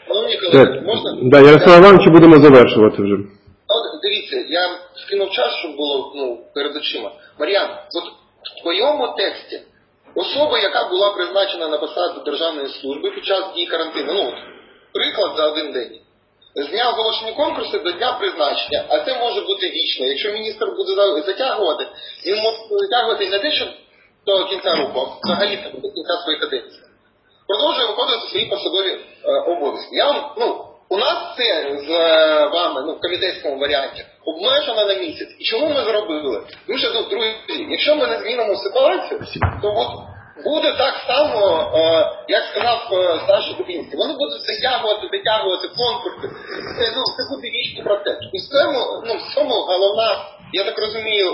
Да, Ярослав Іванович, будемо завершувати вже. Дивіться, я скинув час, щоб було перед очима. Мар'ян, от в твоєму тексті особа, яка була призначена на посаду державної служби під час дії карантину, приклад за 1 день, з дня оголошення конкурсу до дня призначення, а це може бути вічно. Якщо міністр буде затягувати, він може затягувати не те, що до кінця року, а взагалі до кінця своєї каденції. Продовжує виконувати свої посадові обов'язки. У нас це з вами, в комітетському варіанті, обмежено на місяць. І чому ми зробили? Тому що, друзі, якщо ми не змінимо ситуацію, то буде так само, як сказав Саша Дубінський. Вони будуть затягувати конкурси. Це буде вічний процес. І в цьому головна, я так розумію,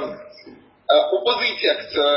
опозиція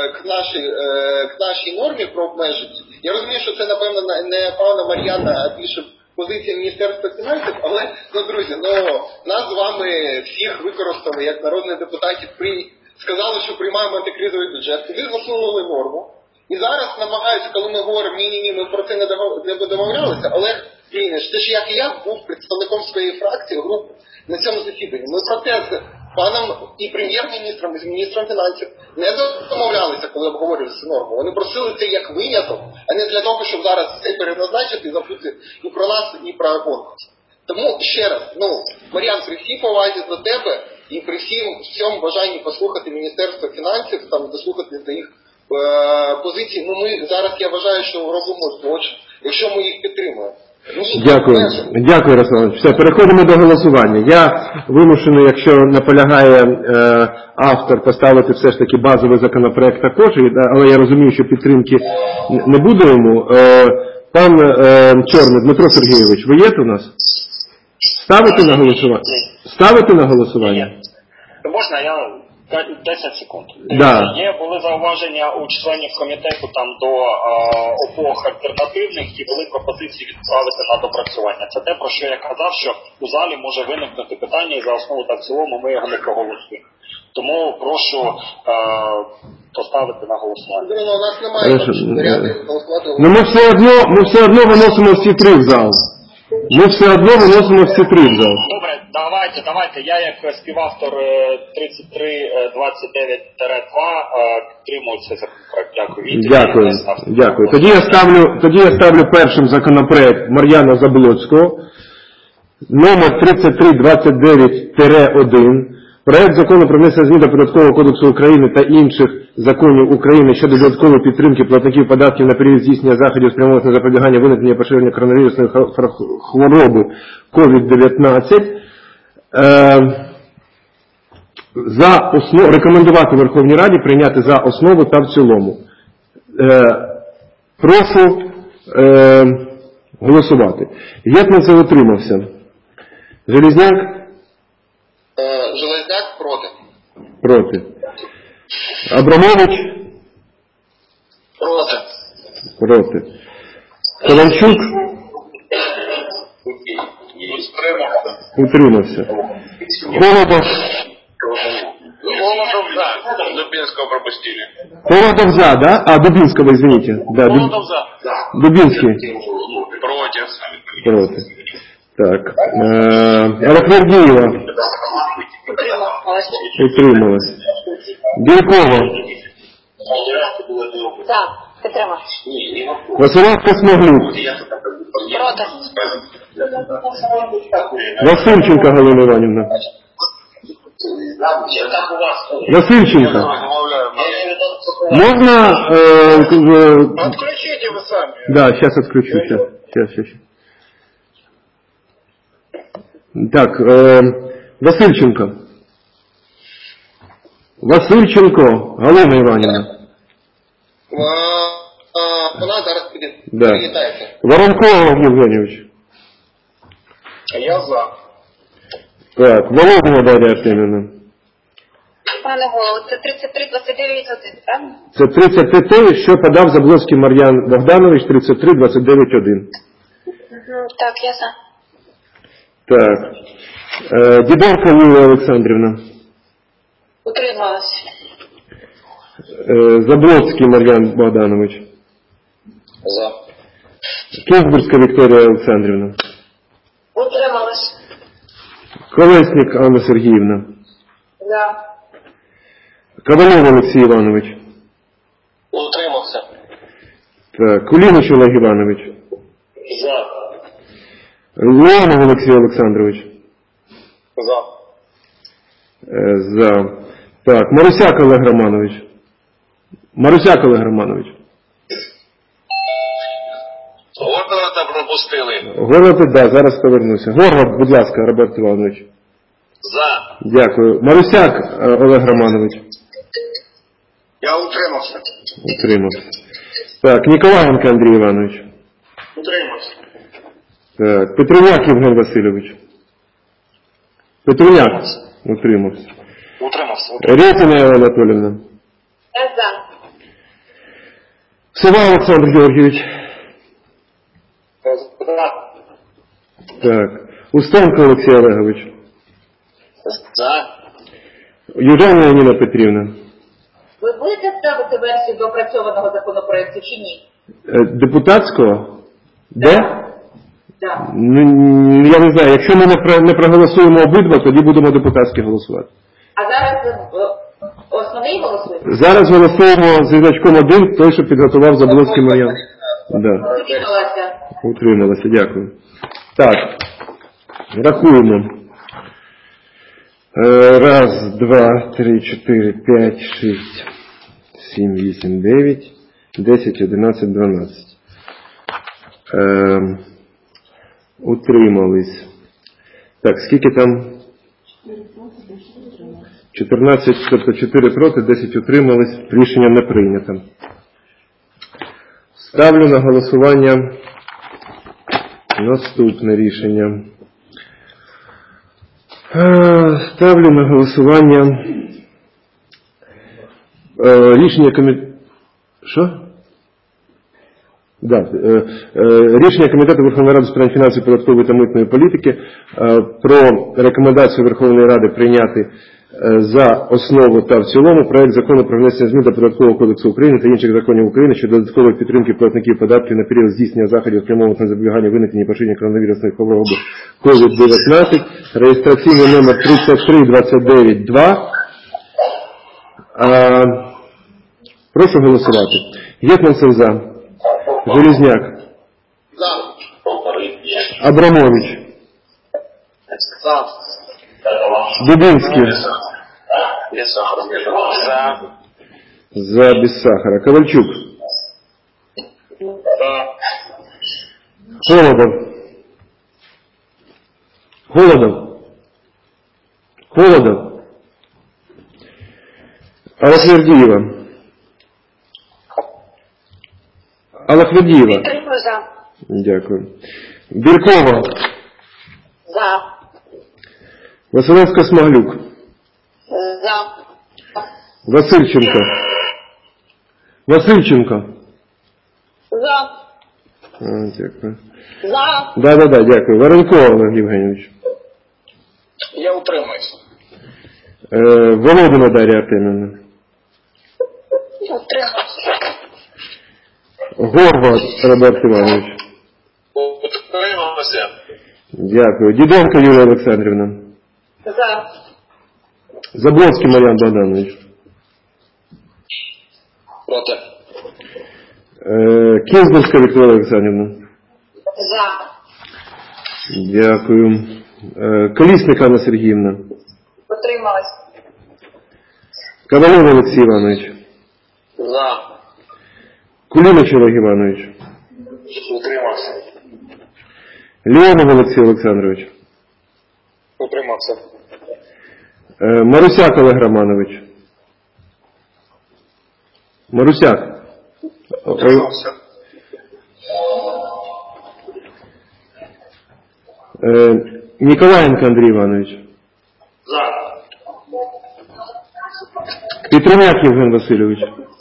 к нашій нормі про обмеження. Я розумію, що це, напевно, не пана Мар'яна, а більше позиція Міністерства фінансів, але, друзі, нас з вами всіх використали як народних депутатів, сказали, що приймаємо антикризовий бюджет, ви засунули норму, і зараз намагаються, коли ми говоримо, ні, ми про це не домовлялися, Олег Ліниш, те ж як і я був представником своєї фракції, групи на цьому засіданні. Ми про це з паном і прем'єр-міністром, і з міністром фінансів не домовлялися, коли обговорювали цю норму. Вони просили це як виняток, а не для того, щоб зараз це переназначити і забути і про нас, і про конкурс. Тому ще раз, Мар'ян, при всій повазі до тебе і при всьому бажанні послухати Міністерство фінансів, дослухати до їх позицій, ми зараз, я вважаю, що робимо злочин, якщо ми їх підтримуємо. Дякую, Ярослав. Все, переходимо до голосування. Я вимушений, якщо наполягає автор, поставити все ж таки базовий законопроект також, але я розумію, що підтримки не буде йому. Пан Чорний, Дмитро Сергійович, ви є у нас? Ставити на голосування? Ставити на голосування? Можна, я 10 секунд. Да. Були зауваження у членів комітету до епох альтернативних і були пропозиції відправити на допрацювання. Це те, про що я казав, що у залі може виникнути питання і за основу та в цілому ми його не проголосуємо. Тому прошу поставити на голосування. У нас немає голосувати. Ми все одно виносимо всі 3 в зал. Ми все одно виносимо всі 3 в зал. Добре, давайте. Я як співавтор 3329-2 підтримую цей законопроект. Дякую. Тоді я ставлю першим законопроект Мар'яна Заблоцького, номер 3329-1. Проект закону про внесення змін до Податкового кодексу України та інших законів України щодо додаткової підтримки платників податків на період здійснення заходів, спрямованих на запобігання виникнення поширення коронавірусної хвороби COVID-19. Рекомендувати Верховній Раді прийняти за основу та в цілому. Прошу голосувати. Гетманцев утримався. Железняк? Железняк проти. Проти. Абрамович? Проти. Проти. Ковальчук? Утримався. Холодов? Холодов за. Дубинского пропустили. Холодов за, да? А, Дубинского, извините. Да, Холодов за. Дубинский? Против. Проти. Так. Рахмардієва? Утрималась. Бількова? Так, підтримав. Василенко Смоглюк? Проти. Васильченко Галина Іванівна? Васильченко? Можно... Отключите вы сами. Да, сейчас отключу. Сейчас. Так, Васильченко. Васильченко Галина Іванівна. Вона зараз Да. привітається. Воронков Євгенійович. Я за. Так, Володина Дар'я Артемівна. Пане голово, це 33-29-1, правильно? Це 33, що подав Заблоцький Мар'ян Богданович, 33-29-1. Так, я за. Так. Діденко Юлія Олександрівна. Утрималась. Заблоцький Мар'ян Богданович. За. Кінзбурська Вікторія Олександрівна. Утрималась. Колесник Анна Сергіївна. За. Ковалев Олексій Іванович. Утримався. Так, Кулініч Олег Іванович. За. Леонов Олексій Олександрович. За. За. Так, Марусяк Олег Романович. Марусяк Олег Романович. Гордона пропустили. Город, да, зараз повернуся. Город, будь ласка, Роберт Іванович. За. Дякую. Марусяк Олег Романович. Я утримався. Утримався. Так, Ніколаєнко Андрій Іванович. Утримався. Так, Петруняк Євген Васильович. Петруняк. Утримався. Утримався. Рєтіна Єва Анатоліївна. Я за. Сова Олександр Георгійович. Так. Устенко Олексій Олегович. За. Южаніна Ніна Петрівна. Ви будете ставити версію доопрацьованого законопроекту чи ні? Депутатського? Де? Так. Ну, я не знаю. Якщо ми не проголосуємо обидва, тоді будемо депутатські голосувати. А зараз основний голосуєте? Зараз голосуємо зі значком 1, той, що підготував Заблоцький Мар'ян. Да. Утрималася. Утрималася, дякую. Так, рахуємо. 1, 2, 3, 4, 5, 6, 7, 8, 9, 10, 11, 12. Утримались. Так, скільки там? 14, тобто 4 проти, 10 утримались. Рішення не прийнято. Ставлю на голосування наступне рішення. Ставлю на голосування рішення комітету. Що? Да. Рішення Комітету Верховної Ради з питань фінансів, податкової та митної політики про рекомендацію Верховної Ради прийняти за основу та в цілому проект закону про внесення змін до Податкового кодексу України та інших законів України щодо додаткової підтримки платників податків на період здійснення заходів, спрямованих на запобігання виникнення і поширення коронавірусної хвороби COVID-19, реєстраційний номер 33292. Прошу голосувати. Гетманцев за. Железняк. За. Абрамович. За. Дубинский. Без сахара. За. За без сахара. Ковальчук. Холодов. Холодов. Алатвердиева. Алахмедієва. Підтримую за. Дякую. Біркова. За. Василевська-Смаглюк. За. Васильченко. Васильченко. За. Дякую. За. Да, дякую. Воронько Олег Євгенійович. Я утримуюсь. Володина Дар'я Артемівна. Утримуюсь. Горват Роберт Іванович. Утримався. Дякую. Діденко Юлія Олександрівна. За. Заблонський Мар'ян Богданович. Проти. Кінзбурська Вікторія Олександрівна. За. Дякую. Колісник Анна Сергіївна. Утрималась. Ковалев Олексій Іванович. За. Кулініч Олег Іванович. Утримався. Леонов Олексій Олександрович. Утримався. Марусяк Олег Романович. Марусяк. Утримався. Ніколаєнко Андрій Іванович. За. Петруняк Євген Васильович.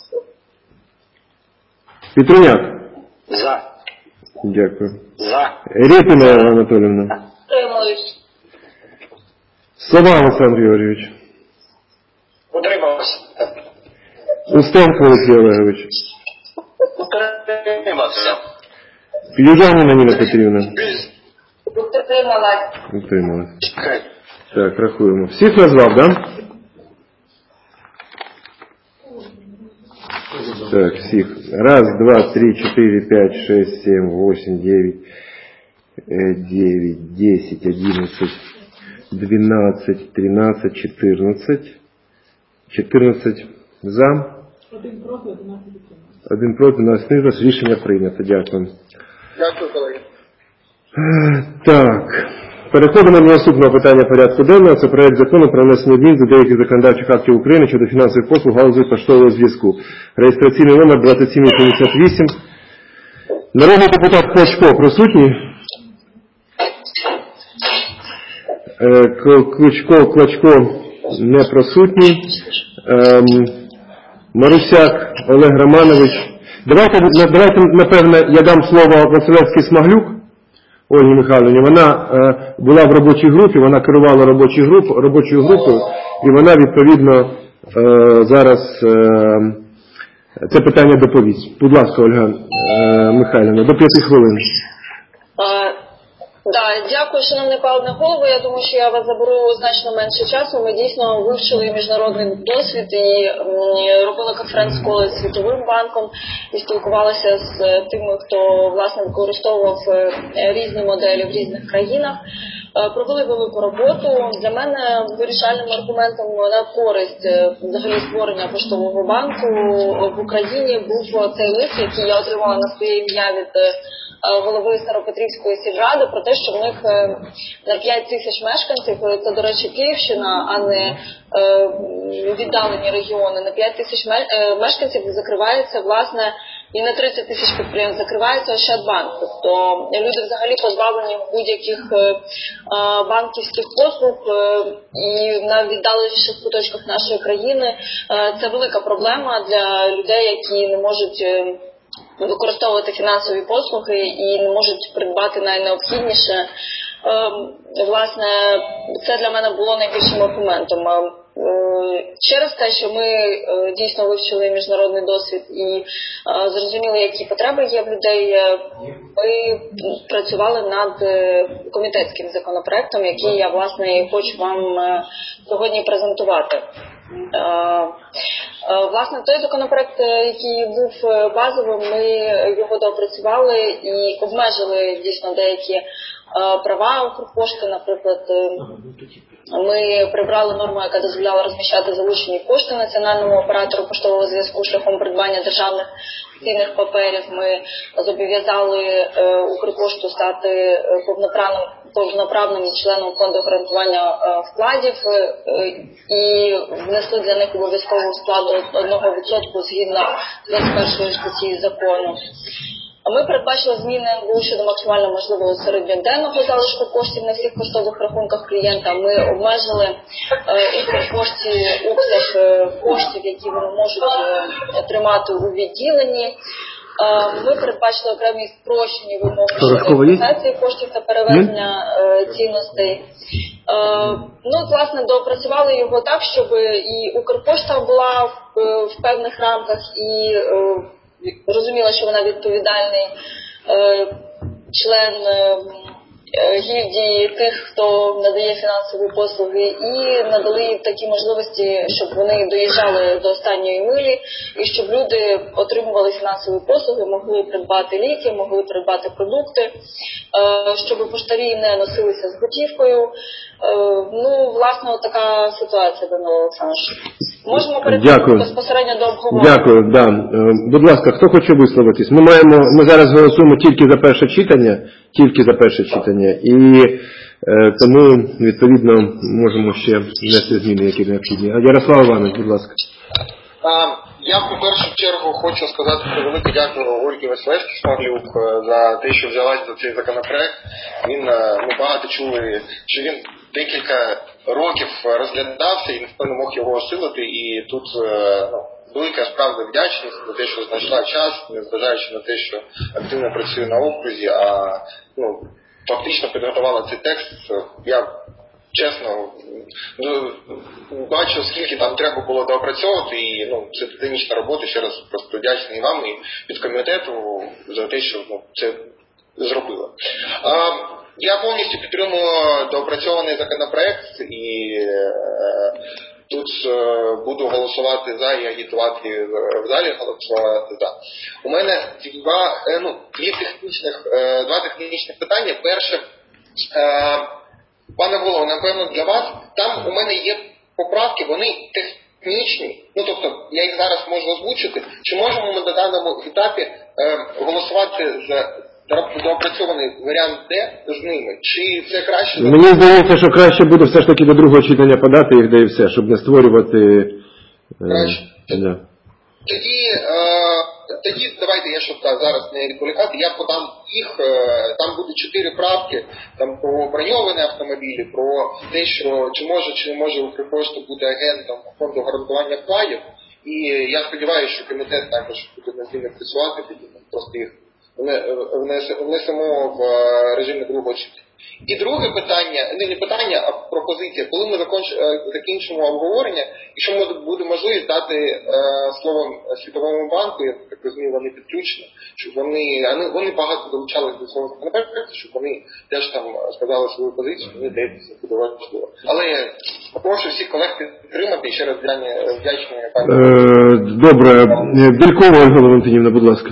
Петруняк. За. Дякую. За. Рєпіна Олена Анатоліївна. Утримуюсь. Сова Олександр Георгійович. Утримався. Устенко Олексій Олегович. Утримався. Южаніна Ніна Петрівна. Утрималась. Утрималась. Так, рахуємо. Всіх назвав, да? Так, всіх. Раз, два, три, чотири, п'ять, шесть, сім, восемь, дев'ять, 10, 11, 12, 13, 14. 14 за. Один проти, 11 утримався. Рішення прийнято. Дякую. Дякую, колеги. Так. Переходимо до наступного питання порядку денного. Це проект закону про внесення змін до деяких законодавчих актів України щодо фінансових послуг галузі поштового зв'язку. Реєстраційний номер 2778. Народний депутат Клочко присутній? Клочко не присутній. Марусяк Олег Романович. Давайте, напевне, я дам слово Василевській-Смаглюк Ольгі Михайлівні. Вона була в робочій групі, вона керувала робочою групою, і вона, відповідно, зараз це питання доповість. Будь ласка, Ольга Михайлівна, до 5 хвилин. Дякую, шановний пане голово. Я думаю, що я вас заберу значно менше часу. Ми дійсно вивчили міжнародний досвід і робили конференц-коли з Світовим банком і спілкувалися з тими, хто, власне, використовував різні моделі в різних країнах. Провели велику роботу. Для мене вирішальним аргументом на користь взагалі створення поштового банку в Україні був цей лист, який я отримала на своє ім'я від голови Старопетрівської сільради про те, що в них на 5 тисяч мешканців, це, до речі, Київщина, а не віддалені регіони, на 5 тисяч мешканців закривається, власне, і на 30 тисяч підприємств закривається Ощадбанк. Тобто люди взагалі позбавлені будь-яких банківських послуг і на віддаленіших куточках нашої країни. Це велика проблема для людей, які не можуть використовувати фінансові послуги і не можуть придбати найнеобхідніше. Власне, це для мене було найбільшим аргументом. Через те, що ми дійсно вивчили міжнародний досвід і зрозуміли, які потреби є в людей, ми працювали над комітетським законопроектом, який я, власне, і хочу вам сьогодні презентувати. Власне, той законопроект, який був базовим, ми його доопрацювали і обмежили дійсно деякі права Укрпошти. Наприклад, ми прибрали норму, яка дозволяла розміщати залучені кошти національному оператору поштового зв'язку шляхом придбання державних цінних паперів. Ми зобов'язали Укрпошту стати повноправним членом фонду гарантування вкладів і внесли для них обов'язкову сплату 1% згідно 21 статті закону. Ми передбачили зміни НБУ щодо максимально можливого середньоденного залишку коштів на всіх поштових рахунках клієнта. Ми обмежили обсяг коштів, які вони можуть тримати у відділенні. Ми передбачили окремі спрощені вимоги щодо фіксації коштів та перевезення цінностей. Власне, доопрацювали його так, щоб і Укрпошта була в певних рамках і розуміла, що вона відповідальний член гільдії тих, хто надає фінансові послуги, і надали їм такі можливості, щоб вони доїжджали до останньої милі, і щоб люди отримували фінансові послуги, могли придбати ліки, могли придбати продукти, щоб поштарі не носилися з готівкою. Власне, така ситуація, Данило Олександрович. Можемо перейти безпосередньо до обговорення. Дякую, да. Будь ласка, хто хоче висловитись? Ми зараз голосуємо тільки за перше читання, і тому, відповідно, можемо ще внести зміни, які необхідні. Ярослав Іванович, будь ласка. Я в першу чергу хочу сказати велике дякую Ольгі Василевській-Смаглюк за те, що взялась за цей законопроект. Ми багато чули, що він декілька років розглядався і ніхто не мог його осилити. І тут велика справді вдячність за те, що знайшла час, незважаючи на те, що активно працює на окрузі, а фактично підготувала цей текст. Я чесно бачу, скільки там треба було доопрацьовувати, і це титанічна робота. Ще раз просто вдячний вам і підкомітету за те, що це зробили. Я повністю підтримую доопрацьований законопроект і тут буду голосувати за і агітувати в залі голосувати за. У мене два технічних питання. Перше, пане голово, напевно, для вас, там у мене є поправки, вони технічні, тобто я їх зараз можу озвучити. Чи можемо ми на даному етапі голосувати за доопрацьований варіант Д з ними? Чи це краще? Мені здається, що краще буде все ж таки до другого читання подати їх, де і все, щоб не створювати... Краще. Тоді давайте, я щоб зараз не відволікати, я подам їх, там буде 4 правки, там про броньовані автомобілі, про те, що чи може, чи не може Укрпошта бути агентом фонду гарантування вкладів, і я сподіваюся, що комітет також буде над ними працювати, просто їх внесемо в режимі другого читання. І друге питання, не питання, а пропозиція. Коли ми закінчимо обговорення, якщо буде можливість дати слово Світовому банку, я так розумію, вони підключені, щоб вони багато долучалися до свого законопроекту, щоб вони теж там сказали свою позицію, мені здається, це буде важливо. Але прошу всіх колег підтримати, і ще раз вдячний пані. Добре. Бількова Ольга Валентинівна, будь ласка.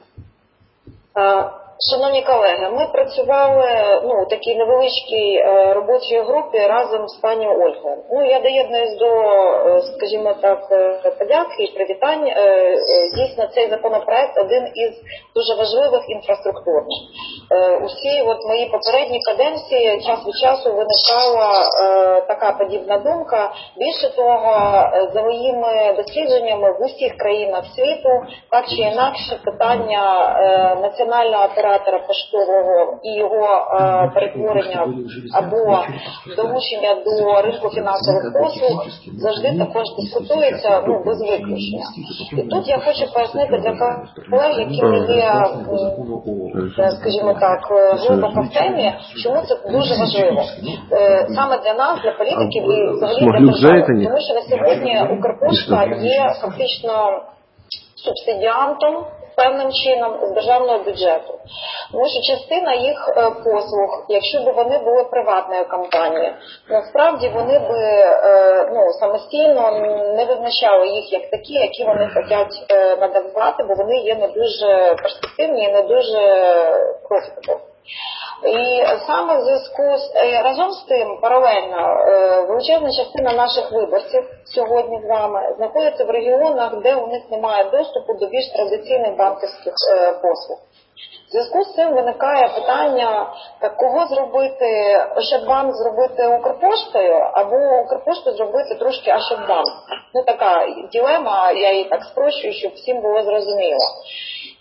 Шановні колеги, ми працювали у такій невеличкій робочій групі разом з пані Ольгою. Я доєднуюсь до, скажімо так, подяк і привітань. Дійсно, цей законопроект один із дуже важливих інфраструктурних. Усі мої попередні каденції час від часу виникала така подібна думка. Більше того, за моїми дослідженнями в усіх країнах світу, так чи інакше, питання національного оператора поштового і його перетворення або долучення до ринку фінансових послуг завжди також дискутується без виключення. І тут я хочу пояснити для колег, які не є, скажімо так, глибоко в темі, чому це дуже важливо. Саме для нас, для політиків і взагалі для держави. Тому що на сьогодні Укрпошта є фактично субсидіантом певним чином з державного бюджету. Тому що частина їх послуг, якщо б вони були приватною компанією, насправді вони б самостійно не визначали їх як такі, які вони хочуть надавати, бо вони є не дуже перспективні і не дуже profitable. І саме в зв'язку разом з тим, паралельно, величезна частина наших виборців сьогодні з вами знаходиться в регіонах, де у них немає доступу до більш традиційних банківських послуг. В зв'язку з цим виникає питання, так кого зробити, Ощадбанк зробити Укрпоштою, або Укрпошту зробити трошки Ощадбанк. Така дилема, я її так спрощую, щоб всім було зрозуміло.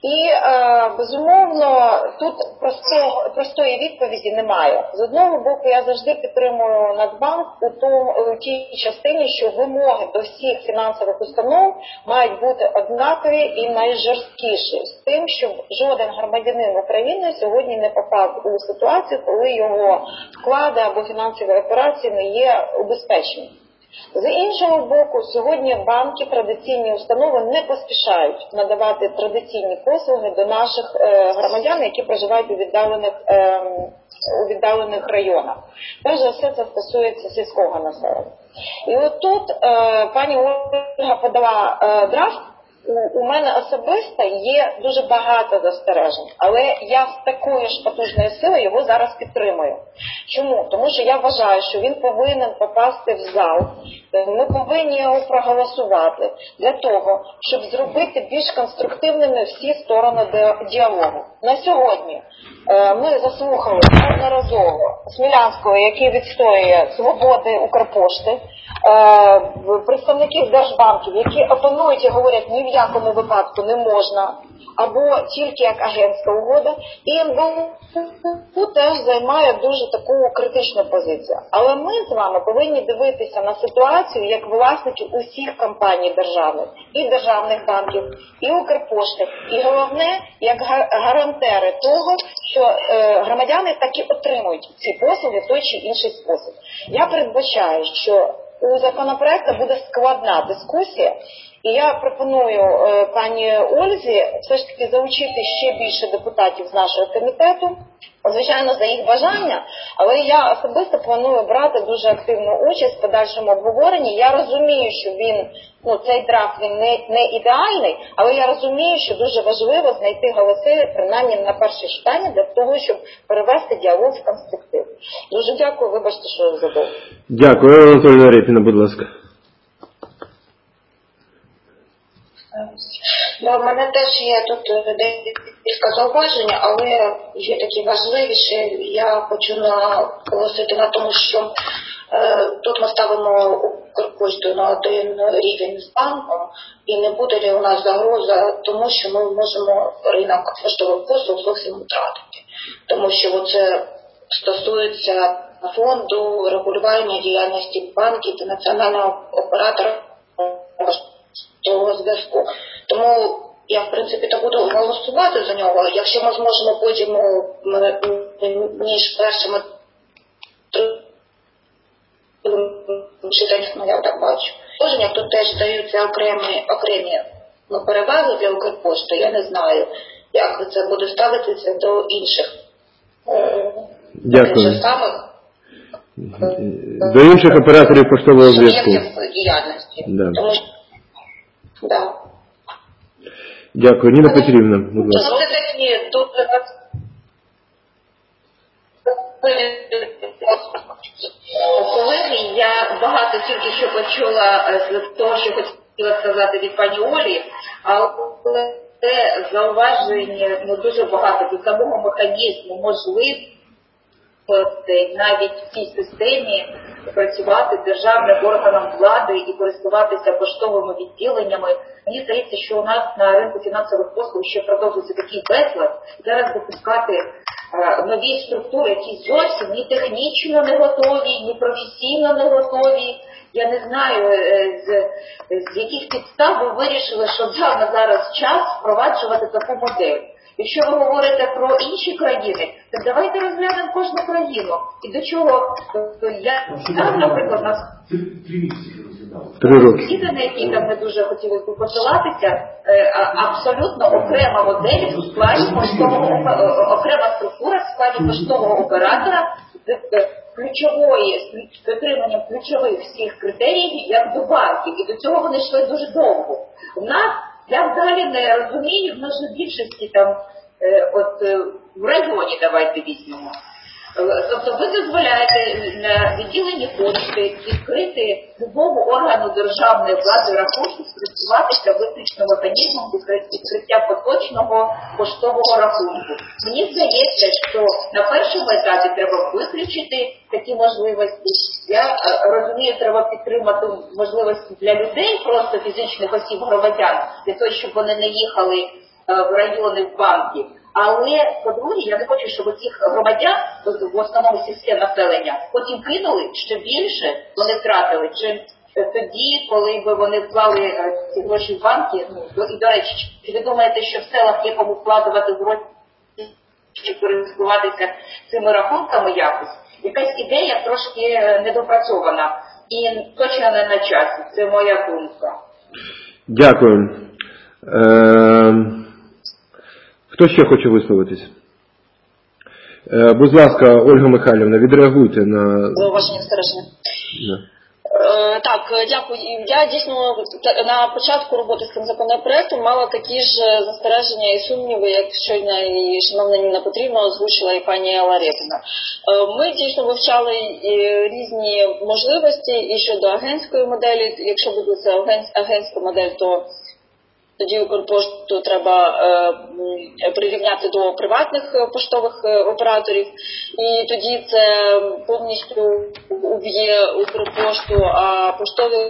І, безумовно, тут простої відповіді немає. З одного боку, я завжди підтримую Нацбанк у тій частині, що вимоги до всіх фінансових установ мають бути однакові і найжорсткіші, з тим, щоб жоден громадянин України сьогодні не попав у ситуацію, коли його вклади або фінансові операції не є убезпечені. З іншого боку, сьогодні банки, традиційні установи не поспішають надавати традиційні послуги до наших громадян, які проживають у віддалених районах. Перш за все, це стосується сільського населення. І от тут пані Ольга подала драфт. У мене особисто є дуже багато застережень, але я з такою ж потужною силою його зараз підтримую. Чому? Тому що я вважаю, що він повинен попасти в зал, ми повинні його проголосувати для того, щоб зробити більш конструктивними всі сторони діалогу. На сьогодні ми заслухали неодноразово Смілянського, який відстоює свободи Укрпошти, представників держбанків, які опонують і говорять, ні в якому випадку не можна, або тільки як агентська угода, і НБУ теж займає дуже таку критичну позицію. Але ми з вами повинні дивитися на ситуацію як власники усіх компаній державних, і державних банків, і Укрпошти, і головне, як гарантери того, що громадяни таки отримують ці послуги в той чи інший спосіб. Я передбачаю, що у законопроекті буде складна дискусія, і я пропоную пані Ользі все ж таки залучити ще більше депутатів з нашого комітету, звичайно, за їх бажання, але я особисто планую брати дуже активну участь в подальшому обговоренні. Я розумію, що цей драфт він не ідеальний, але я розумію, що дуже важливо знайти голоси, принаймні на перше читання, для того, щоб перевести діалог в конструктив. Дуже дякую, вибачте, що я забув. Дякую, Анатолія Репіна, будь ласка. У мене теж є тут декілька зауваження, але є такі важливіші. Я хочу наголосити на тому, що тут ми ставимо Укрпошту на один рівень з банком, і не буде ли у нас загроза тому, що ми можемо ринок поштових послуг зовсім втратити. Тому що це стосується фонду регулювання діяльності банків та національного оператора поштового зв'язку. Тому я, в принципі, то буду голосувати за нього. Якщо ми зможемо потім між першими читаннями, я так бачу. Положення, тут теж даються окремі переваги для Укрпошти. Я не знаю, як це буде ставитися до інших самих до інших операторів поштового зв'язку. Діяльності. Да. Тому що, да. Дякую. Ніна Петрівна, будь ласка. Колеги, я багато тільки що почула з того, що хотіла сказати від пані Олі, але це зауваження дуже багато до самого механізму можливості навіть в цій системі працювати державним органом влади і користуватися поштовими відділеннями. Мені здається, що у нас на ринку фінансових послуг ще продовжується такий безлад. Зараз допускати нові структури, які зовсім ні технічно не готові, ні професійно не готові. Я не знаю, з яких підстав ви вирішили, що саме зараз час впроваджувати таку модель. Якщо ви говорите про інші країни, то давайте розглянемо кожну країну. І до чого наприклад, нас 3 роки. засідання, які там не дуже хотілося б посилатися, абсолютно окрема модель в складі поштового, окрема структура в складі поштового оператора з дотриманням ключових всіх критеріїв, як до банків. І до цього вони йшли дуже довго. У нас, я взагалі не розумію, в нашій більшості там, в районі давайте візьмемо. Тобто ви дозволяєте на відділенні пошти відкрити любому органу державної влади рахунку користуватися виключно механізмом відкриття поточного поштового рахунку. Мені здається, що на першому етапі треба виключити такі можливості. Я розумію, треба підтримати можливості для людей, просто фізичних осіб громадян, для того, щоб вони не їхали в райони, в банки. Але, по-друге, я не хочу, щоб цих громадян, в основному сільське населення, потім кинули, що більше вони втратили, чим тоді, коли б вони вклали ці гроші в банки. І, до речі, чи ви думаєте, що в селах є кому вкладувати гроші, чи користуватися цими рахунками якось? Якась ідея трошки недопрацьована і точно не на часі. Це моя думка. Дякую. Хто ще хоче висловитись? Будь ласка, Ольга Михайлівна, відреагуйте на зауваження застереження. Так, дякую. Я дійсно на початку роботи з цим законопроектом мала такі ж застереження і сумніви, як щойно і шановна Ніна Петрівна озвучила і пані Алла Рєпіна. Ми дійсно вивчали різні можливості і щодо агентської моделі. Якщо буде це агентська модель, то тоді Укрпошту треба прирівняти до приватних поштових операторів, і тоді це повністю уб'є Укрпошту, а поштові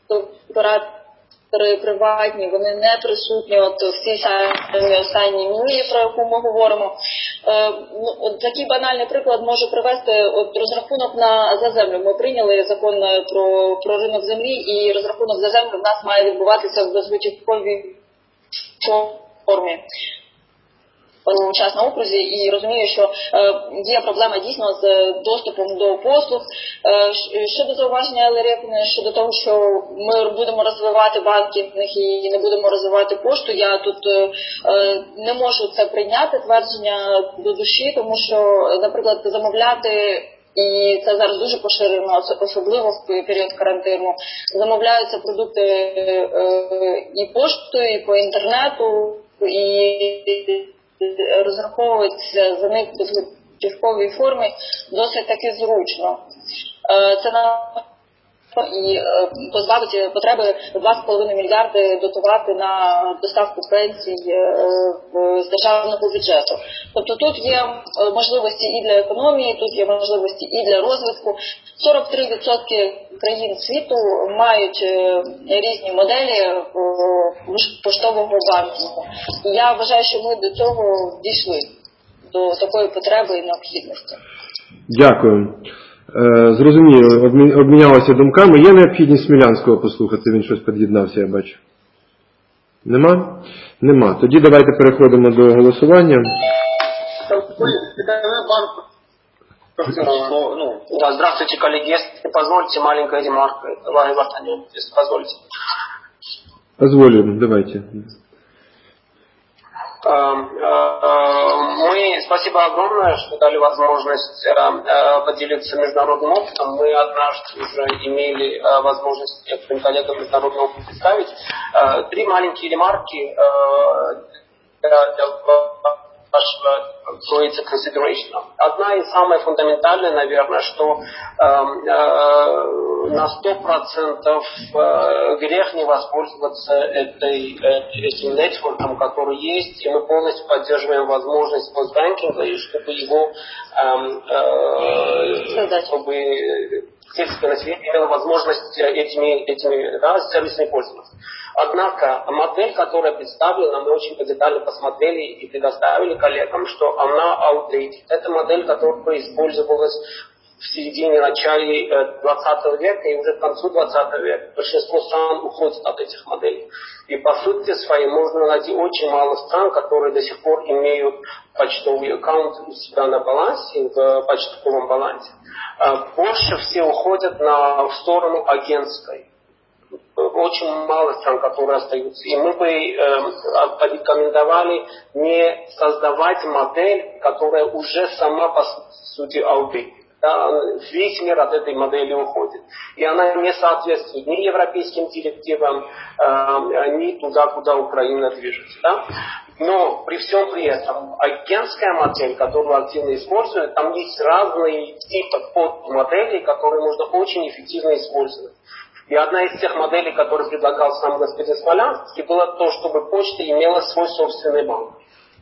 оператори приватні, вони не присутні от в цій самій останній мені, про яку ми говоримо. Такий банальний приклад можу привести от розрахунок за землю. Ми прийняли закон про ринок землі, і розрахунок за землю в нас має відбуватися в безготівковій формі. Час на окрузі, і розумію, що є проблема дійсно з доступом до послуг. Щодо зауваження Алли Рєпіної, щодо того, що ми будемо розвивати банкінг і не будемо розвивати пошту, я тут не можу це прийняти, твердження до душі, тому що, наприклад, замовляти, і це зараз дуже поширено, особливо в період карантину, замовляються продукти і поштою, і по інтернету, і розраховуються за них в безготівковій формі досить таки зручно. Це і позбавить потреби 2,5 мільярди дотувати на доставку пенсій з державного бюджету. Тобто тут є можливості і для економії, тут є можливості і для розвитку. 43% країн світу мають різні моделі поштового банкінгу. І я вважаю, що ми до цього дійшли, до такої потреби і необхідності. Дякую. Зрозуміло, обмінялися думками. Є необхідність Смілянського послухати, він щось під'єднався, я бачу. Нема? Нема. Тоді давайте переходимо до голосування. Здравствуйте, коллеги. Если позволите, маленькая ремарка. Ларри Вартанин, если позволите. Позволим, давайте. Мы, спасибо огромное, что дали возможность поделиться международным опытом. Мы однажды уже имели возможность некоторым коллегам международный опыт представить. 3 маленькие ремарки для вашего consideration. Одна и самая фундаментальная, наверное, что на 100% грех не воспользоваться этим нетворком, который есть, и мы полностью поддерживаем возможность постбанкинга, и чтобы его, чтобы сельское население имело возможность этими сервисами пользоваться. Однако модель, которая представлена, мы очень детально посмотрели и предоставили коллегам, что она outdated. Это модель, которая использовалась в середине-начале 20 века и уже к концу 20 века. Большинство стран уходит от этих моделей. И по сути своей можно найти очень мало стран, которые до сих пор имеют почтовый аккаунт у себя на балансе, в почтовом балансе. Больше все уходят в сторону агентской. Очень мало стран, которые остаются. И мы бы порекомендовали не создавать модель, которая уже сама по сути аудит. Да, весь мир от этой модели уходит. И она не соответствует ни европейским директивам, ни туда, куда Украина движется. Да? Но при всем при этом агентская модель, которую активно используют, там есть разные типы подмоделей, которые можно очень эффективно использовать. И одна из тех моделей, которые предлагал сам господин Смолянский, было то, чтобы почта имела свой собственный банк.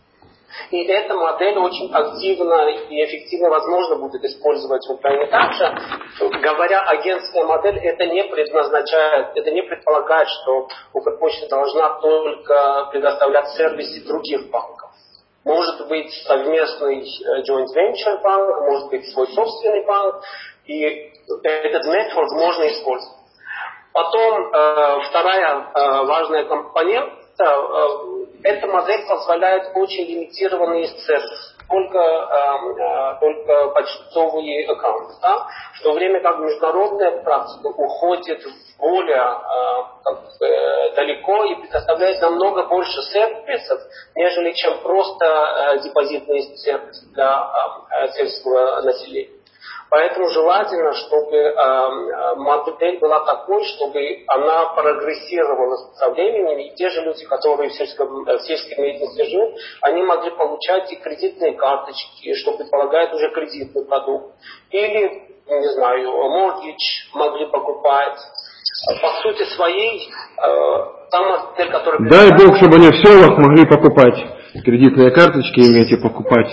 И эта модель очень активно и эффективно, возможно, будет использовать в Украине также. Говоря агентская модель, это не предполагает, что Укрпочта должна только предоставлять сервисы других банков. Может быть совместный joint venture банк, может быть свой собственный банк, и этот метод можно использовать. Потом вторая важная компонента, эта модель позволяет очень лимитированные сервисы, только почтовые аккаунты, да? В то время как международная практика уходит более далеко и предоставляет намного больше сервисов, нежели чем просто депозитные сервисы для сельского населения. Поэтому желательно, чтобы модель была такой, чтобы она прогрессировала со временем, и те же люди, которые в сельской местности живут, они могли получать и кредитные карточки, что предполагает уже кредитный продукт. Или, не знаю, mortgage могли покупать. По сути своей, та модель, которая... Дай Бог, чтобы они в селах могли покупать кредитные карточки, иметь и покупать.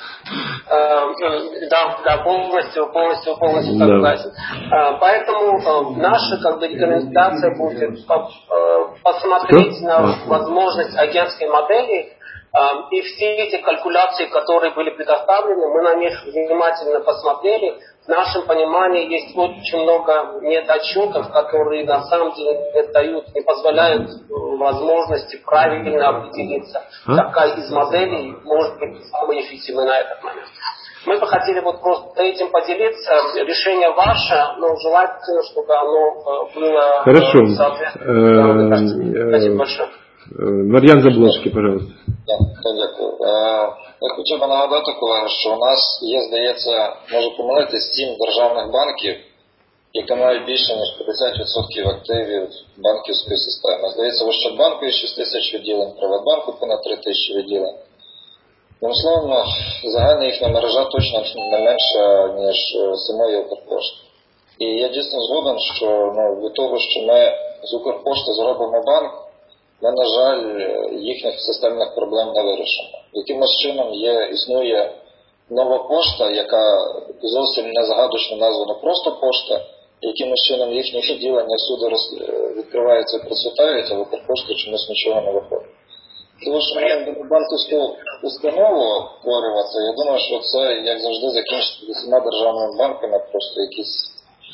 Да, полностью согласен. Поэтому наша рекомендация будет посмотреть на возможность агентской модели, и все эти калькуляции, которые были предоставлены, мы на них внимательно посмотрели. В нашем понимании есть очень много недочетов, которые на самом деле не позволяют возможности правильно определиться, какая из моделей может быть самой эффективной на этот момент. Мы бы хотели просто этим поделиться. Решение ваше, но желательно, чтобы оно было... Хорошо. Спасибо большое. Мар'ян Заблоцький, пожалуйста. Дякую. Я хотів би нагадати, колеги, що у нас є, здається, можу помилитись, 7 державних банків, які мають більше, ніж 50% активів банківської системи. Здається, в Ощадбанку є 6 тисяч відділень, Приватбанку понад 3 тисячі відділень. Безусловно, загальна їхня мережа точно не менша, ніж самої Укрпошти. І я дійсно згоден, що від того, що ми з Укрпошти зробимо банк, ми, на жаль, їхніх системних проблем не вирішимо. Якимось чином існує нова пошта, яка зовсім не загадочно названа просто пошта, якимось чином їхні відділення всюди відкриваються і процвітають, а в Укрпошті чомусь нічого не виходить. Тому що ми банківську установу створюватися, я думаю, що це, як завжди, закінчиться усіма державними банками, просто якісь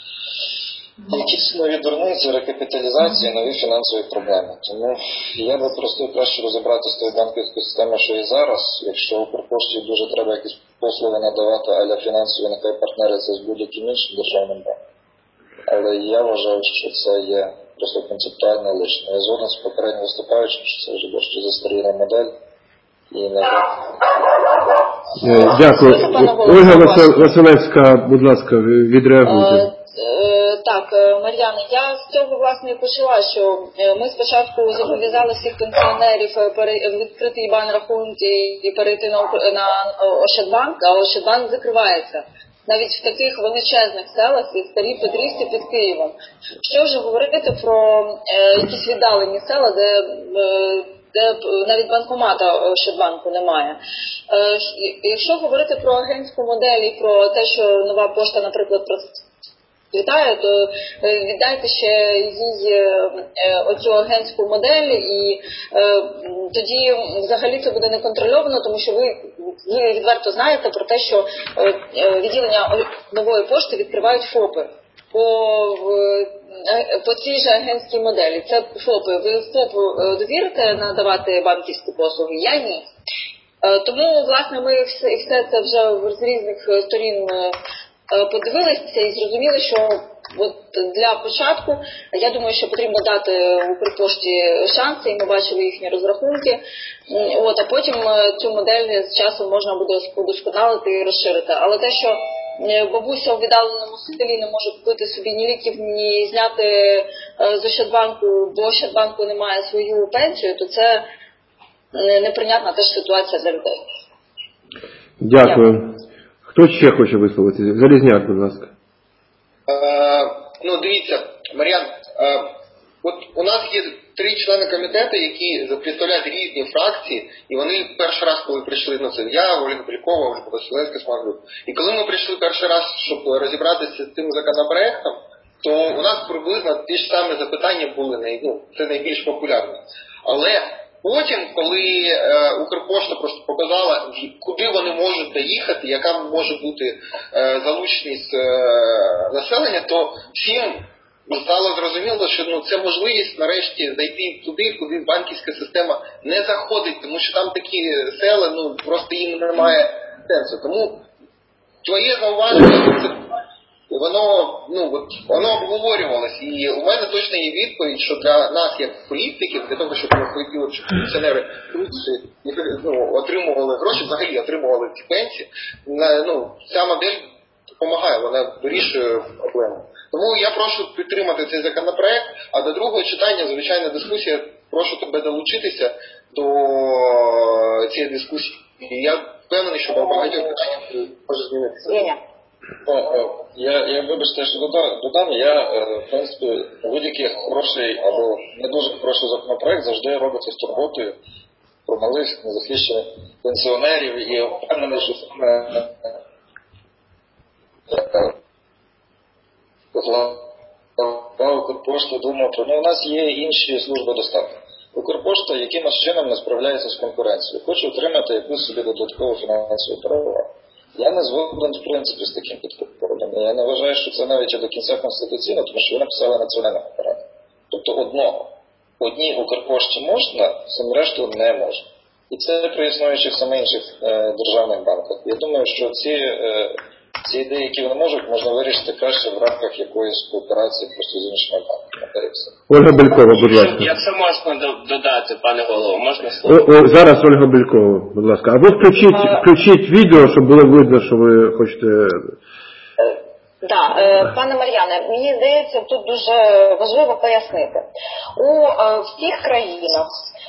нові дурниці, рекапіталізації, нові фінансові проблеми. Тому я би просив краще розібратися з тою банківською системою, що і зараз. Якщо Укрпошті дуже треба якісь послуги надавати, а-ля фінансові, нехай партнериться з будь-яким іншим державним банком. Але я вважаю, що це є просто концептуально лишнє. Я згоден з попередньо виступаючим, що це вже дещо застаріла модель. І не Дякую. Ольга Василевська, будь ласка, відреагуйте. Так, Мар'яна, я з цього, власне, і почала, що ми спочатку зобов'язали всіх пенсіонерів відкрити ІБАН-рахунки і перейти на Ощадбанк, а Ощадбанк закривається. Навіть в таких величезних селах, як Старій Петрівці під Києвом. Що вже говорити про якісь віддалені села, де навіть банкомата Ощадбанку немає. Якщо говорити про агентську модель і про те, що нова пошта, наприклад, процвітає, то віддайте ще їй оцю агентську модель, і тоді взагалі це буде неконтрольовано, тому що ви відверто знаєте про те, що відділення нової пошти відкривають ФОПи по цій же агентській моделі. Це ФОПи. Ви ФОПу довірите надавати банківські послуги? Я ні. Тому, власне, ми все це вже з різних сторін подивилися і зрозуміли, що от для початку, я думаю, що потрібно дати Укрпошті шанси, і ми бачили їхні розрахунки, а потім цю модель з часом можна буде удосконалити і розширити. Але те, що бабуся у віддаленому селі не може купити собі ні ліків, ні зняти з Ощадбанку, бо Ощадбанку немає свою пенсію, то це неприйнятна теж ситуація для людей. Дякую. Хто ще хоче висловитися? Залізняк, будь ласка. Дивіться, Мар'ян, от у нас є 3 члени комітету, які представляють різні фракції, і вони перший раз, коли прийшли, це я, Ольга Белькова, Ольга Василенська, Смаглюк. І коли ми прийшли перший раз, щоб розібратися з цим законопроектом, то у нас приблизно ті ж самі запитання були, це найбільш популярні. Але потім, коли Укрпошта просто показала, куди вони можуть доїхати, яка може бути залученість населення, то всім стало зрозуміло, що це можливість нарешті зайти туди, куди банківська система не заходить, тому що там такі села, просто їм немає сенсу. Тому твоє зауваження, воно обговорювалось, і у мене точно є відповідь, що для нас, як політиків, для того, щоб ми хотіли, щоб пенсіонери отримували гроші, взагалі отримували ці пенсії, ця модель допомагає, вона вирішує проблему. Тому я прошу підтримати цей законопроект, а до другого читання, звичайна дискусія, прошу тебе долучитися до цієї дискусії. І я впевнений, що багатьох питань може змінитися. Я вибачте, що додам, я, в принципі, будь-який хороший або не дуже хороший законопроект завжди робиться з турботою про малих незахищених пенсіонерів, і впевнений, що саме Укрпошта думав, що у нас є інші служби доставки. Укрпошта якимось чином не справляється з конкуренцією, хоче отримати якусь собі додаткову фінансову перевагу. Я не згоден, в принципі, з таким підходом. Я не вважаю, що це навіть до кінця конституційно, тому що ви написали національний апарат. Тобто одній Укрпошті можна, всім решту не можна. І це при існуючих саме інших державних банках. Я думаю, що ці ідеї, які вони можуть, можна вирішити краще в рамках якоїсь кооперації просто з іншими банками. Ольга Белькова, будь ласка. Якщо можна додати, пане голово, можна слово? Зараз Ольга Белькова, будь ласка. Або включіть відео, щоб було видно, що ви хочете... Пане Мар'яне, мені здається, тут дуже важливо пояснити. У всіх країнах,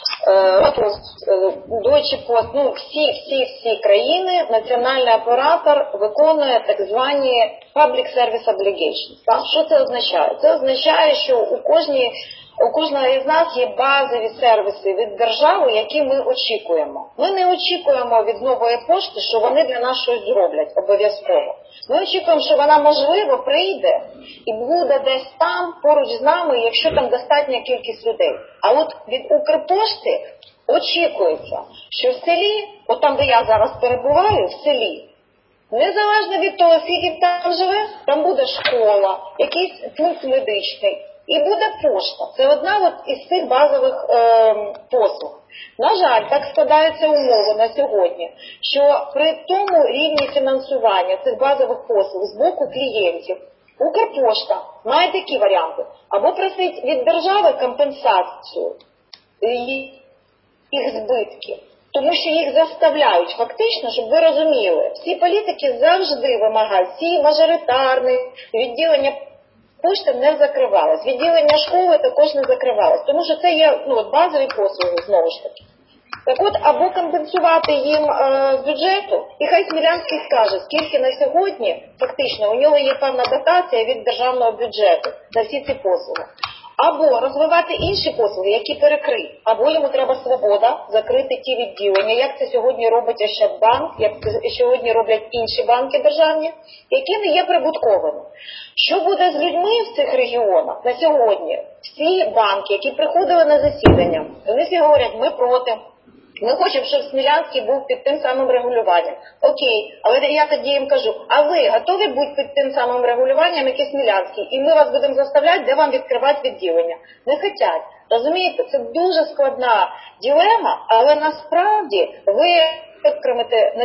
Deutsche Post, всі країни, національний оператор виконує так звані Public Service Obligations. Що це означає? Це означає, що у кожного із нас є базові сервіси від держави, які ми очікуємо. Ми не очікуємо від Нової пошти, що вони для нас щось зроблять обов'язково. Ми очікуємо, що вона, можливо, прийде і буде десь там, поруч з нами, якщо там достатня кількість людей. А от від Укрпошти очікується, що в селі, от там, де я зараз перебуваю, в селі, незалежно від того, скільки там живе, там буде школа, якийсь пункт медичний. І буде пошта. Це одна із цих базових послуг. На жаль, так складаються умови на сьогодні, що при тому рівні фінансування цих базових послуг з боку клієнтів Укрпошта має такі варіанти. Або просить від держави компенсацію їх збитків, тому що їх заставляють фактично, щоб ви розуміли, всі політики завжди вимагають, всі мажоритарні відділення пошта не закривалась. Відділення школи також не закривалось. Тому що це є базові послуги, знову ж таки. Так от, або компенсувати їм з бюджету, і хай Смілянський скаже, скільки на сьогодні, фактично, у нього є певна дотація від державного бюджету на всі ці послуги. Або розвивати інші послуги, які перекриють. Або йому треба свобода закрити ті відділення, як це сьогодні робить Ощадбанк, як це сьогодні роблять інші банки державні, які не є прибутковими. Що буде з людьми в цих регіонах на сьогодні? Всі банки, які приходили на засідання, вони всі говорять, ми проти. Ми хочемо, щоб Смілянський був під тим самим регулюванням. Окей, але я тоді їм кажу, а ви готові бути під тим самим регулюванням, як і Смілянський? І ми вас будемо заставляти, де вам відкривати відділення. Не хочуть. Розумієте, це дуже складна дилема, але насправді ви підтримуєте...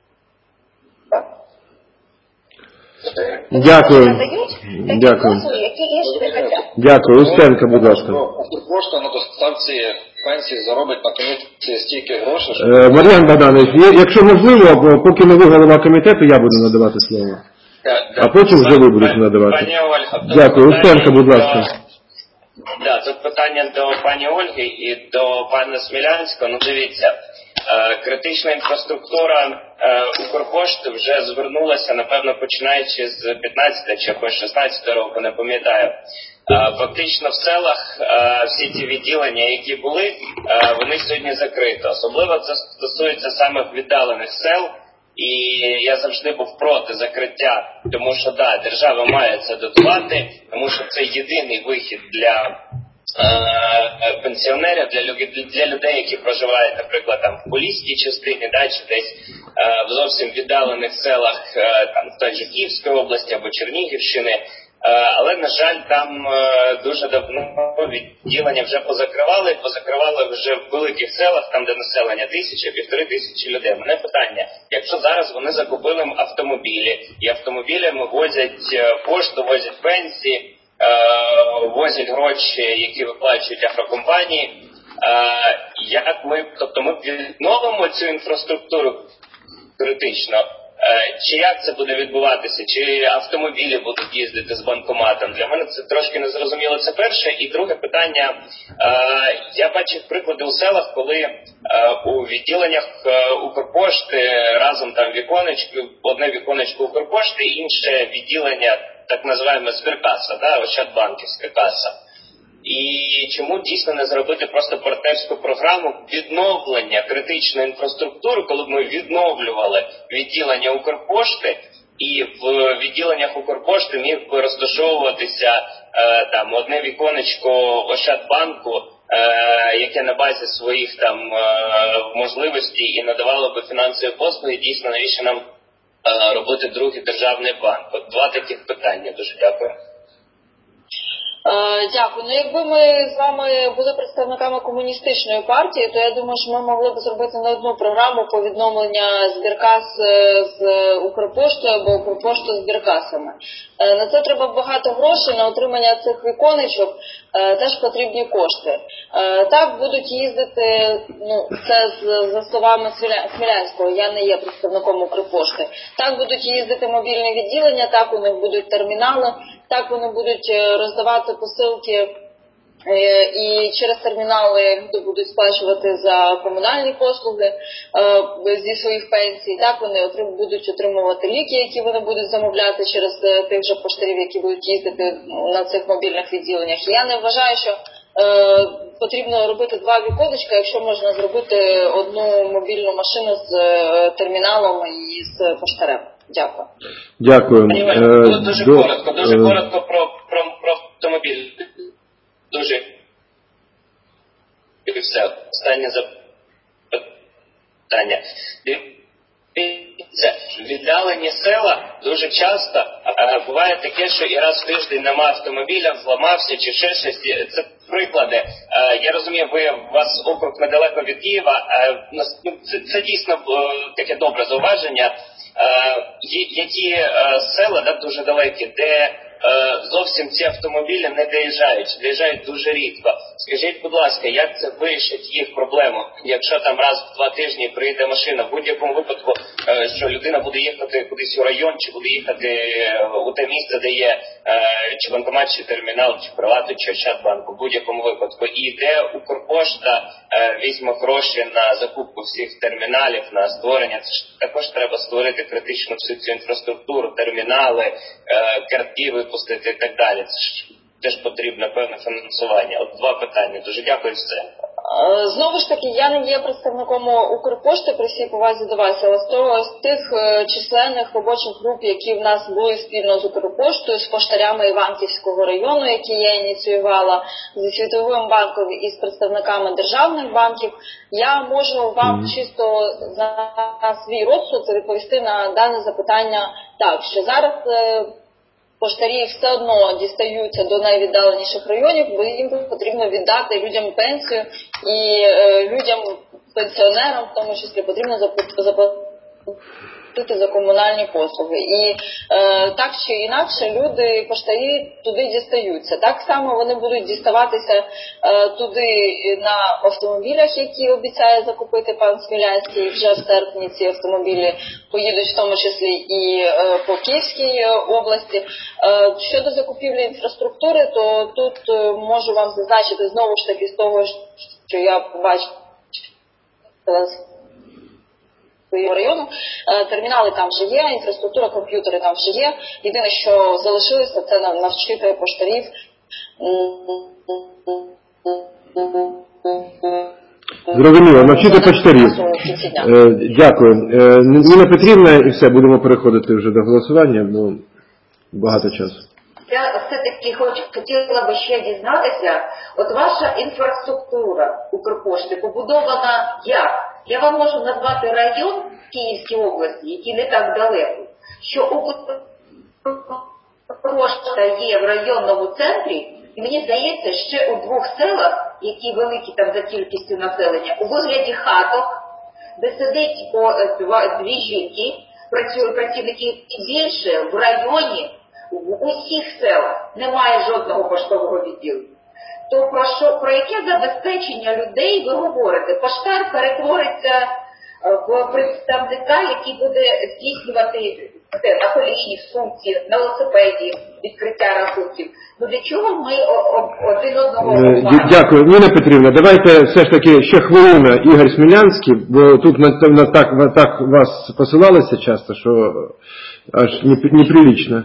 Дякую. Дякую. Дякую. Устенко, будь ласка. Укрпошта на доставці пенсії заробить на комітеті стільки грошей, що... Мар'ян Богданович, якщо можливо, поки не ви голова комітету, я буду надавати слово. А потім вже ви будете надавати. Пані Ольга, дякую. Устенко, будь ласка. Тут питання до пані Ольги і до пана Смілянського. Дивіться, Критична інфраструктура Укрпошти вже звернулася, напевно, починаючи з 15 чи якось 16 року, не пам'ятаю. Фактично в селах всі ті відділення, які були, вони сьогодні закриті. Особливо це стосується самих віддалених сел. І я завжди був проти закриття, тому що, да, держава має це дотувати, тому що це єдиний вихід для пенсіонерів, для людей, які проживають, наприклад, там в Поліській частині, да, чи десь в зовсім віддалених селах, там в той же Київській області або Чернігівщини. Але, на жаль, там дуже давно відділення вже позакривали вже в великих селах, там де населення 1000-1500 людей. Мене питання, якщо зараз вони закупили автомобілі, і автомобілями возять пошту, возять пенсії, возять гроші, які виплачують агрокомпанії, тобто ми відновимо цю інфраструктуру критично? Чи як це буде відбуватися? Чи автомобілі будуть їздити з банкоматом? Для мене це трошки незрозуміло, це перше. І друге питання. Я бачив приклади у селах, коли у відділеннях Укрпошти разом там одне віконечко Укрпошти, інше відділення, так називаємо збіркаса, да, Ощадбанківська каса. І чому дійсно не зробити просто партнерську програму відновлення критичної інфраструктури, коли б ми відновлювали відділення Укрпошти, і в відділеннях Укрпошти міг би розташовуватися там одне віконечко Ощадбанку, яке на базі своїх там можливостей і надавало би фінансові послуги. Дійсно, навіщо нам робити другий державний банк? От два таких питання. Дуже дякую. Дякую. Ну, якби ми з вами були представниками комуністичної партії, то я думаю, що ми могли б зробити не одну програму по відновлення збіркас з Укрпоштою або Укрпошту з збіркасами. На це треба багато грошей, на отримання цих віконечок теж потрібні кошти. Так будуть їздити, це за словами Смілянського, я не є представником Укрпошти. Так будуть їздити мобільні відділення, так у них будуть термінали, так вони будуть роздавати посилки і через термінали люди будуть сплачувати за комунальні послуги зі своїх пенсій. Так вони будуть отримувати ліки, які вони будуть замовляти через тих же поштарів, які будуть їздити на цих мобільних відділеннях. І я не вважаю, що потрібно робити два віконечка, якщо можна зробити одну мобільну машину з терміналом і з поштарем. Дякую. Дякую. Дуже коротко про автомобіль. Дуже і все. Останнє запитання. Дивіться, віддалені села дуже часто буває таке, що і раз в тиждень нема автомобіля, зламався чи ще щось. Це приклади. Я розумію, у вас округ недалеко від Києва. Це дійсно таке добре зауваження. Є ті села, дуже далекі, де зовсім ці автомобілі не доїжджають дуже рідко. Скажіть, будь ласка, як це вирішить їх проблему? Якщо там раз в 2 тижні приїде машина, в будь-якому випадку, що людина буде їхати кудись у район, чи буде їхати у те місце, де є чи банкомат, чи термінал, чи Привату, чи Ощадбанк, у будь-якому випадку. І де Укрпошта візьме гроші на закупку всіх терміналів, на створення. Це ж також треба створити критичну всю цю інфраструктуру, термінали, картки випустити і так далі. Це ж теж потрібно певне фінансування. От два питання. Дуже дякую за це. Знову ж таки, я не є представником Укрпошти при всій повазі до вас, але з тих численних робочих груп, які в нас були спільно з Укрпоштою, з поштарями Іванківського району, які я ініціювала, зі Світовим банком і з представниками державних банків, я можу вам чисто на свій розсуд відповісти на дане запитання так, що зараз поштарі все одно дістаються до найвіддаленіших районів, бо їм потрібно віддати людям пенсію і людям, пенсіонерам, в тому числі, потрібно заплатити за комунальні послуги. І так чи інакше люди, поштарі туди дістаються. Так само вони будуть діставатися туди на автомобілях, які обіцяє закупити пан Смілянський. Вже в серпні ці автомобілі поїдуть в тому числі і по Київській області. Щодо закупівлі інфраструктури, то тут можу вам зазначити знову ж таки з того, що я побачила району. Термінали там вже є, інфраструктура, комп'ютери там вже є. Єдине, що залишилося, це навчити поштарів Зрозуміло, навчити почтарів. Дякую. Ніна Петрівна, і все, будемо переходити вже до голосування, бо багато часу. Я все-таки хотіла би ще дізнатися, от ваша інфраструктура Укрпошти побудована як? Я вам можу назвати район в Київській області, який не так далеко, що Укрпошта є в районному центрі, і мені здається, ще у 2 селах, які великі там за кількістю населення, у вигляді хаток, де сидить по 2 жінки, працюють працівники, і більше в районі, в усіх селах немає жодного поштового відділення. То про яке забезпечення людей ви говорите? Поштар перетвориться в представника, який буде здійснювати на коліні, в сумці, на велосипеді відкриття рахунків. Ну для чого ми один одного обманюємо? Дякую. Ніна Петрівна, давайте все ж таки ще хвилина Ігор Смілянський, бо тут так вас посилалися часто, що аж неприлично.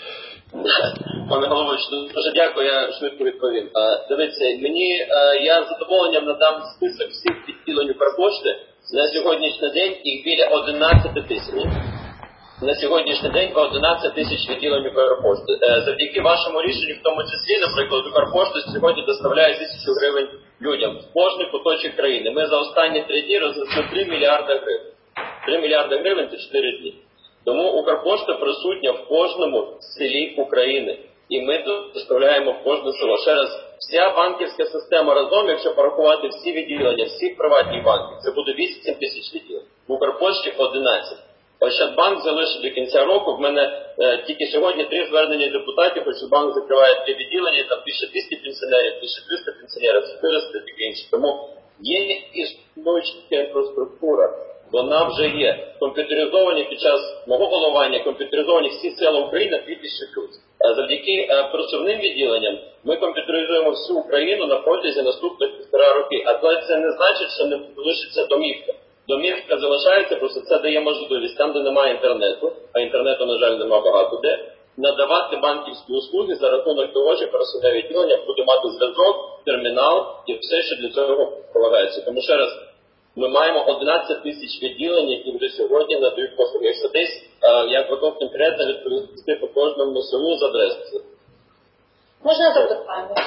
Пане головуючий, дуже дякую, я швидко відповім. Дивіться, я з задоволенням надам список всіх відділень Укрпошти. На сьогоднішній день їх біля 11 тисяч. На сьогоднішній день 11 тисяч відділень Укрпошти. Завдяки вашому рішенню, в тому числі, наприклад, Укрпошта сьогодні доставляє 1000 гривень людям в кожний куточок країни. Ми за останні 3 дні рознесли 3 мільярди гривень. 3 мільярди гривень – це 4 дні. Тому Укрпошта присутня в кожному селі України. І ми доставляємо в кожне село. Ще раз, вся банківська система разом, якщо порахувати всі відділення, всі приватні банки, це буде 8 тисяч відділень. В Укрпошті 11. Ощадбанк залишить до кінця року. В мене тільки сьогодні 3 звернення депутатів, Ощадбанк закриває 3 відділення, там 1200 пенсіонерів, 1300 пенсіонерів, 400 і таке інше. Тому є існуюча інфраструктура. Вона вже є. Комп'ютеризовані під час мого головування, комп'ютеризовані всі села України 2000+. Завдяки просувним відділенням ми комп'ютеризуємо всю Україну на протязі наступних 1,5 роки. А це не значить, що не залишиться домівка. Домівка залишається, просто це дає можливість там, де немає інтернету, а інтернету, на жаль, немає багато де, надавати банківські услуги за рахунок того, що персональне відділення буде мати зв'язок, термінал і все, що для цього полагається. Тому ще раз, ми маємо 11 тисяч відділень, які вже сьогодні надають послуги. Якщо десь я готов конкретно відповісти по кожному селу з адресою. Можна запитання?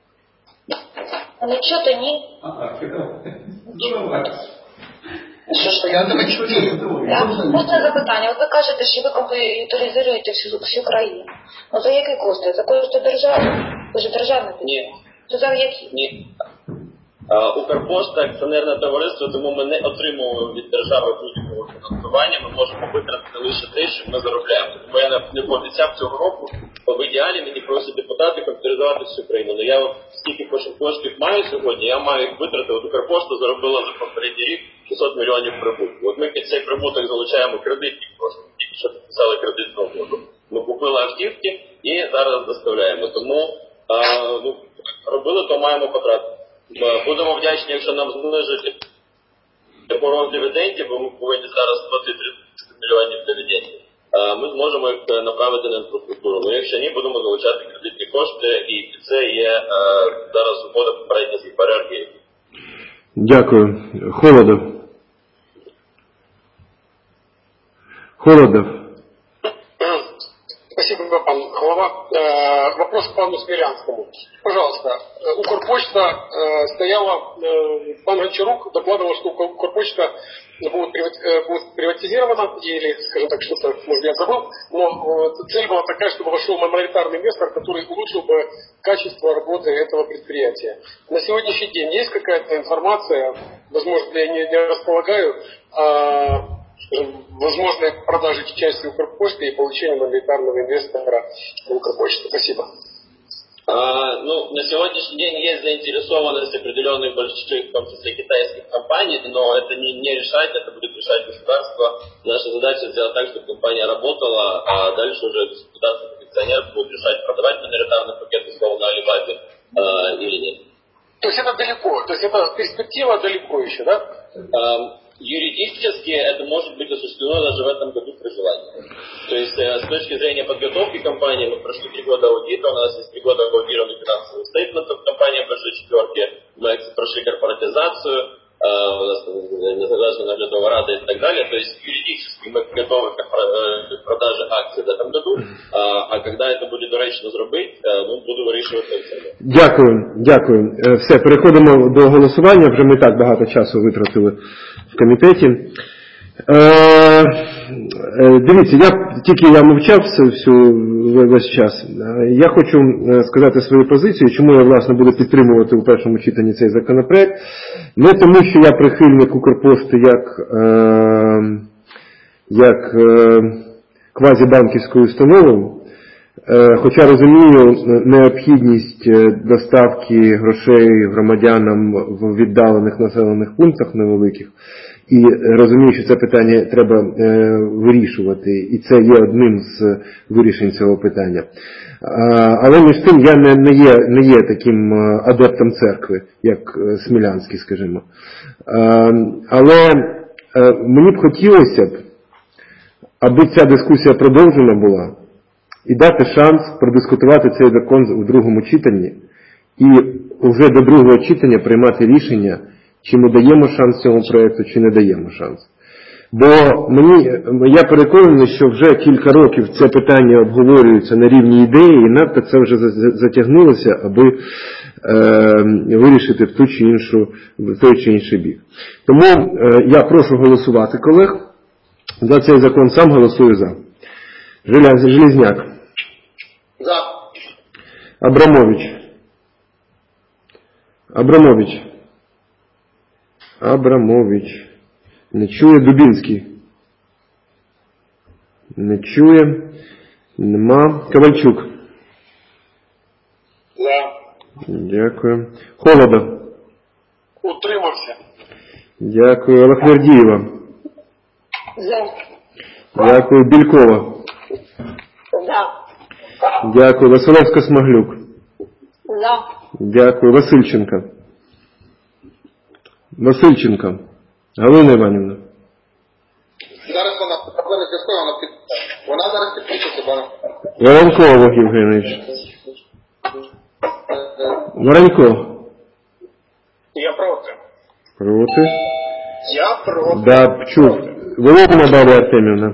Не чути, ні? Я тебе чую. Можна запитання? От ви кажете, що ви комп'ютеризуєте всю країну. Ну за який кошти? За кошти держави? Ви ж державна підтримка. Ні. То за які? Ні. Укрпошта акціонерне товариство, тому ми не отримуємо від держави будь-якого фінансування, ми можемо витратити лише те, що ми заробляємо. Тому я не пообіцяв цього року, бо в ідеалі мені просять депутати комп'ютеризувати всю країну. Але я стільки коштів маю сьогодні, я маю їх витрати. От Укрпошта заробила за попередній рік 600 мільйонів прибутку. От ми під цей прибуток залучаємо кредитні кошти, тільки що підписали кредитну угоду. Ми купили автівки і зараз доставляємо. Тому робили, то маємо потратити. Будемо вдячні, якщо нам знижать порог дивідендів, бо ми повинні зараз платити 30 мільйонів дивідендів. Ми зможемо їх направити на інфраструктуру. Ну, якщо ні, будемо залучати кредитні кошти, і це є зараз угода попередніх перервів. Дякую. Холодов. Спасибо, пан глава. Вопрос к пану Смелянскому. Пожалуйста, Укрпочта стояла, пан Гончарук докладывал, что Укрпочта будет приватизирована, или, скажем так, что-то, может, я забыл, но цель была такая, чтобы вошел миноритарный инвестор, который улучшил бы качество работы этого предприятия. На сегодняшний день есть какая-то информация, возможно, я не располагаю, возможной продажи части Укрпочты и получения миноритарного инвестора в Укрпочту. Спасибо. На сегодняшний день есть заинтересованность определенных больших, в том числе китайских компаний, но это не решать, это будет решать государство. Наша задача сделать так, чтобы компания работала, а дальше уже государственный акционер будет решать, продавать миноритарный пакет условно Алибабе или нет. То есть это далеко, то есть это перспектива далеко еще, да? юридически это может быть осуществлено даже в этом году при желании. То есть с точки зрения подготовки компании, мы прошли 3 года аудита, у нас есть 3 года аудированных финансовых стейтментов компании большой четверки, мы прошли корпоратизацию, у нас независимая наглядовая рада и так далее. То есть юридически мы готовы к продаже акцій в этом году, а когда это буде доречно зробити, буду вирішувати це. Дякую. Все, переходимо до голосування. Вже ми так багато часу витратили в комітеті. Дивіться, я мовчав весь час. Я хочу сказати свою позицію, чому я, власне, буду підтримувати у першому читанні цей законопроект. Не тому, що я прихильник Укрпошти як квазібанківської установи, хоча розумію необхідність доставки грошей громадянам в віддалених населених пунктах невеликих, і розумію, що це питання треба вирішувати, і це є одним з вирішень цього питання. Але між тим я не є таким адептом церкви, як Смілянський, скажімо. Але мені б хотілося, аби ця дискусія продовжена була, і дати шанс продискутувати цей закон у другому читанні, і вже до другого читання приймати рішення, чи ми даємо шанс цьому проєкту, чи не даємо шанс. Бо я переконаний, що вже кілька років це питання обговорюється на рівні ідеї, і надто це вже затягнулося, аби вирішити в той чи інший бік. Тому я прошу голосувати колег за цей закон, сам голосую за. Железняк. За. Абрамович. Не чує. Дубінський. Не чує. Нема. Ковальчук. За. Дякую. Холода. Утримався. Дякую. Алахвердієва. За. Дякую. Бількова. За. Дякую. Василевська-Смаглюк. За. Дякую. Васильченка. Галина Іванівна. Зараз вона зв'язкова, вона зараз підпишеться, пане. Воронько Олег Євгенович. Воронько. Я проти. Проти. Я проти. Да, чув. Володина Дар'я Артемівна.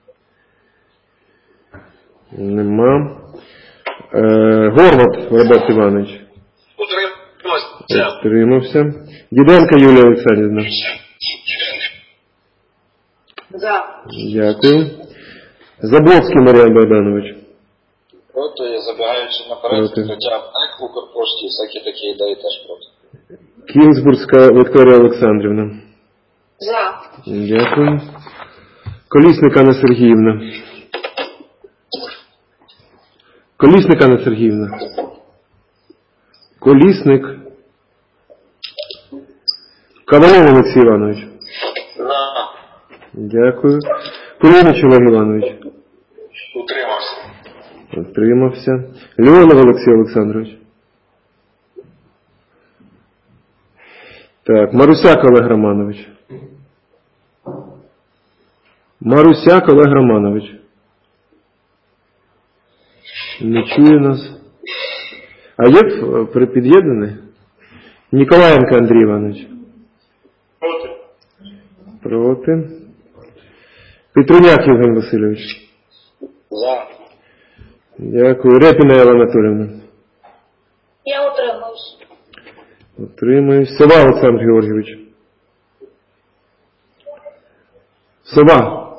Нема. Горват Роберт Іванович. Утримався. Діденко Юлія Олександрівна. За. Дякую. Заблоцький Мар'ян Богданович. Проти, забігаючи наперед, хоча б в Укрпошті, всякі такі ідеї теж проти. Кінзбурзька Вікторія Олександрівна. За. Дякую. Колісник Анна Сергіївна. Колісник. Ковалев Олексій Іванович. Дякую. Кулінич Олег Іванович. Утримався. Леонов Олексій Олександрович. Так, Марусяк Олег Романович. Не чує нас. А є під'єднаний? Ніколаєнко Андрій Іванович. Проти. Петруняк Євген Васильович. За. Дякую. Репіна Елла Анатоліївна. Я утримуюсь. Утримуюсь. Сова Олександр Георгійович. Сова.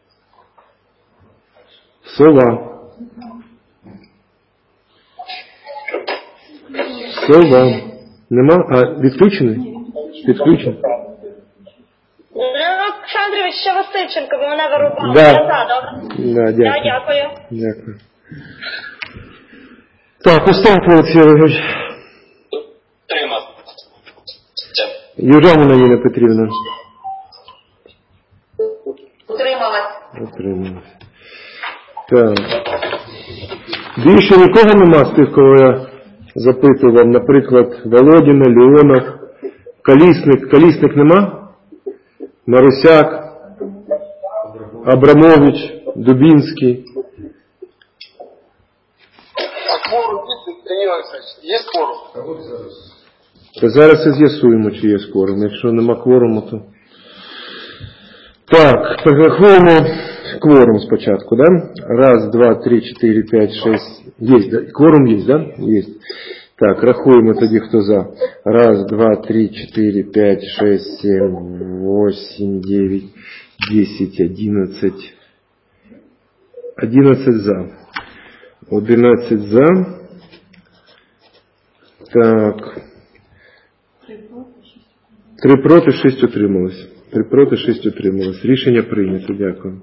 Нема? А відключений? Відключений. Олександрович, ще Васильченко, бо мене вирубали. Да. Я за, добре? Да, дякую. Дякую. Так, Остап Олексій Олегович. Южаніна Ніна Петрівна. Утрималась. Так. Більше нікого нема з тих, кого я запитував. Наприклад, Володіна, Леонов, Колісник. Колісник нема? Марусяк, Абрамович, Дубінський. А кворум Данил Александрович, є кворум? Зараз і з'ясуємо, чи є кворум. Якщо нема кворуму, то... Так, порахуємо кворум спочатку, да? 1, 2, 3, 4, 5, 6. Є, да? Кворум є, да? Є. Так, рахуємо тоді, хто за. 1, 2, 3, 4, 5, 6, 7, 8, 9, 10, 11. 11 за. 11 за. Так. 3 проти, 6 утрималось. 3 проти, 6 утрималось. Рішення прийнято. Дякую.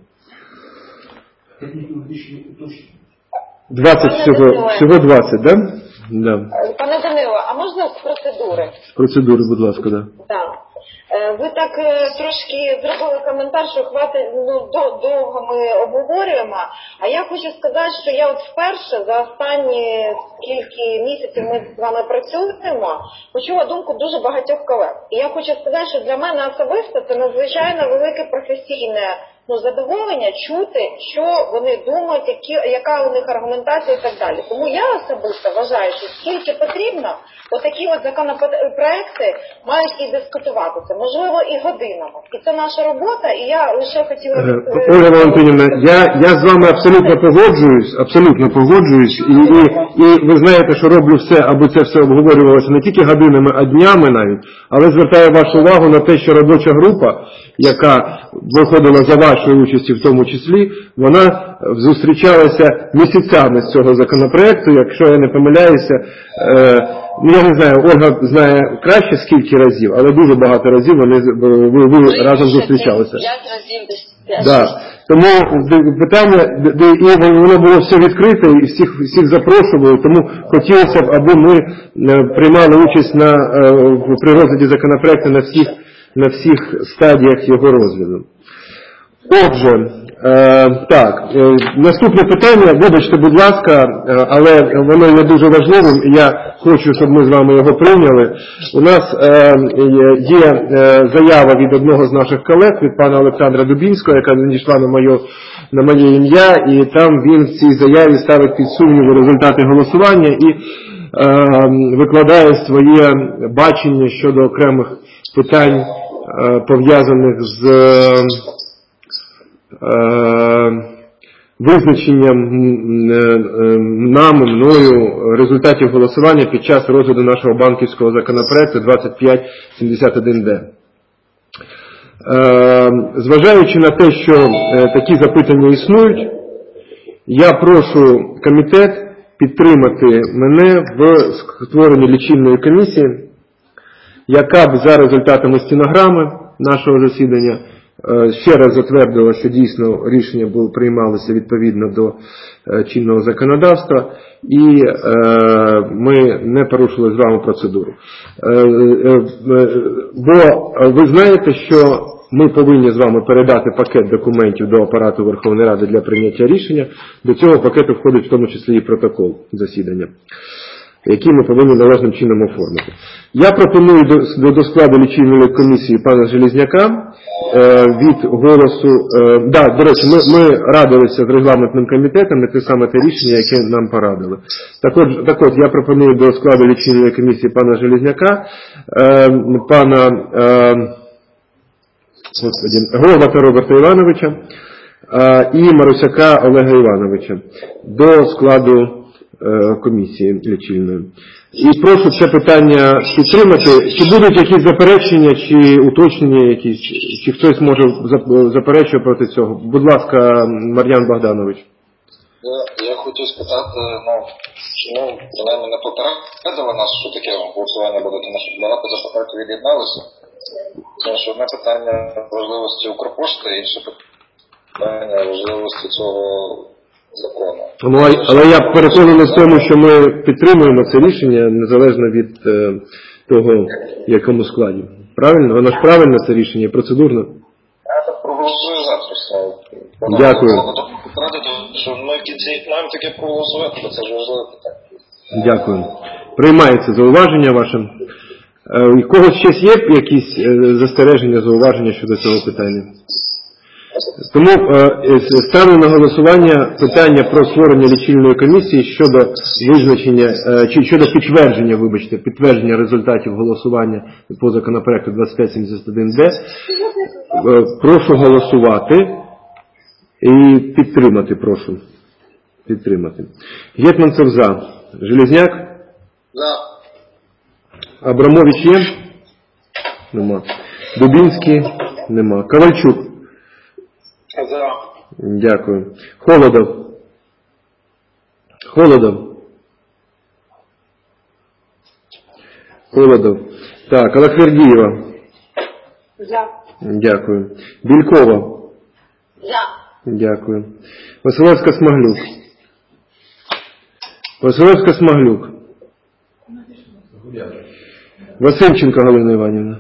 20 всього 20, да? Да. Пане Данило, а можна з процедури? З процедури, будь ласка, да. Так. Ви так трошки зробили коментар, що хватить, довго ми обговорюємо. А я хочу сказати, що я от вперше за останні кілька місяців ми з вами працюємо, почула думку дуже багатьох колег. І я хочу сказати, що для мене особисто це надзвичайно велике професійне задоволення чути, що вони думають, яка у них аргументація і так далі. Тому я особисто вважаю, що скільки потрібно, отакі от законопроекти мають і дискутуватися, можливо, і годинами. І це наша робота, і я лише хотіла... Ольга Валентинівна, я з вами абсолютно погоджуюсь, і ви знаєте, що роблю все, аби це все обговорювалося не тільки годинами, а днями навіть, але звертаю вашу увагу на те, що робоча група, яка виходила за вашою участі в тому числі, вона зустрічалася місяцями з цього законопроекту, якщо я не помиляюся, я не знаю, Ольга знає краще скільки разів, але дуже багато разів ви разом зустрічалися. 5 разів десь. Да. Тому питання, і воно було все відкрите, і всіх запрошували, тому хотілося б, аби ми приймали участь при розгляді законопроекту на всіх стадіях його розгляду. Отже, так, наступне питання, вибачте, будь ласка, але воно є дуже важливим, і я хочу, щоб ми з вами його прийняли. У нас є заява від одного з наших колег, від пана Олександра Дубінського, яка надійшла на моє ім'я, і там він в цій заяві ставить під сумнів результати голосування і викладає своє бачення щодо окремих питань, пов'язаних з визначенням мною результатів голосування під час розгляду нашого банківського законопроекту 2571-д. Зважаючи на те, що такі запитання існують, я прошу комітет підтримати мене в створенні лічильної комісії, яка б за результатами стенограми нашого засідання ще раз затвердила, що дійсно рішення приймалося відповідно до чинного законодавства, і ми не порушили з вами процедуру. Бо ви знаєте, що ми повинні з вами передати пакет документів до Апарату Верховної Ради для прийняття рішення. До цього пакету входить в тому числі і протокол засідання, який ми повинні належним чином оформити. Я пропоную до складу лічильної комісії пана Железняка від голосу... до речі, ми радилися з регламентним комітетом, і це саме те рішення, яке нам порадили. Так от, я пропоную до складу лічильної комісії пана Железняка, пана Горвата Роберта Івановича і Марусяка Олега Івановича до складу комісії лічильної. І прошу це питання підтримати. Чи будуть якісь заперечення, чи уточнення якісь, чи хтось може заперечувати проти цього? Будь ласка, Мар'ян Богданович. Я хотів спитати, чому принаймні не попередили нас, що таке голосування буде, тому що багато депутатів від'єдналися. Тому що одне питання важливості Укрпошти, інше питання важливості цього закону. Але я переконаний в тому, що ми підтримуємо це рішення незалежно від того, в якому складі. Правильно? Воно ж правильно це рішення, процедурно? Я проголосую завтра. Дякую. Що ми в кінці маємо таке проголосувати, бо це ж важливе питання. Дякую. Приймається зауваження ваше. У когось ще є якісь застереження, зауваження щодо цього питання? Тому ставлю на голосування питання про створення лічильної комісії щодо визначення, чи щодо підтвердження результатів голосування по законопроекту 2571-д. Прошу голосувати і підтримати, прошу. Підтримати. Гетманцев за. Железняк? За. Абрамович є? Нема. Дубінський? Нема. Ковальчук? За. Дякую. Холодов? Холодов? Холодов. Так, Алахвердієва? За. Дякую. Бількова? За. Дякую. Василевська-Смаглюк? Василевська-Смаглюк? Васильченко Галина Іванівна?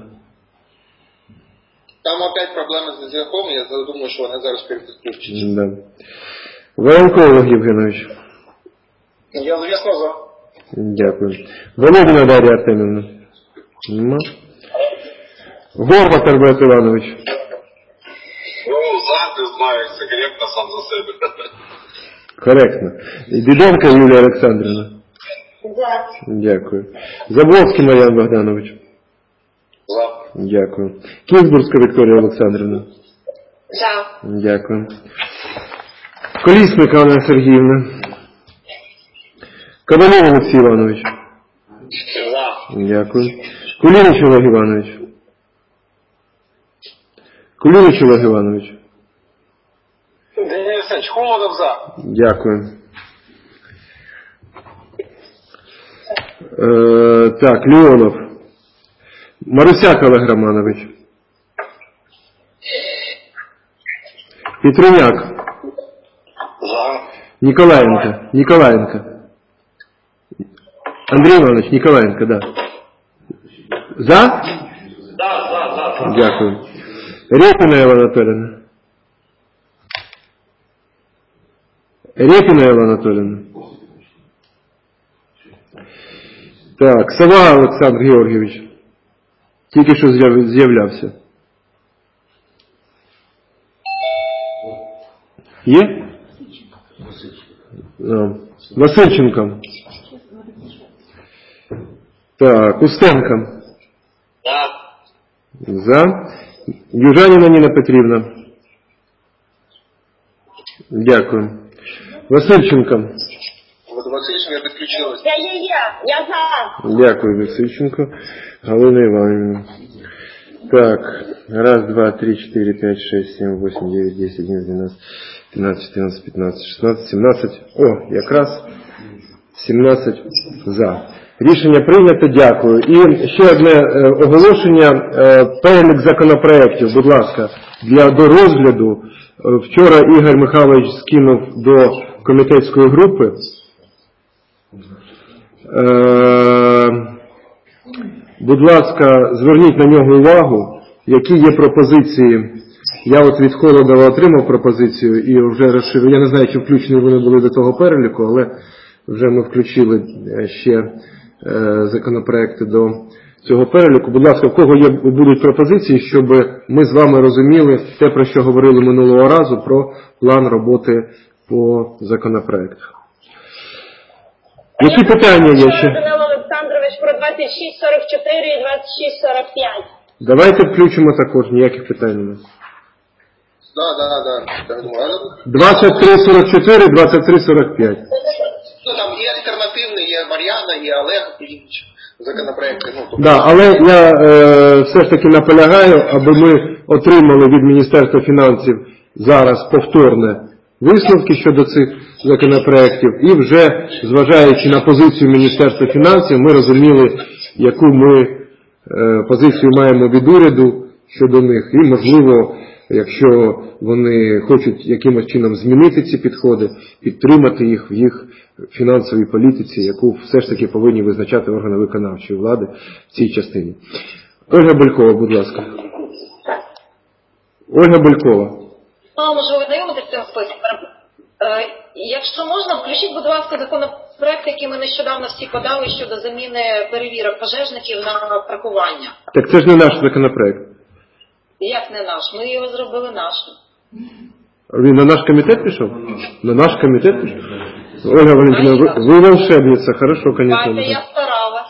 Там опять проблеми з зв'язком, я думаю, що вони зараз перепідключаться. Да. Воронко Олег Євгенович? Я, звісно, за. Дякую. Володіна Дар'я Артемівна? Нема. Горбат Альберт Іванович? Ну, за, не знаю, це коректно сам за себе. Коректно. Діденко Юлія Олександрівна? За. Дякую. Заблоцький Мар'ян Богданович? За. Дякую. Кінзбурська Вікторія Олександрівна? За. Дякую. Колісник Анна Сергіївна? Кабанов Олексій Іванович? За. Дякую. Кулініч Олег Іванович? Кулініч Олег Іванович? Денис Олександрович, Холодов за. Дякую. Так, Леонов. Марусяк Олег Романович. Петруняк. За. Николаенко. Андрій Іванович, Николаенко, да. За? За. Дякую. Рєпіна Єва Анатоліївна. Рєпіна Єва Анатоліївна. Так, Сова Олександр Георгійович. Тільки що з'являвся. Є? Васильченко. Так, Устенко. За. Южаніна Ніна Петрівна. Дякую. Васильченко. Васильченко підключилась. Я за. Дякую, Васильченко. Галина Іванівна. Так, 1, 2, 3, 4, 5, 6, 7, 8, 9, 10, 11, 12, 13, 14, 15, 16, 17. О, якраз 17 за. Рішення прийнято, дякую. І ще одне оголошення, перелік законопроєктів, будь ласка, до розгляду. Вчора Ігор Михайлович скинув до комітетської групи. Будь ласка, зверніть на нього увагу, які є пропозиції. Я от від Холодова отримав пропозицію і вже розширив. Я не знаю, чи включені вони були до того переліку, але вже ми включили ще законопроекти до цього переліку. Будь ласка, в кого будуть пропозиції, щоб ми з вами розуміли те, про що говорили минулого разу, про план роботи по законопроектах. Які питання є ще? Данило Олександрович про 2644 і 2645. Давайте включимо також, ніяких питань немає. Да. 2344, 2345. Ну там є альтернативний, є Мар'яна, є Олег, і інші законопроекти. Да, але я все ж таки наполягаю, аби ми отримали від Міністерства фінансів зараз повторне висновки щодо цих законопроєктів і вже, зважаючи на позицію Міністерства фінансів, ми розуміли, яку ми позицію маємо від уряду щодо них і, можливо, якщо вони хочуть якимось чином змінити ці підходи, підтримати їх в їх фінансовій політиці, яку все ж таки повинні визначати органи виконавчої влади в цій частині. Ольга Белькова, будь ласка. Ольга Белькова. Можу ознайомитися з цим списком. Якщо можна, включіть, будь ласка, законопроект законопроект, який ми нещодавно всі подали щодо заміни перевірок пожежників на паркування. Так це ж не наш законопроект. Як не наш? Ми його зробили нашим. Він на наш комітет пішов? На наш комітет пішов? Ольга Валентиновна, вы волшебница, хорошо, конечно. Бачите, я старалась.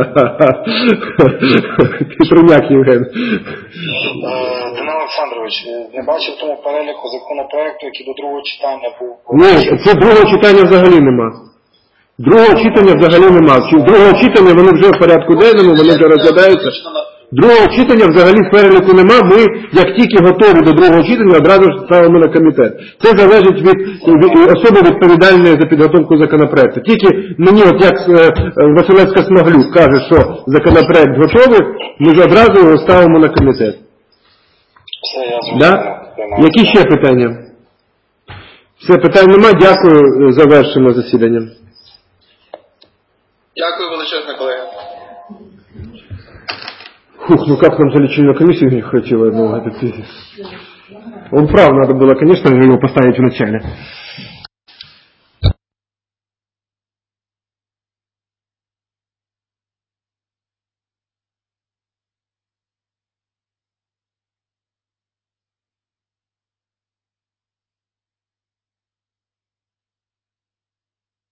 Ти труняк, Євген. Данило Олександрович, не бачив в тому переліку законопроекту, який до другого читання був. Ні, це другого читання взагалі нема. Другого читання взагалі нема. Другого читання вони вже в порядку денному, вони вже розглядаються. Другого читання взагалі в переліку нема. Ми, як тільки готові до другого читання, одразу ж ставимо на комітет. Це залежить від особи відповідальної за підготовку законопроекту. Тільки мені, от як Василевська-Смаглюк каже, що законопроект готовий, ми ж одразу його ставимо на комітет. Да? Які ще питання? Все, питань нема. Дякую. Завершимо засідання. Дякую величезне, колеги. Фух, ну как нам за лечебную комиссию не хватило? Ну, это... Он прав, надо было, конечно, его поставить в начале.